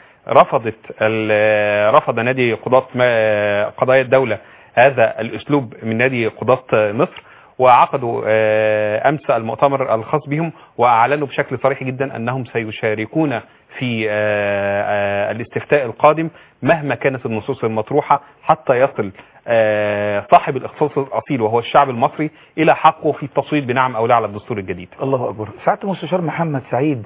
رفض نادي قضايا الدولة هذا الأسلوب من نادي قضاة مصر، وعقدوا أمس المؤتمر الخاص بهم، وأعلنوا بشكل صريح جدا أنهم سيشاركون في الاستفتاء القادم مهما كانت النصوص المطروحة، حتى يصل صاحب الاختصاص الأصيل وهو الشعب المصري إلى حقه في التصويت بنعم أو لا على الدستور الجديد. الله أكبر. سعادة المستشار محمد سعيد،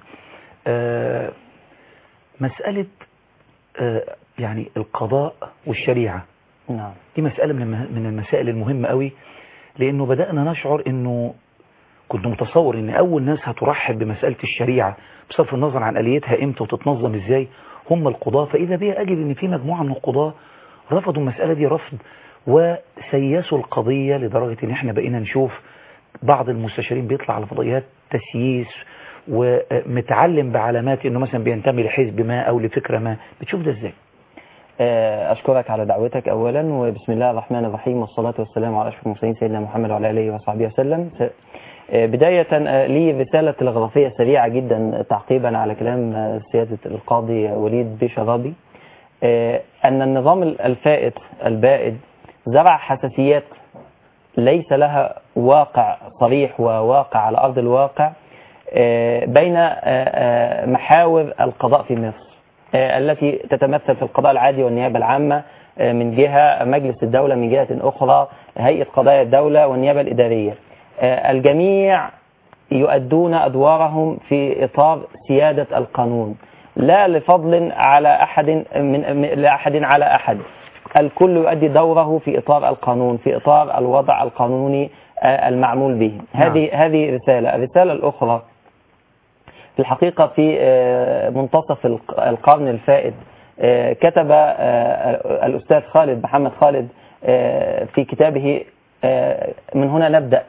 مسألة يعني القضاء والشريعة، نعم، دي مسألة من المسائل المهمة قوي، لأنه بدأنا نشعر أنه كنت متصور أن أول ناس هترحب بمسألة الشريعة بصرف النظر عن آليتها إمتى وتتنظم إزاي هم القضاة، فإذا بي أجد أن في مجموعة من القضاة رفضوا المسألة دي رفض وسيسوا القضية، لدرجة أن احنا بقينا نشوف بعض المستشارين بيطلع على فضائيات تسييس ومتعلم بعلامات أنه مثلا بينتمي لحزب ما أو لفكرة ما. بتشوف ده إزاي؟ أشكرك على دعوتك أولا، وبسم الله الرحمن الرحيم، والصلاة والسلام على أشرف المرسلين سيدنا محمد وعلى آله وصحبه وسلم. بداية لي رسالة تلغرافية سريعة جدا تعقيبا على كلام سيادة القاضي وليد بشرابي، أن النظام الفائت البائد زرع حساسيات ليس لها واقع صريح وواقع على أرض الواقع بين محاور القضاء في مصر التي تتمثل في القضاء العادي والنيابة العامة من جهة، مجلس الدولة من جهة أخرى، هيئة قضايا الدولة والنيابة الإدارية. الجميع يؤدون أدوارهم في إطار سيادة القانون، لا لفضل على أحد على أحد. الكل يؤدي دوره في إطار القانون، في إطار الوضع القانوني المعمول به. هذه رسالة. الرسالة الأخرى في الحقيقة في منتصف القرن الفائت كتب الأستاذ خالد محمد خالد في كتابه من هنا نبدأ،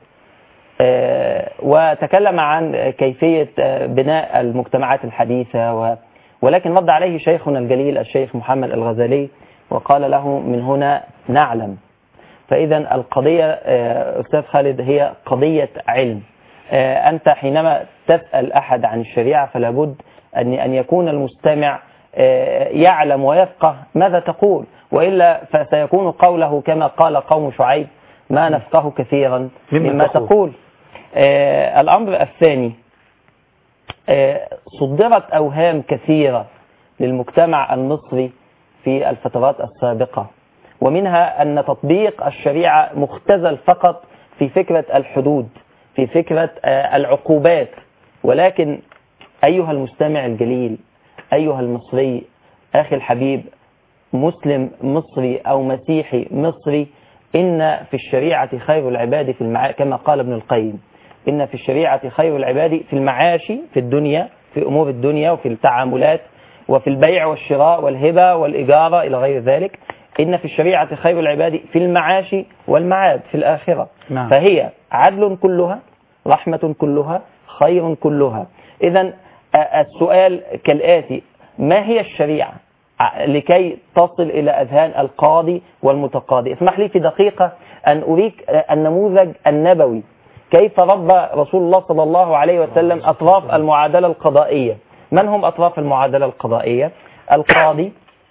وتكلم عن كيفية بناء المجتمعات الحديثة، ولكن رد عليه شيخنا الجليل الشيخ محمد الغزالي وقال له من هنا نعلم. فإذا القضية أستاذ خالد هي قضية علم. أنت حينما تسأل أحد عن الشريعة فلا بد أن يكون المستمع يعلم ويفقه ماذا تقول، وإلا فسيكون قوله كما قال قوم شعيب ما نفقه كثيرا مما تقول. الأمر الثاني، صدرت أوهام كثيرة للمجتمع المصري في الفترات السابقة، ومنها أن تطبيق الشريعة مختزل فقط في فكرة الحدود، في فكرة العقوبات. ولكن أيها المستمع الجليل، أيها المصري أخي الحبيب، مسلم مصري أو مسيحي مصري، إن في الشريعة خير العباد كما قال ابن القيم، إن في الشريعة خير العباد في المعاش في الدنيا، في أمور الدنيا وفي التعاملات وفي البيع والشراء والهبة والإجارة إلى غير ذلك. إن في الشريعة خير العباد في المعاش والمعاد في الآخرة. نعم. فهي عدل كلها، رحمة كلها، خير كلها. إذا السؤال كالآتي: ما هي الشريعة لكي تصل إلى أذهان القاضي والمتقاضي؟ اسمح لي في دقيقة أن أريك النموذج النبوي، كيف ربى رسول الله صلى الله عليه وسلم أطراف المعادلة القضائية. من هم أطراف المعادلة القضائية؟ القاضي،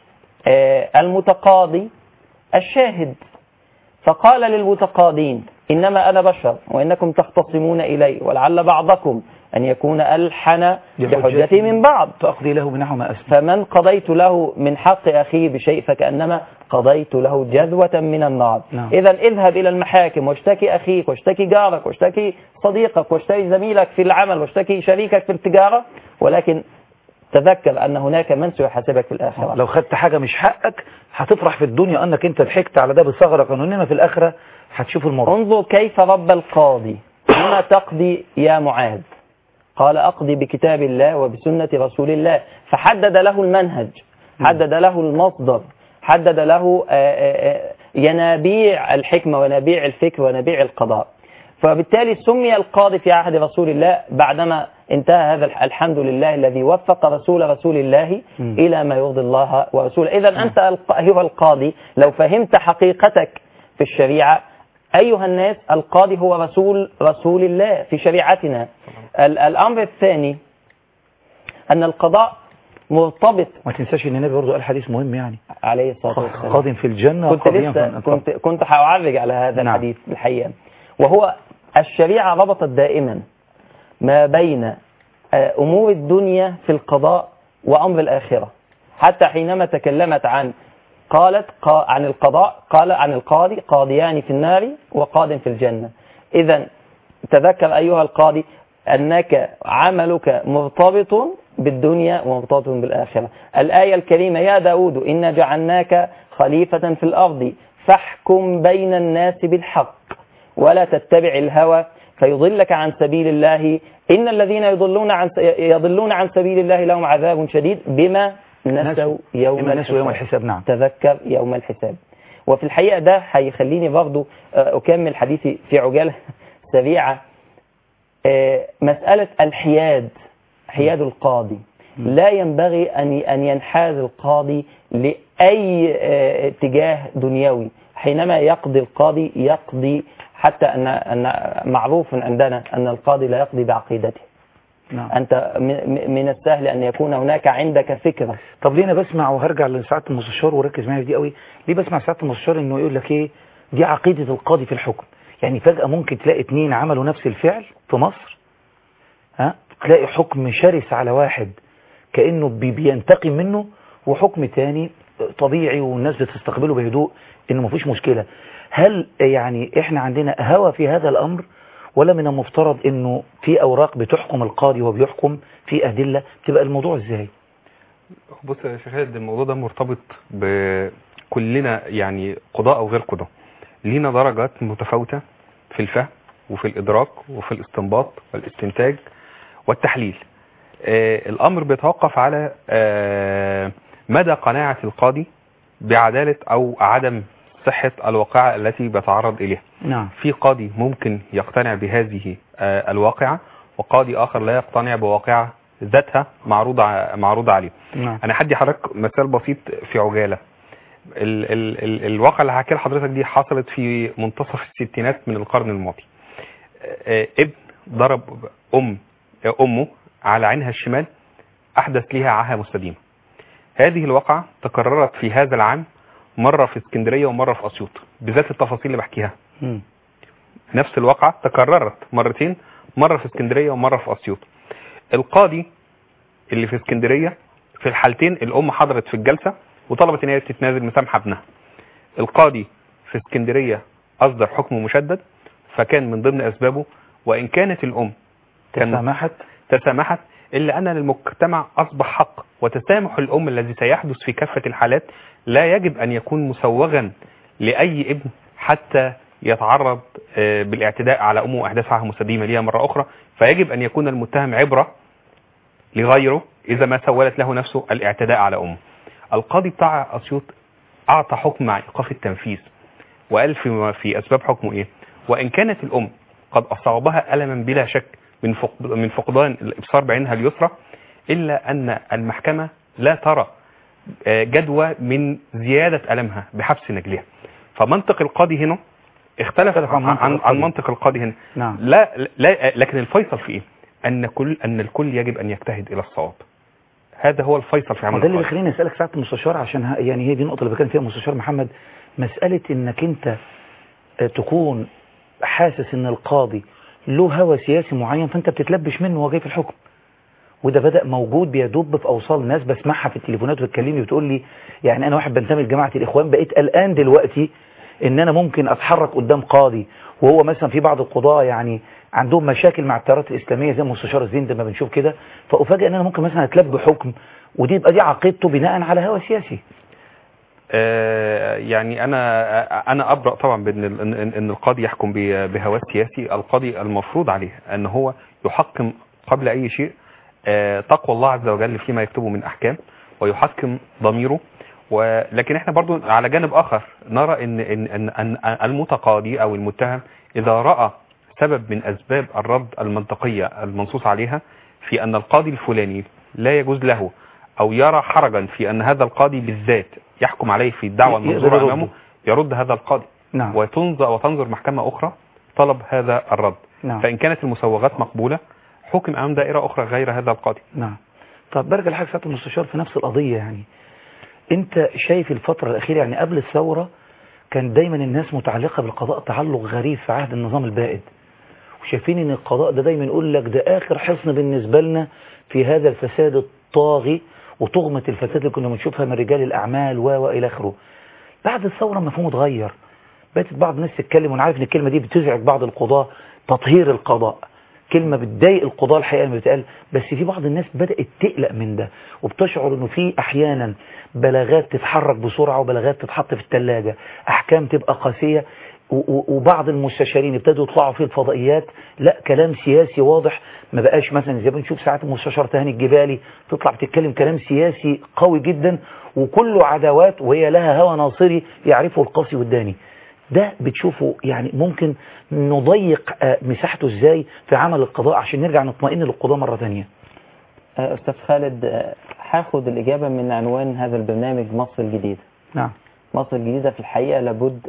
المتقاضي، الشاهد. فقال للمتقاضين: إنما أنا بشر وإنكم تختصمون إلي، ولعل بعضكم أن يكون ألحن بحجتي من بعض، فأقضي له بنحو ما أسلم. فمن قضيت له من حق أخيه بشيء فكأنما قضيت له جذوة من النار. نعم. إذا اذهب إلى المحاكم واشتكي أخيك، واشتكي جارك، واشتكي صديقك، واشتكي زميلك في العمل، واشتكي شريكك في التجارة، ولكن تذكر أن هناك من سيحاسبك في الآخرة. لو خدت حاجة مش حقك هتفرح في الدنيا أنك أنت ضحكت على ده بثغرة قانونية، في الآخرة هتشوف المرض. انظر كيف رب القاضي. بما تقضي يا معاذ؟ قال: أقضي بكتاب الله وبسنة رسول الله. فحدد له المنهج، حدد له المصدر، حدد له ينابيع الحكمة ونبيع الفكر ونبيع القضاء. فبالتالي سمي القاضي في عهد رسول الله بعدما انتهى هذا الحمد لله الذي وفق رسول الله إلى ما يرضي الله ورسوله. إذا أنت أيها القاضي لو فهمت حقيقتك في الشريعة، أيها الناس، القاضي هو رسول الله في شريعتنا. الأمر الثاني أن القضاء مرتبط. ما تنساش ان النبي برضه قال حديث مهم يعني عليه الصلاة والسلام: قاض في الجنة وقاضيا في النار. كنت هعرج على هذا الحديث الحقيقة، وهو الشريعة ربطت دائما ما بين أمور الدنيا في القضاء وأمر الآخرة. حتى حينما تكلمت قالت عن القضاء، قال عن القاضي: قاضيان في النار وقاض في الجنة. إذا تذكر أيها القاضي أنك عملك مرتبط بالدنيا ومرتبط بالآخرة. الآية الكريمة: يا داود إنا جعلناك خليفة في الأرض فاحكم بين الناس بالحق ولا تتبع الهوى فيضلك عن سبيل الله إن الذين يضلون عن سبيل الله لهم عذاب شديد بما نسوا يوم الحساب. نعم. تذكر يوم الحساب. وفي الحقيقة ده هيخليني برضو أكمل حديثي في عجالة سريعة. مسألة حياد القاضي. لا ينبغي أن ينحاز القاضي لأي اتجاه دنيوي. حينما يقضي القاضي يقضي، حتى أن معروف عندنا أن القاضي لا يقضي بعقيدته. نعم. أنت من السهل أن يكون هناك عندك فكرة. طب ليه أنا بسمع، وهرجع لسعادة المستشار وركز معايا في دي قوي، ليه بسمع سعادة المستشار إنه يقول لك إيه دي عقيدة القاضي في الحكم؟ يعني فجأة ممكن تلاقي 2 عملوا نفس الفعل في مصر، تلاقي حكم شرس على واحد كأنه بينتقم منه، وحكم تاني طبيعي والناس بتستقبله بهدوء إنه مفيش مشكلة. هل يعني إحنا عندنا هوى في هذا الأمر، ولا من المفترض إنه في أوراق بتحكم القاضي وبيحكم في أدلة؟ تبقى الموضوع إزاي؟ بص يا شيخ خالد، الموضوع ده مرتبط بكلنا، يعني قضاء أو غير قضاء لينا درجات متفاوتة في الفهم وفي الإدراك وفي الاستنباط والاستنتاج والتحليل. الأمر بيتوقف على مدى قناعة القاضي بعدالة أو عدم صحة الواقعة التي بيتعرض إليها. نعم. في قاضي ممكن يقتنع بهذه الواقعة، وقاضي آخر لا يقتنع بواقعة ذاتها معروضة عليه. نعم. أنا هدي حضرتك مثال بسيط في عجالة. الواقع اللي هحكي لحضرتك دي حصلت في منتصف الستينات من القرن الماضي. ابن ضرب أمه على عينها الشمال، أحدث لها عاهة مستديمة. هذه الواقعة تكررت في هذا العام مرة في اسكندرية ومرة في أسيوط، بذات التفاصيل اللي بحكيها. نفس الواقعة تكررت مرتين، مرة في اسكندرية ومرة في أسيوط. القاضي اللي في اسكندرية في الحالتين الأم حضرت في الجلسة وطلبت ان هي تتنازل مسامحة ابنها. القاضي في اسكندرية أصدر حكم مشدد، فكان من ضمن أسبابه وإن كانت الأم تسامحت إلا أن للمجتمع أصبح حق، وتسامح الأم الذي سيحدث في كافة الحالات لا يجب أن يكون مسوغا لأي ابن حتى يتعرض بالاعتداء على أمه وإحداث عاهة مستديمة ليها مرة أخرى. فيجب أن يكون المتهم عبرة لغيره إذا ما سولت له نفسه الاعتداء على أمه. القاضي بتاع أسيوط أعطى حكم مع إيقاف التنفيذ، وقال في أسباب حكمه إيه؟ وإن كانت الأم قد أصابها ألما بلا شك من فقدان الإبصار بعينها اليسرى، إلا أن المحكمة لا ترى جدوى من زيادة ألمها بحبس نجلها. فمنطق القاضي هنا اختلف عن منطق القاضي هنا. نعم. لا لكن الفيصل في إيه؟ أن الكل يجب أن يجتهد إلى الصواب. هذا هو الفيصل في عمل ده اللي بيخليني أسألك ساعة المستشار، عشان يعني هي دي النقطة اللي بكلم فيها المستشار محمد، مسألة إنك أنت تكون حاسس إن القاضي له هوى سياسي معين، فأنت بتتلبش منه وهو جاي في الحكم. وده بدأ موجود بيدب في أوصال ناس بسمعها في التليفونات وتكلمني وتقول لي يعني أنا واحد بنتمي لجماعة الإخوان، بقيت قلقان دلوقتي إن أنا ممكن أتحرك قدام قاضي، وهو مثلا في بعض القضاة يعني عندهم مشاكل مع التيارات الإسلامية زي مستشار الزين ده ما بنشوف كده، فأفاجئ إن أنا ممكن مثلا أتلب حكم، ودي يبقى دي عقيدته بناء على هوى سياسي. يعني أنا أبرأ طبعا بأن إن القاضي يحكم بهوى سياسي. القاضي المفروض عليه أن هو يحكم قبل أي شيء تقوى الله عز وجل فيما يكتبه من أحكام، ويحكم ضميره. ولكن احنا برضو على جانب آخر نرى إن المتقاضي أو المتهم إذا رأى سبب من أسباب الرد المنطقية المنصوص عليها في أن القاضي الفلاني لا يجوز له، أو يرى حرجا في أن هذا القاضي بالذات يحكم عليه في الدعوة المنظورة أمامه، يرد هذا القاضي. نعم. وتنظر محكمة أخرى طلب هذا الرد. نعم. فإن كانت المسوغات مقبولة حكم أمام دائرة أخرى غير هذا القاضي. نعم. طب برجع لحاجة سيادة المستشار في نفس القضية، يعني أنت شايف الفترة الأخيرة يعني قبل الثورة كان دايما الناس متعلقة بالقضاء تعلق غريب في عهد النظام البائد، وشايفين ان القضاء ده دايما يقول لك ده آخر حصن بالنسبة لنا في هذا الفساد الطاغي وطغمة الفساد اللي كنا بنشوفها من رجال الأعمال وإلى آخره. بعد الثورة مفهوم اتغير، بقت بعض الناس تتكلم، وانا عارف ان الكلمة دي بتزعج بعض القضاة، تطهير القضاء، كلمة بتضايق القضاة الحقيقة لما بتقال، بس في بعض الناس بدأت تقلق من ده، وبتشعر انه في احيانا بلاغات تتحرك بسرعة وبلاغات تتحط في الثلاجة، احكام تبقى قاسية، وبعض المستشارين ابتدوا يطلعوا في الفضائيات لا كلام سياسي واضح، ما بقاش مثلا زي ما بنشوف ساعات المستشار تهاني الجبالي تطلع بتتكلم كلام سياسي قوي جدا وكله عداوات، وهي لها هوى ناصري يعرفه القاسي والداني. ده بتشوفه يعني ممكن نضيق مساحته ازاي في عمل القضاء عشان نرجع نطمئن للقضاء مرة ثانية؟ أستاذ خالد، هاخد الإجابة من عنوان هذا البرنامج مصر الجديدة. نعم. مصر الجديدة في الحقيقة لابد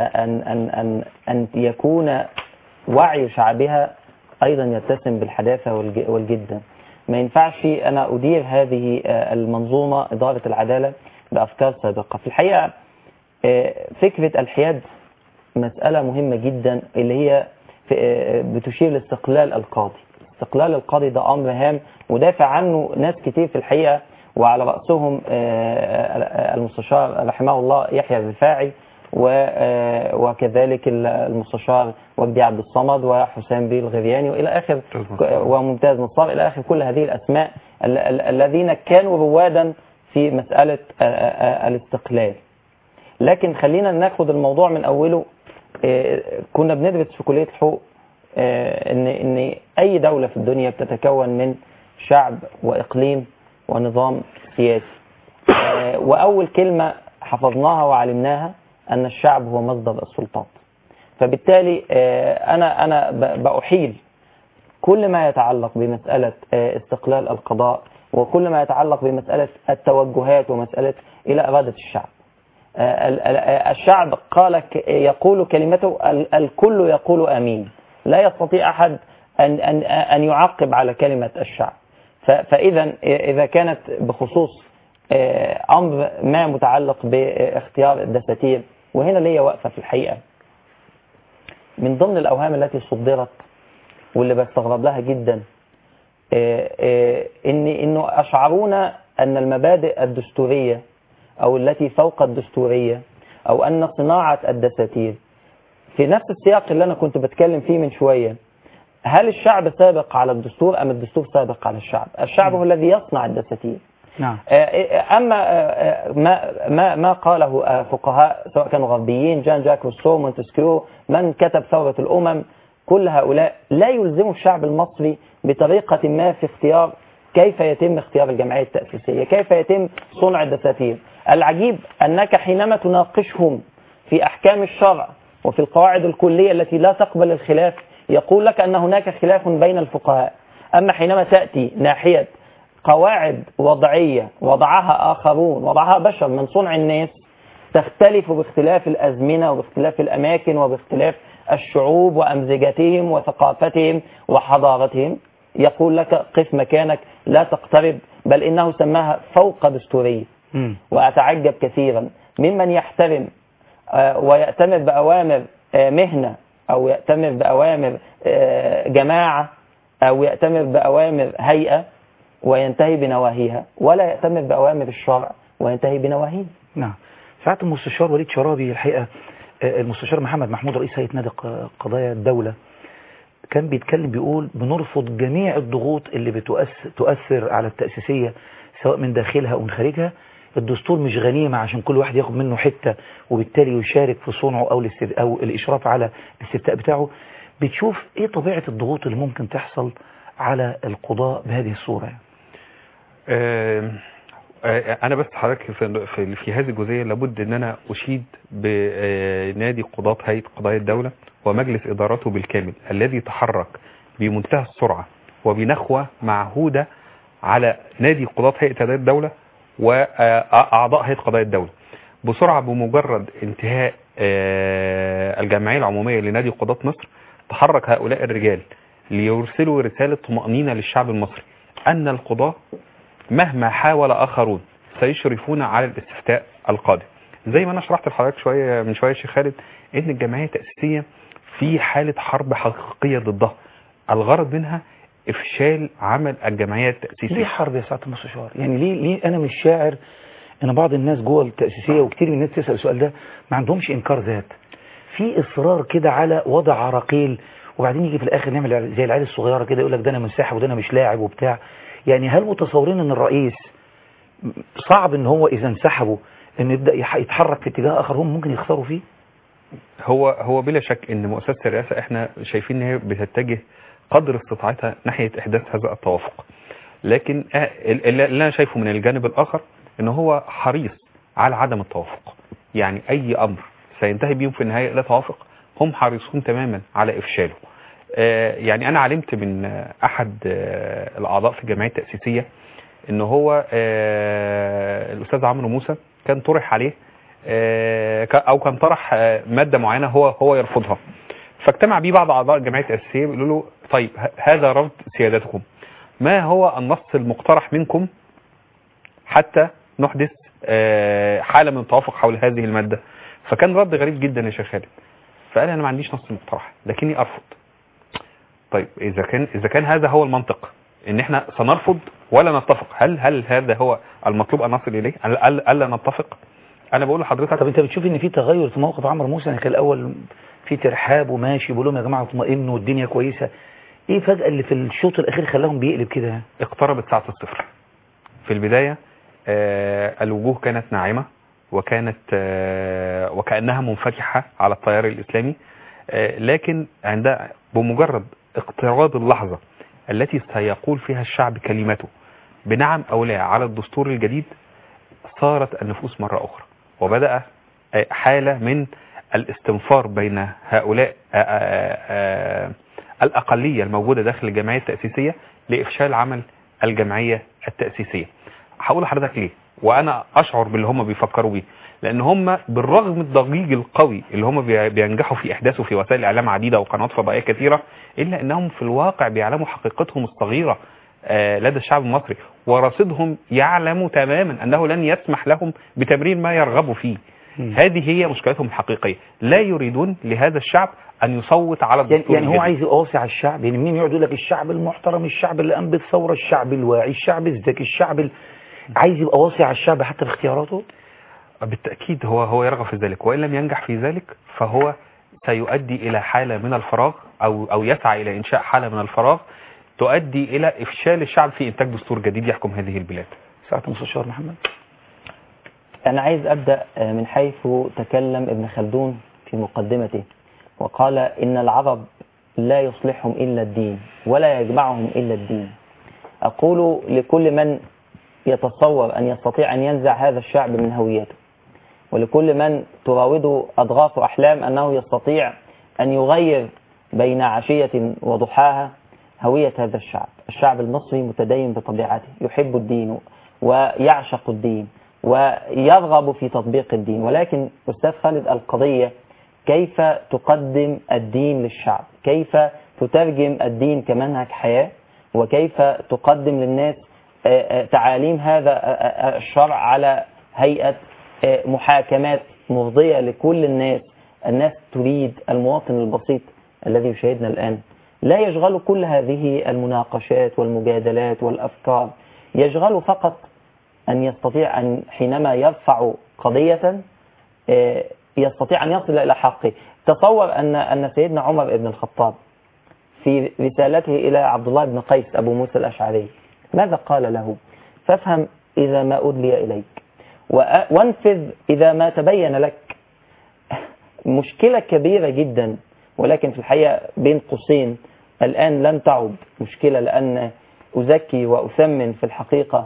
أن يكون وعي شعبها أيضا يتسم بالحداثة والجدة. ما ينفعش أنا أدير هذه المنظومة إدارة العدالة بأفكار سابقة. في الحقيقة فكرة الحياد مسألة مهمة جدا اللي هي بتشير لاستقلال القاضي. استقلال القاضي ده أمر هام ودافع عنه ناس كتير في الحقيقة، وعلى رأسهم المستشار رحمه الله يحيى الرفاعي، وكذلك المستشار وجدي عبد الصمد وحسام بيه الغرياني وإلى آخر، وممتاز نصار إلى آخر، كل هذه الأسماء الذين كانوا روادا في مسألة الاستقلال. لكن خلينا ناخد الموضوع من أوله. كنا بندرس في كلية الحقوق إن أي دولة في الدنيا بتتكون من شعب وإقليم ونظام سياسي، وأول كلمة حفظناها وعلمناها أن الشعب هو مصدر السلطات. فبالتالي أنا بأحيل كل ما يتعلق بمسألة استقلال القضاء وكل ما يتعلق بمسألة التوجهات ومسألة إلى إرادة الشعب. الشعب يقول كلمته، الكل يقول آمين، لا يستطيع أحد أن يعقب على كلمة الشعب. فإذا كانت بخصوص أمر ما متعلق باختيار الدساتير، وهنا ليا وقفة في الحقيقة، من ضمن الأوهام التي صدرت واللي بستغرب لها جدا إنه أشعرونا أن المبادئ الدستورية أو التي فوق الدستورية أو أن صناعة الدساتير في نفس السياق اللي أنا كنت بتكلم فيه من شوية. هل الشعب سابق على الدستور أم الدستور سابق على الشعب؟ الشعب هو الذي يصنع الدساتير. نعم. أما ما قاله فقهاء سواء كانوا غربيين، جان جاك روسو، مونتسكيو، من كتب ثورة الأمم، كل هؤلاء لا يلزموا الشعب المصري بطريقة ما في اختيار كيف يتم اختيار الجمعية التأسيسية، كيف يتم صنع الدساتير. العجيب أنك حينما تناقشهم في أحكام الشرع وفي القواعد الكلية التي لا تقبل الخلاف يقول لك أن هناك خلاف بين الفقهاء، أما حينما تأتي ناحية قواعد وضعية وضعها آخرون وضعها بشر من صنع الناس تختلف باختلاف الأزمنة وباختلاف الأماكن وباختلاف الشعوب وأمزجتهم وثقافتهم وحضارتهم، يقول لك قف مكانك لا تقترب، بل إنه سماها فوق دستورية. وأتعجب كثيرا ممن يحترم ويأتمر بأوامر مهنة أو يأتمر بأوامر جماعة أو يأتمر بأوامر هيئة وينتهي بنواهيها، ولا يأتمر بأوامر الشرع وينتهي بنواهيه. نعم. ساعة المستشار وليد شرابي الحقيقة المستشار محمد محمود رئيس هيئة نادي قضايا الدولة كان بيتكلم بيقول بنرفض جميع الضغوط اللي بتؤثر على التأسيسية سواء من داخلها أو من خارجها. الدستور مش غنيمة عشان كل واحد ياخد منه حتة وبالتالي يشارك في صنعه أو الإشراف على الاستفتاء بتاعه. بتشوف إيه طبيعة الضغوط اللي ممكن تحصل على القضاء بهذه الصورة يعني؟ أنا بس حضرتك في هذه الجزئية لابد أن أنا أشيد بنادي قضاة هيئة قضايا الدولة ومجلس إدارته بالكامل الذي تحرك بمنتهى السرعة وبنخوة معهودة على نادي قضاة هيئة قضايا الدولة وأعضاء هيئة قضايا الدولة بسرعة. بمجرد انتهاء الجمعية العمومية لنادي قضاة مصر تحرك هؤلاء الرجال ليرسلوا رسالة طمأنينة للشعب المصري أن القضاة مهما حاول آخرون سيشرفون على الاستفتاء القادم. زي ما أنا شرحت لحضرتك من شوية شيخ خالد إن الجمعية التأسيسية في حالة حرب حقيقية ضدها، الغرض منها إفشال عمل الجمعية التأسيسية. ليه حرب يا سعادة المستشار؟ يعني ليه أنا مش شاعر إن بعض الناس جوه التأسيسية وكتير من الناس تسأل السؤال ده ما عندهمش إنكار ذات، في إصرار كده على وضع عراقيل وبعدين يجي في الآخر نعمل زي العيال الصغيرة كده يقول لك ده أنا منسحب وده أنا مش لاعب وبتاع. يعني هل متصورين ان الرئيس صعب ان هو اذا انسحبوا ان يبدأ يتحرك في اتجاه اخر هم ممكن يخسروا فيه؟ هو بلا شك ان مؤسسة الرئاسة احنا شايفين ان هي بتتجه قدر استطاعتها ناحية احداث هذا التوافق، لكن اللي انا شايفه من الجانب الاخر ان هو حريص على عدم التوافق. يعني اي امر سينتهي بيهم في النهاية الى توافق هم حريصون تماما على افشاله. يعني انا علمت من احد الاعضاء في الجمعيه التاسيسيه ان هو الاستاذ عمرو موسى كان طرح عليه او كان طرح ماده معينه هو يرفضها، فاجتمع بيه بعض اعضاء الجمعيه التاسيسيه بيقولوا له طيب هذا رفض سيادتكم، ما هو النص المقترح منكم حتى نحدث حاله من التوافق حول هذه الماده؟ فكان رد غريب جدا يا شيخ خالد، فقال انا ما عنديش نص مقترح لكني ارفض. طيب إذا كان هذا هو المنطق إن إحنا سنرفض ولا نتفق، هل هذا هو المطلوب أن نصل إليه؟ ألا نتفق؟ أنا بقول لحضرتك. طب أنت بتشوف إن في تغير في موقف عمرو موسى؟ يعني كان الأول في ترحاب وماشي بيقول لهم يا جماعة اطمئنوا والدنيا كويسة، إيه فجأة اللي في الشوط الأخير خلاهم بيقلب كده؟ اقتربت ساعة الصفر. في البداية الوجوه كانت ناعمة وكأنها منفتحة على التيار الإسلامي، لكن بمجرد اقتراب اللحظة التي سيقول فيها الشعب كلمته بنعم أو لا على الدستور الجديد صارت النفوس مرة أخرى، وبدأ حالة من الاستنفار بين هؤلاء الأقلية الموجودة داخل الجمعية التأسيسية لإفشال عمل الجمعية التأسيسية. هقول لحضرتك ليه وأنا أشعر باللي هم بيفكروا بيه، لأن هم بالرغم من الضجيج القوي اللي هم بينجحوا في إحداثه في وسائل إعلام عديدة وقنوات فضائية كثيرة، إلا أنهم في الواقع بيعلموا حقيقتهم الصغيرة لدى الشعب المصري، ورصيدهم يعلم تماما أنه لن يسمح لهم بتمرير ما يرغبوا فيه. هذه هي مشكلتهم الحقيقية، لا يريدون لهذا الشعب أن يصوت على الدستور. يعني هو عايز يقاصي على الشعب، يعني منين يقعد يقول لك الشعب المحترم، الشعب اللي قام بالثورة، الشعب الواعي، الشعب الذكي، الشعب عايز يبقى واصي على الشعب حتى في اختياراته؟ بالتأكيد هو يرغب في ذلك، وإن لم ينجح في ذلك فهو سيؤدي إلى حالة من الفراغ أو يسعى إلى إنشاء حالة من الفراغ تؤدي إلى إفشال الشعب في إنتاج دستور جديد يحكم هذه البلاد. سعادة المستشار محمد، أنا عايز أبدأ من حيث تكلم ابن خلدون في مقدمته وقال إن العرب لا يصلحهم إلا الدين ولا يجمعهم إلا الدين. أقول لكل من يتصور أن يستطيع أن ينزع هذا الشعب من هويته، ولكل من تراوده أضغاث أحلام أنه يستطيع أن يغير بين عشية وضحاها هوية هذا الشعب. الشعب المصري متدين بطبيعته، يحب الدين ويعشق الدين ويرغب في تطبيق الدين، ولكن أستاذ خالد القضية كيف تقدم الدين للشعب، كيف تترجم الدين كمنهج حياة، وكيف تقدم للناس تعاليم هذا الشرع على هيئة محاكمات مرضية لكل الناس تريد. المواطن البسيط الذي يشاهدنا الآن لا يشغل كل هذه المناقشات والمجادلات والأفكار، يشغل فقط أن يستطيع أن حينما يرفع قضية يستطيع أن يصل إلى حقه. تصور أن سيدنا عمر بن الخطاب في رسالته إلى عبد الله بن قيس أبو موسى الأشعري ماذا قال له؟ فافهم إذا ما أدلي إليك وانفذ إذا ما تبين لك. مشكلة كبيرة جدا، ولكن في الحقيقة بين قوسين الآن لم تعد مشكلة، لأن أزكي وأثمن في الحقيقة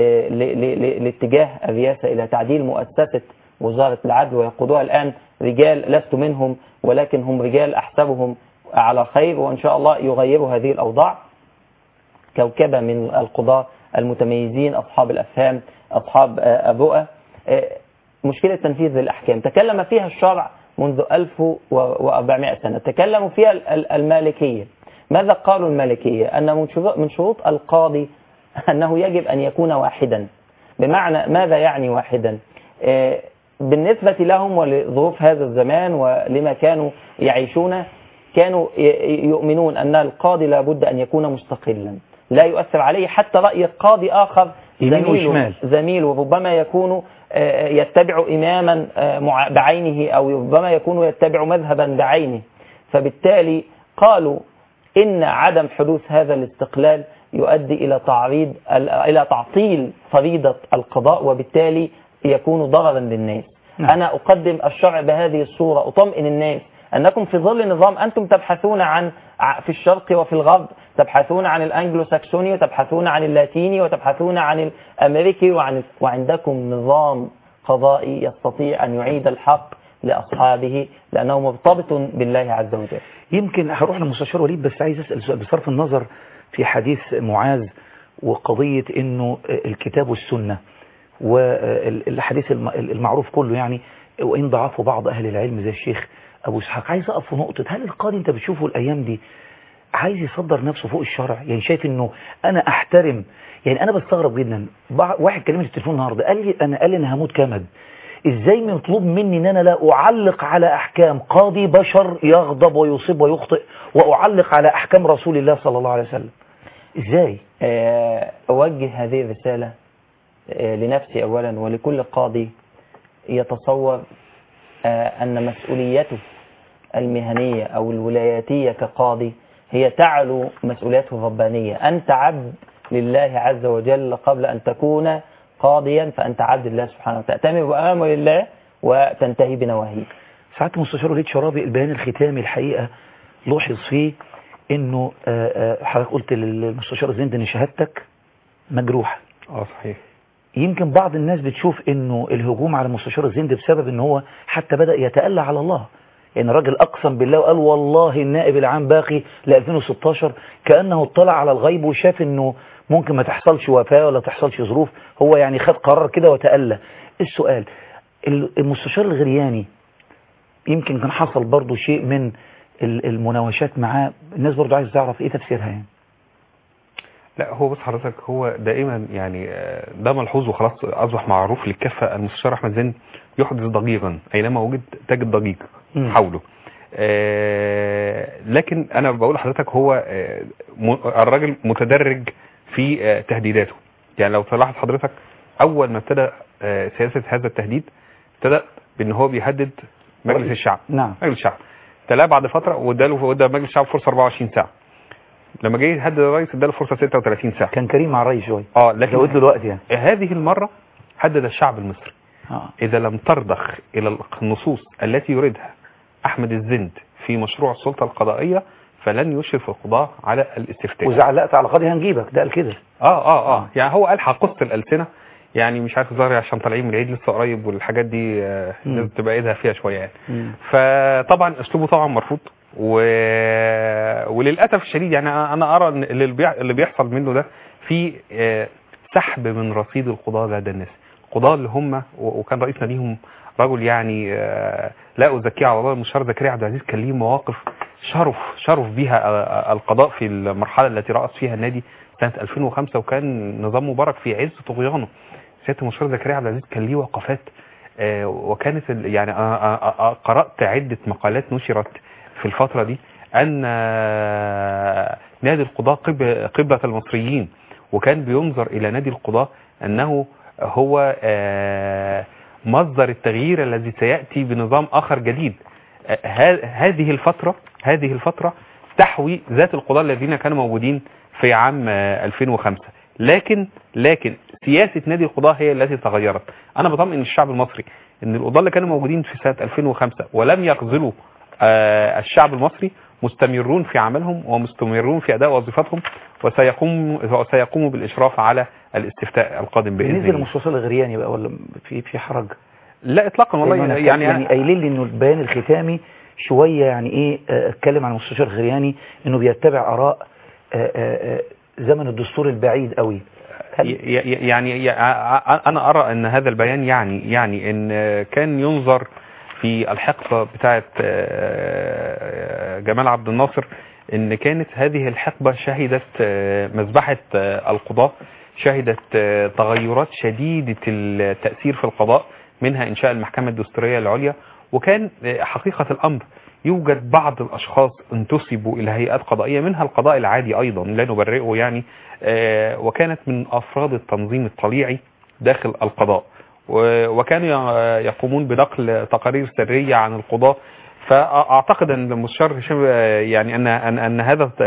لاتجاه الرئاسة إلى تعديل مؤسسة وزارة العدل، ويقودها الآن رجال لست منهم، ولكن هم رجال أحسبهم على خير، وإن شاء الله يغيروا هذه الأوضاع. كوكبة من القضاة المتميزين أصحاب الأفهام أصحاب الرؤى. مشكلة تنفيذ الأحكام تكلم فيها الشرع منذ 1400 سنة، تكلموا فيها المالكية. ماذا قالوا المالكية؟ أن من شروط القاضي أنه يجب أن يكون واحدا. بمعنى ماذا يعني واحدا؟ بالنسبة لهم ولظروف هذا الزمان ولما كانوا يعيشون، كانوا يؤمنون أن القاضي لابد أن يكون مستقلا، لا يؤثر عليه حتى رأي قاضي آخر زميل، وربما يكون يتبع إماما بعينه، أو ربما يكون يتبع مذهبا بعينه. فبالتالي قالوا إن عدم حدوث هذا الاستقلال يؤدي إلى تعطيل فريضة القضاء، وبالتالي يكون ضررا للناس. أنا أقدم الشرع بهذه الصورة، أطمئن الناس أنكم في ظل نظام أنتم تبحثون عن في الشرق وفي الغرب، تبحثون عن الأنجلو ساكسوني وتبحثون عن اللاتيني وتبحثون عن الأمريكي، وعندكم نظام قضائي يستطيع أن يعيد الحق لأصحابه لأنه مرتبط بالله عز وجل. يمكن هروح للمستشار وليد، بس عايز أسأل سؤال بصرف النظر في حديث معاذ وقضية إنه الكتاب والسنة والحديث المعروف كله، يعني وإن ضعفوا بعض أهل العلم زي الشيخ أبو إسحاق. عايز أقف في نقطة، هل القاضي أنت بتشوفه الأيام دي عايز يصدر نفسه فوق الشرع؟ يعني شايف إنه أنا أحترم، يعني أنا بستغرب جدا. واحد كلمني في التليفون النهارده قال لي أنا هموت كمد، إزاي مطلوب مني إن أنا لا أعلق على أحكام قاضي بشر يغضب ويصيب ويخطئ وأعلق على أحكام رسول الله صلى الله عليه وسلم؟ إزاي؟ أوجه هذه الرسالة لنفسي أولا ولكل قاضي يتصور أن مسؤوليته المهنية أو الولاياتية كقاضي هي تعلو مسؤوليته الربانية. أنت عبد لله عز وجل قبل أن تكون قاضيا، فأنت عبد لله سبحانه وتعالى، تأمر بأمر الله وتنتهي بنواهيه. ساعات المستشار وليد شرابي البيان الختامي الحقيقة لوحظ فيه إنه حضرتك قلت للمستشار زند إن شهادتك مجروحة. صحيح. يمكن بعض الناس بتشوف إنه الهجوم على المستشار الزند بسبب إنه هو حتى بدأ يتألى على الله، يعني الراجل أقسم بالله وقال والله النائب العام باقي ل 2016 كأنه اطلع على الغيب وشاف إنه ممكن ما تحصلش وفاة ولا تحصلش ظروف، هو يعني خد قرار كده وتألى. السؤال، المستشار الغرياني يمكن كان حصل برضو شيء من المناوشات معاه، الناس برضو عايز تعرف ايه تفسيرها يعني. لا هو بص حضرتك، هو دائما يعني ده ملحوظ وخلاص اصبح معروف للكافه. المستشار احمد زند يحدث ضجيجا اينما وجد تجد ضجيج حوله. لكن انا بقول لحضرتك هو الراجل متدرج في تهديداته. يعني لو تلاحظ حضرتك اول ما ابتدى سياسه هذا التهديد ابتدى بان هو بيهدد مجلس الشعب. نعم. مجلس الشعب تلاه بعد فتره وادى مجلس الشعب فرصه 24 ساعه. لما جه يهدد الرئيس اداله فرصه 36 ساعه. كان كريم مع الرئيس شويه. لكن زود له الوقت يعني. هذه المره هدد الشعب المصري. اذا لم ترضخ الى النصوص التي يريدها احمد الزند في مشروع السلطه القضائيه فلن يشرف القضاة على الاستفتاء. وزعلقت على قاضي هنجيبك ده قال كده. يعني هو قال حقصة الألسنة، يعني مش عارف ظهري عشان طالعين من العيد لسه قريب والحاجات دي لازم تبقى ايدها فيها شويه يعني. فطبعا اسلوبه طبعا مرفوض وللاسف الشديد يعني انا ارى ان اللي بيحصل منه ده في سحب من رصيد القضاة لدى الناس. القضاة اللي هم وكان رئيسنا ليهم رجل يعني لا أزكيه على الله، المستشار زكريا عبد العزيز، كان ليه مواقف شرف بها القضاء في المرحلة التي رأس فيها النادي سنة 2005، وكان نظام مبارك في عز طغيانه. سيادة المستشار زكريا عبد العزيز كان ليه وقفات، وكانت يعني قرأت عدة مقالات نشرت في الفترة دي أن نادي القضاء قبلة المصريين، وكان بينظر إلى نادي القضاء أنه هو مصدر التغيير الذي سيأتي بنظام آخر جديد. هذه الفترة تحوي ذات القضاء الذين كانوا موجودين في عام 2005، لكن سياسة نادي القضاء هي التي تغيرت. أنا بطمئن الشعب المصري أن القضاء اللي كانوا موجودين في سنة 2005 ولم يخذلوا الشعب المصري مستمرون في عملهم ومستمرون في أداء وظيفتهم، وسيقوموا بالإشراف على الاستفتاء القادم بإذن الله. بالنسبة للمستشار الغرياني بقى ولا في حرج؟ لا إطلاقا والله. يعني قايلين لي إنه البيان الختامي شوية يعني إيه اتكلم عن المستشار الغرياني إنه بيتبع آراء زمن الدستور البعيد قوي. يعني أنا أرى أن هذا البيان يعني إن كان ينظر في الحقبة بتاعت جمال عبد الناصر، ان كانت هذه الحقبة شهدت مذبحة القضاء، شهدت تغيرات شديدة التأثير في القضاء، منها انشاء المحكمة الدستورية العليا. وكان حقيقة الامر يوجد بعض الاشخاص انتسبوا الى هيئات قضائية، منها القضاء العادي ايضا لا نبرئه يعني، وكانت من افراد التنظيم الطليعي داخل القضاء، وكانوا يقومون بنقل تقارير سرية عن القضاء. فاعتقد ان المستشار هشام يعني ان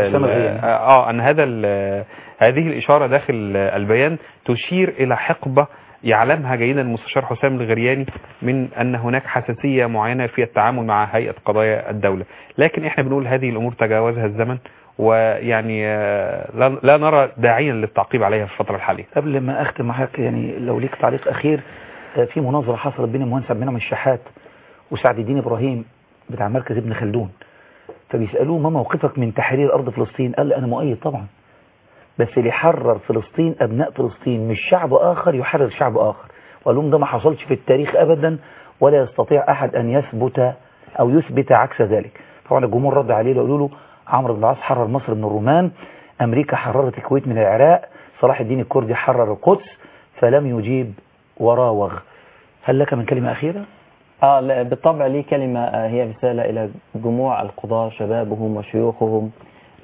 هذه الاشاره داخل البيان تشير الى حقبه يعلمها جيدا المستشار حسام الغرياني من ان هناك حساسيه معينه في التعامل مع هيئه قضايا الدوله. لكن احنا بنقول هذه الامور تجاوزها الزمن، ويعني لا نرى داعيا للتعقيب عليها في الفتره الحاليه. قبل ما اختم معاك يعني لو ليك تعليق اخير، في مناظره حصلت بين المهندس عبد المنعم الشحات وسعد الدين ابراهيم بتاع مركز ابن خلدون، فبيسألوه ما موقفك من تحرير أرض فلسطين؟ قال أنا مؤيد طبعا، بس اللي يحرر فلسطين أبناء فلسطين مش شعب آخر يحرر شعب آخر. وقال لهم ده ما حصلش في التاريخ أبدا، ولا يستطيع أحد أن يثبت عكس ذلك. طبعا الجمهور رد عليه وقالوا له عمرو بن العاص حرر مصر من الرومان، أمريكا حررت الكويت من العراق، صلاح الدين الكردي حرر القدس، فلم يجيب وراوغ. هل لك من كلمة أخيرة؟ بالطبع لي كلمة، هي رسالة إلى جموع القضاة شبابهم وشيوخهم.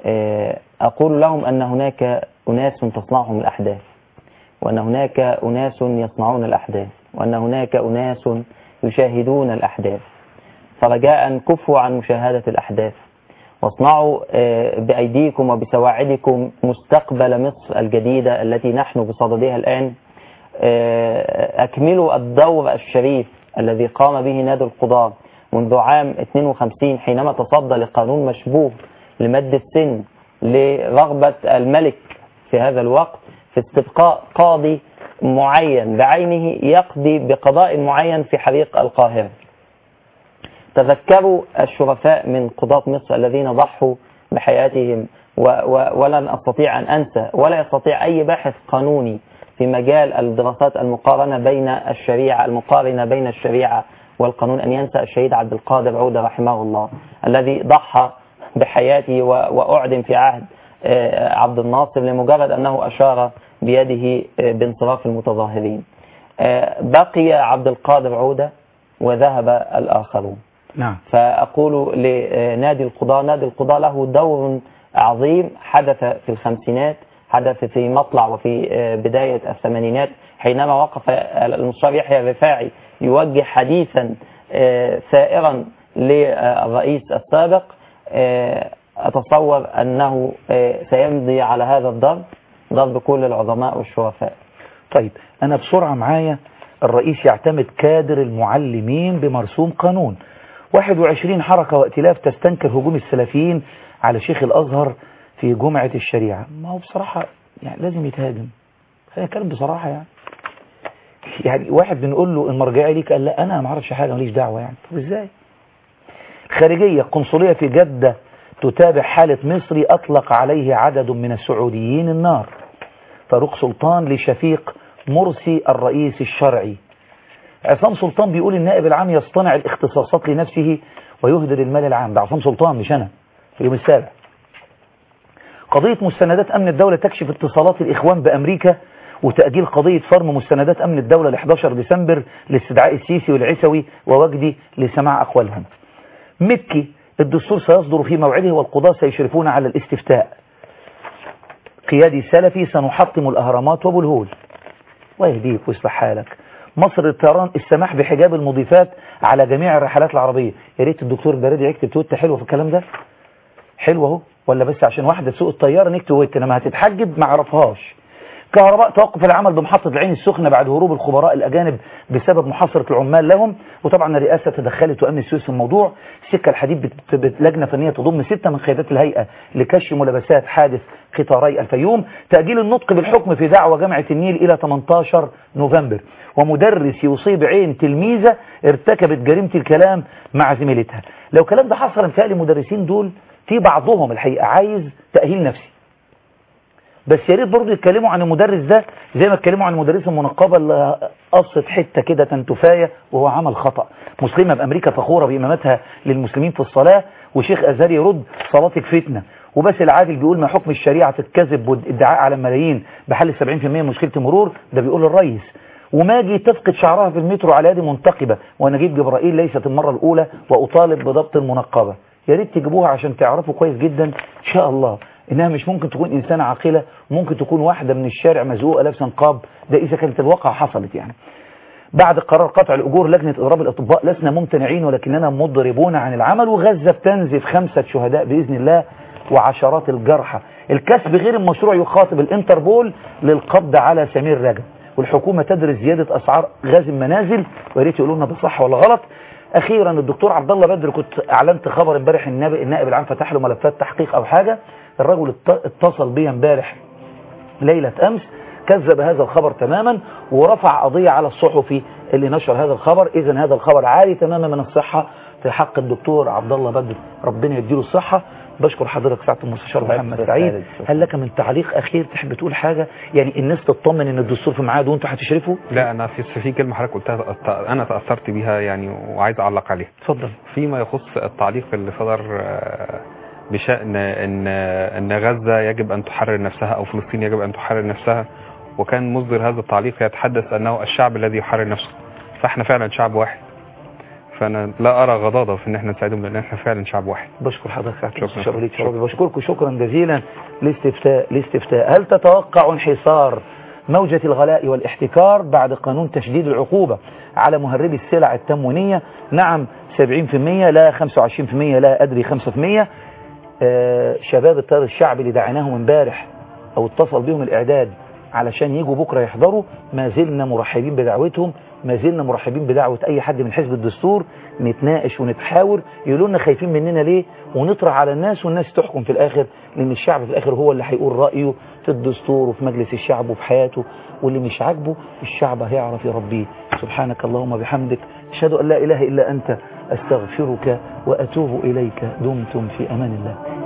أقول لهم أن هناك أناس تصنعهم الأحداث، وأن هناك أناس يصنعون الأحداث، وأن هناك أناس يشاهدون الأحداث. فرجاء كفوا عن مشاهدة الأحداث، واصنعوا بأيديكم وبسواعدكم مستقبل مصر الجديدة التي نحن بصددها الآن. أكملوا الدور الشريف الذي قام به نادي القضاة منذ عام 52 حينما تصدى لقانون مشبوه لمد السن لرغبة الملك في هذا الوقت في استبقاء قاضي معين بعينه يقضي بقضاء معين في حريق القاهرة. تذكروا الشرفاء من قضاة مصر الذين ضحوا بحياتهم، ولن أستطيع أن أنسى ولا يستطيع أي باحث قانوني في مجال الدراسات المقارنة بين الشريعة والقانون أن ينسى الشهيد عبد القادر عودة رحمه الله، الذي ضحى بحياته وأعدم في عهد عبد الناصر لمجرد أنه أشار بيده بانصراف المتظاهرين. بقي عبد القادر عودة وذهب الآخرون. نعم. فأقول لنادي القضاء، نادي القضاء له دور عظيم حدث في الخمسينات، حدث في مطلع وفي بداية الثمانينات حينما وقف المستشار يحيى الرفاعي يوجه حديثا ثائرا للرئيس السابق. أتصور أنه سيمضي على هذا ضرب كل العظماء والشرفاء. طيب أنا بسرعة معايا، الرئيس يعتمد كادر المعلمين بمرسوم قانون. 21 حركة وائتلاف تستنكر هجوم السلفيين على شيخ الأزهر في جمعة الشريعة. ما هو بصراحة يعني لازم يتهاجم، خلينا نتكلم بصراحة. يعني واحد بنقول له المرجعية ليك، قال لا أنا ما اعرفش حاجة ماليش دعوة. يعني طب إزاي؟ خارجية قنصلية في جدة تتابع حالة مصري أطلق عليه عدد من السعوديين النار. فاروق سلطان لشفيق مرسي الرئيس الشرعي. عصام سلطان بيقول النائب العام يصطنع الاختصاصات لنفسه ويهدر المال العام. ده عصام سلطان مش أنا، في اليوم السابع. قضية مستندات أمن الدولة تكشف اتصالات الإخوان بأمريكا وتأجيل قضية فرم مستندات أمن الدولة ل 11 ديسمبر لاستدعاء السيسي والعسوي ووجدي لسماع أقوالهم. مكي الدستور سيصدر في موعده والقضاة سيشرفون على الاستفتاء. قيادي سلفي سنحطم الأهرامات وابو الهول. الله يهديك ويصلح حالك. مصر الطيران السماح بحجاب المضيفات على جميع الرحلات العربية. يا ريت الدكتور البرادي يكتب تويت حلوة في الكلام ده. حلوة اهو، ولا بس عشان واحدة تسوق الطيارة نكتب تويت انما هتتحجب ما عرفهاش. كهرباء توقف العمل بمحطة العين السخنة بعد هروب الخبراء الأجانب بسبب محاصرة العمال لهم، وطبعا الرئاسة تدخلت وأمن السويس في الموضوع. سكة الحديد لجنة فنية تضم 6 من قيادات الهيئة لكشف ملابسات حادث قطاري الفيوم. تأجيل النطق بالحكم في دعوى جامعة النيل إلى 18 نوفمبر. ومدرس يصيب عين تلميذة ارتكبت جريمة الكلام مع زميلتها. لو الكلام ده حصل انتهى المدرسين دول في بعضهم الحقيقة عايز تأهيل نفسي، بس يا ريت برضه يتكلموا عن المدرس ده زي ما اتكلموا عن المدرس المنقبة اللي قصت حتة كده تنتفاية وهو عمل خطأ. مسلمة بأمريكا فخورة بإمامتها للمسلمين في الصلاة، وشيخ أزهري يرد صلاتك فتنة. وبس العادل بيقول ما حكم الشريعة الكذب والادعاء على الملايين بحل 70% مشكلة المرور. ده بيقول الرئيس. وماجي تفقد شعرها في المترو على يد منتقبة، ونجيب جبرائيل ليست المرة الأولى وأطالب بضبط المنقبة. يا ريت تجيبوها عشان تعرفوا كويس جدا إن شاء الله إنها مش ممكن تكون إنسانة عاقلة، ممكن تكون واحدة من الشارع مزقوقة لابسة نقاب. ده إذا كانت الواقعة حصلت. يعني بعد قرار قطع الأجور لجنة إضراب الأطباء لسنا ممتنعين ولكننا مضربون عن العمل. وغزة بتنزف 5 شهداء بإذن الله وعشرات الجرحى. الكسب غير المشروع يخاطب الانتربول للقبض على سمير رجب. والحكومة تدرس زيادة أسعار غاز المنازل، وياريت يقولوا لنا ده صح ولا غلط. أخيرا الدكتور عبد الله بدر، كنت أعلنت خبر امبارح النائب العام فتح له ملفات تحقيق أو حاجة. الرجل اتصل بي امبارح ليلة أمس، كذب هذا الخبر تماما ورفع قضية على الصحفي اللي نشر هذا الخبر. إذن هذا الخبر عالي تماما من الصحة في حق الدكتور عبد الله بدر، ربنا يديله الصحة. بشكر حضرتك سعادة المستشار محمد سعيد. هل لك من تعليق أخير تحب تقول حاجة؟ يعني الناس تطمن إن الدستور في ميعاده وأنتوا هتشرفوا؟ لا، أنا في كلمة حضرتك قلتها أنا تأثرت بيها يعني وعايز أعلق عليها. اتفضل. فيما يخص التعليق اللي صدر بشأن إن غزة يجب أن تحرر نفسها أو فلسطين يجب أن تحرر نفسها، وكان مصدر هذا التعليق يتحدث أنه الشعب الذي يحرر نفسه. فإحنا فعلا شعب واحد، فأنا لا أرى غضاضة في إن إحنا نساعدهم لأن إحنا فعلا شعب واحد. بشكر حضرتك. شكرا. بشكركم شكرا جزيلا. الاستفتاء هل تتوقع انحسار موجة الغلاء والاحتكار بعد قانون تشديد العقوبة على مهربي السلع التموينية؟ نعم 70%، لا 25%، لا أدري 5%. شباب التيار الشعبي اللي دعيناهم امبارح أو اتصل بهم الإعداد علشان يجوا بكرة يحضروا، ما زلنا مرحبين بدعوتهم، ما زلنا مرحبين بدعوة أي حد من حزب الدستور نتناقش ونتحاور. يقولوا لنا خايفين مننا ليه، ونطرح على الناس والناس تحكم في الآخر، لأن الشعب في الآخر هو اللي هيقول رأيه في الدستور وفي مجلس الشعب وفي حياته، واللي مش عاجبه الشعب هيعرف يربيه. سبحانك اللهم بحمدك، أشهد أن لا إله إلا أنت، أستغفرك وأتوب إليك. دمتم في أمان الله.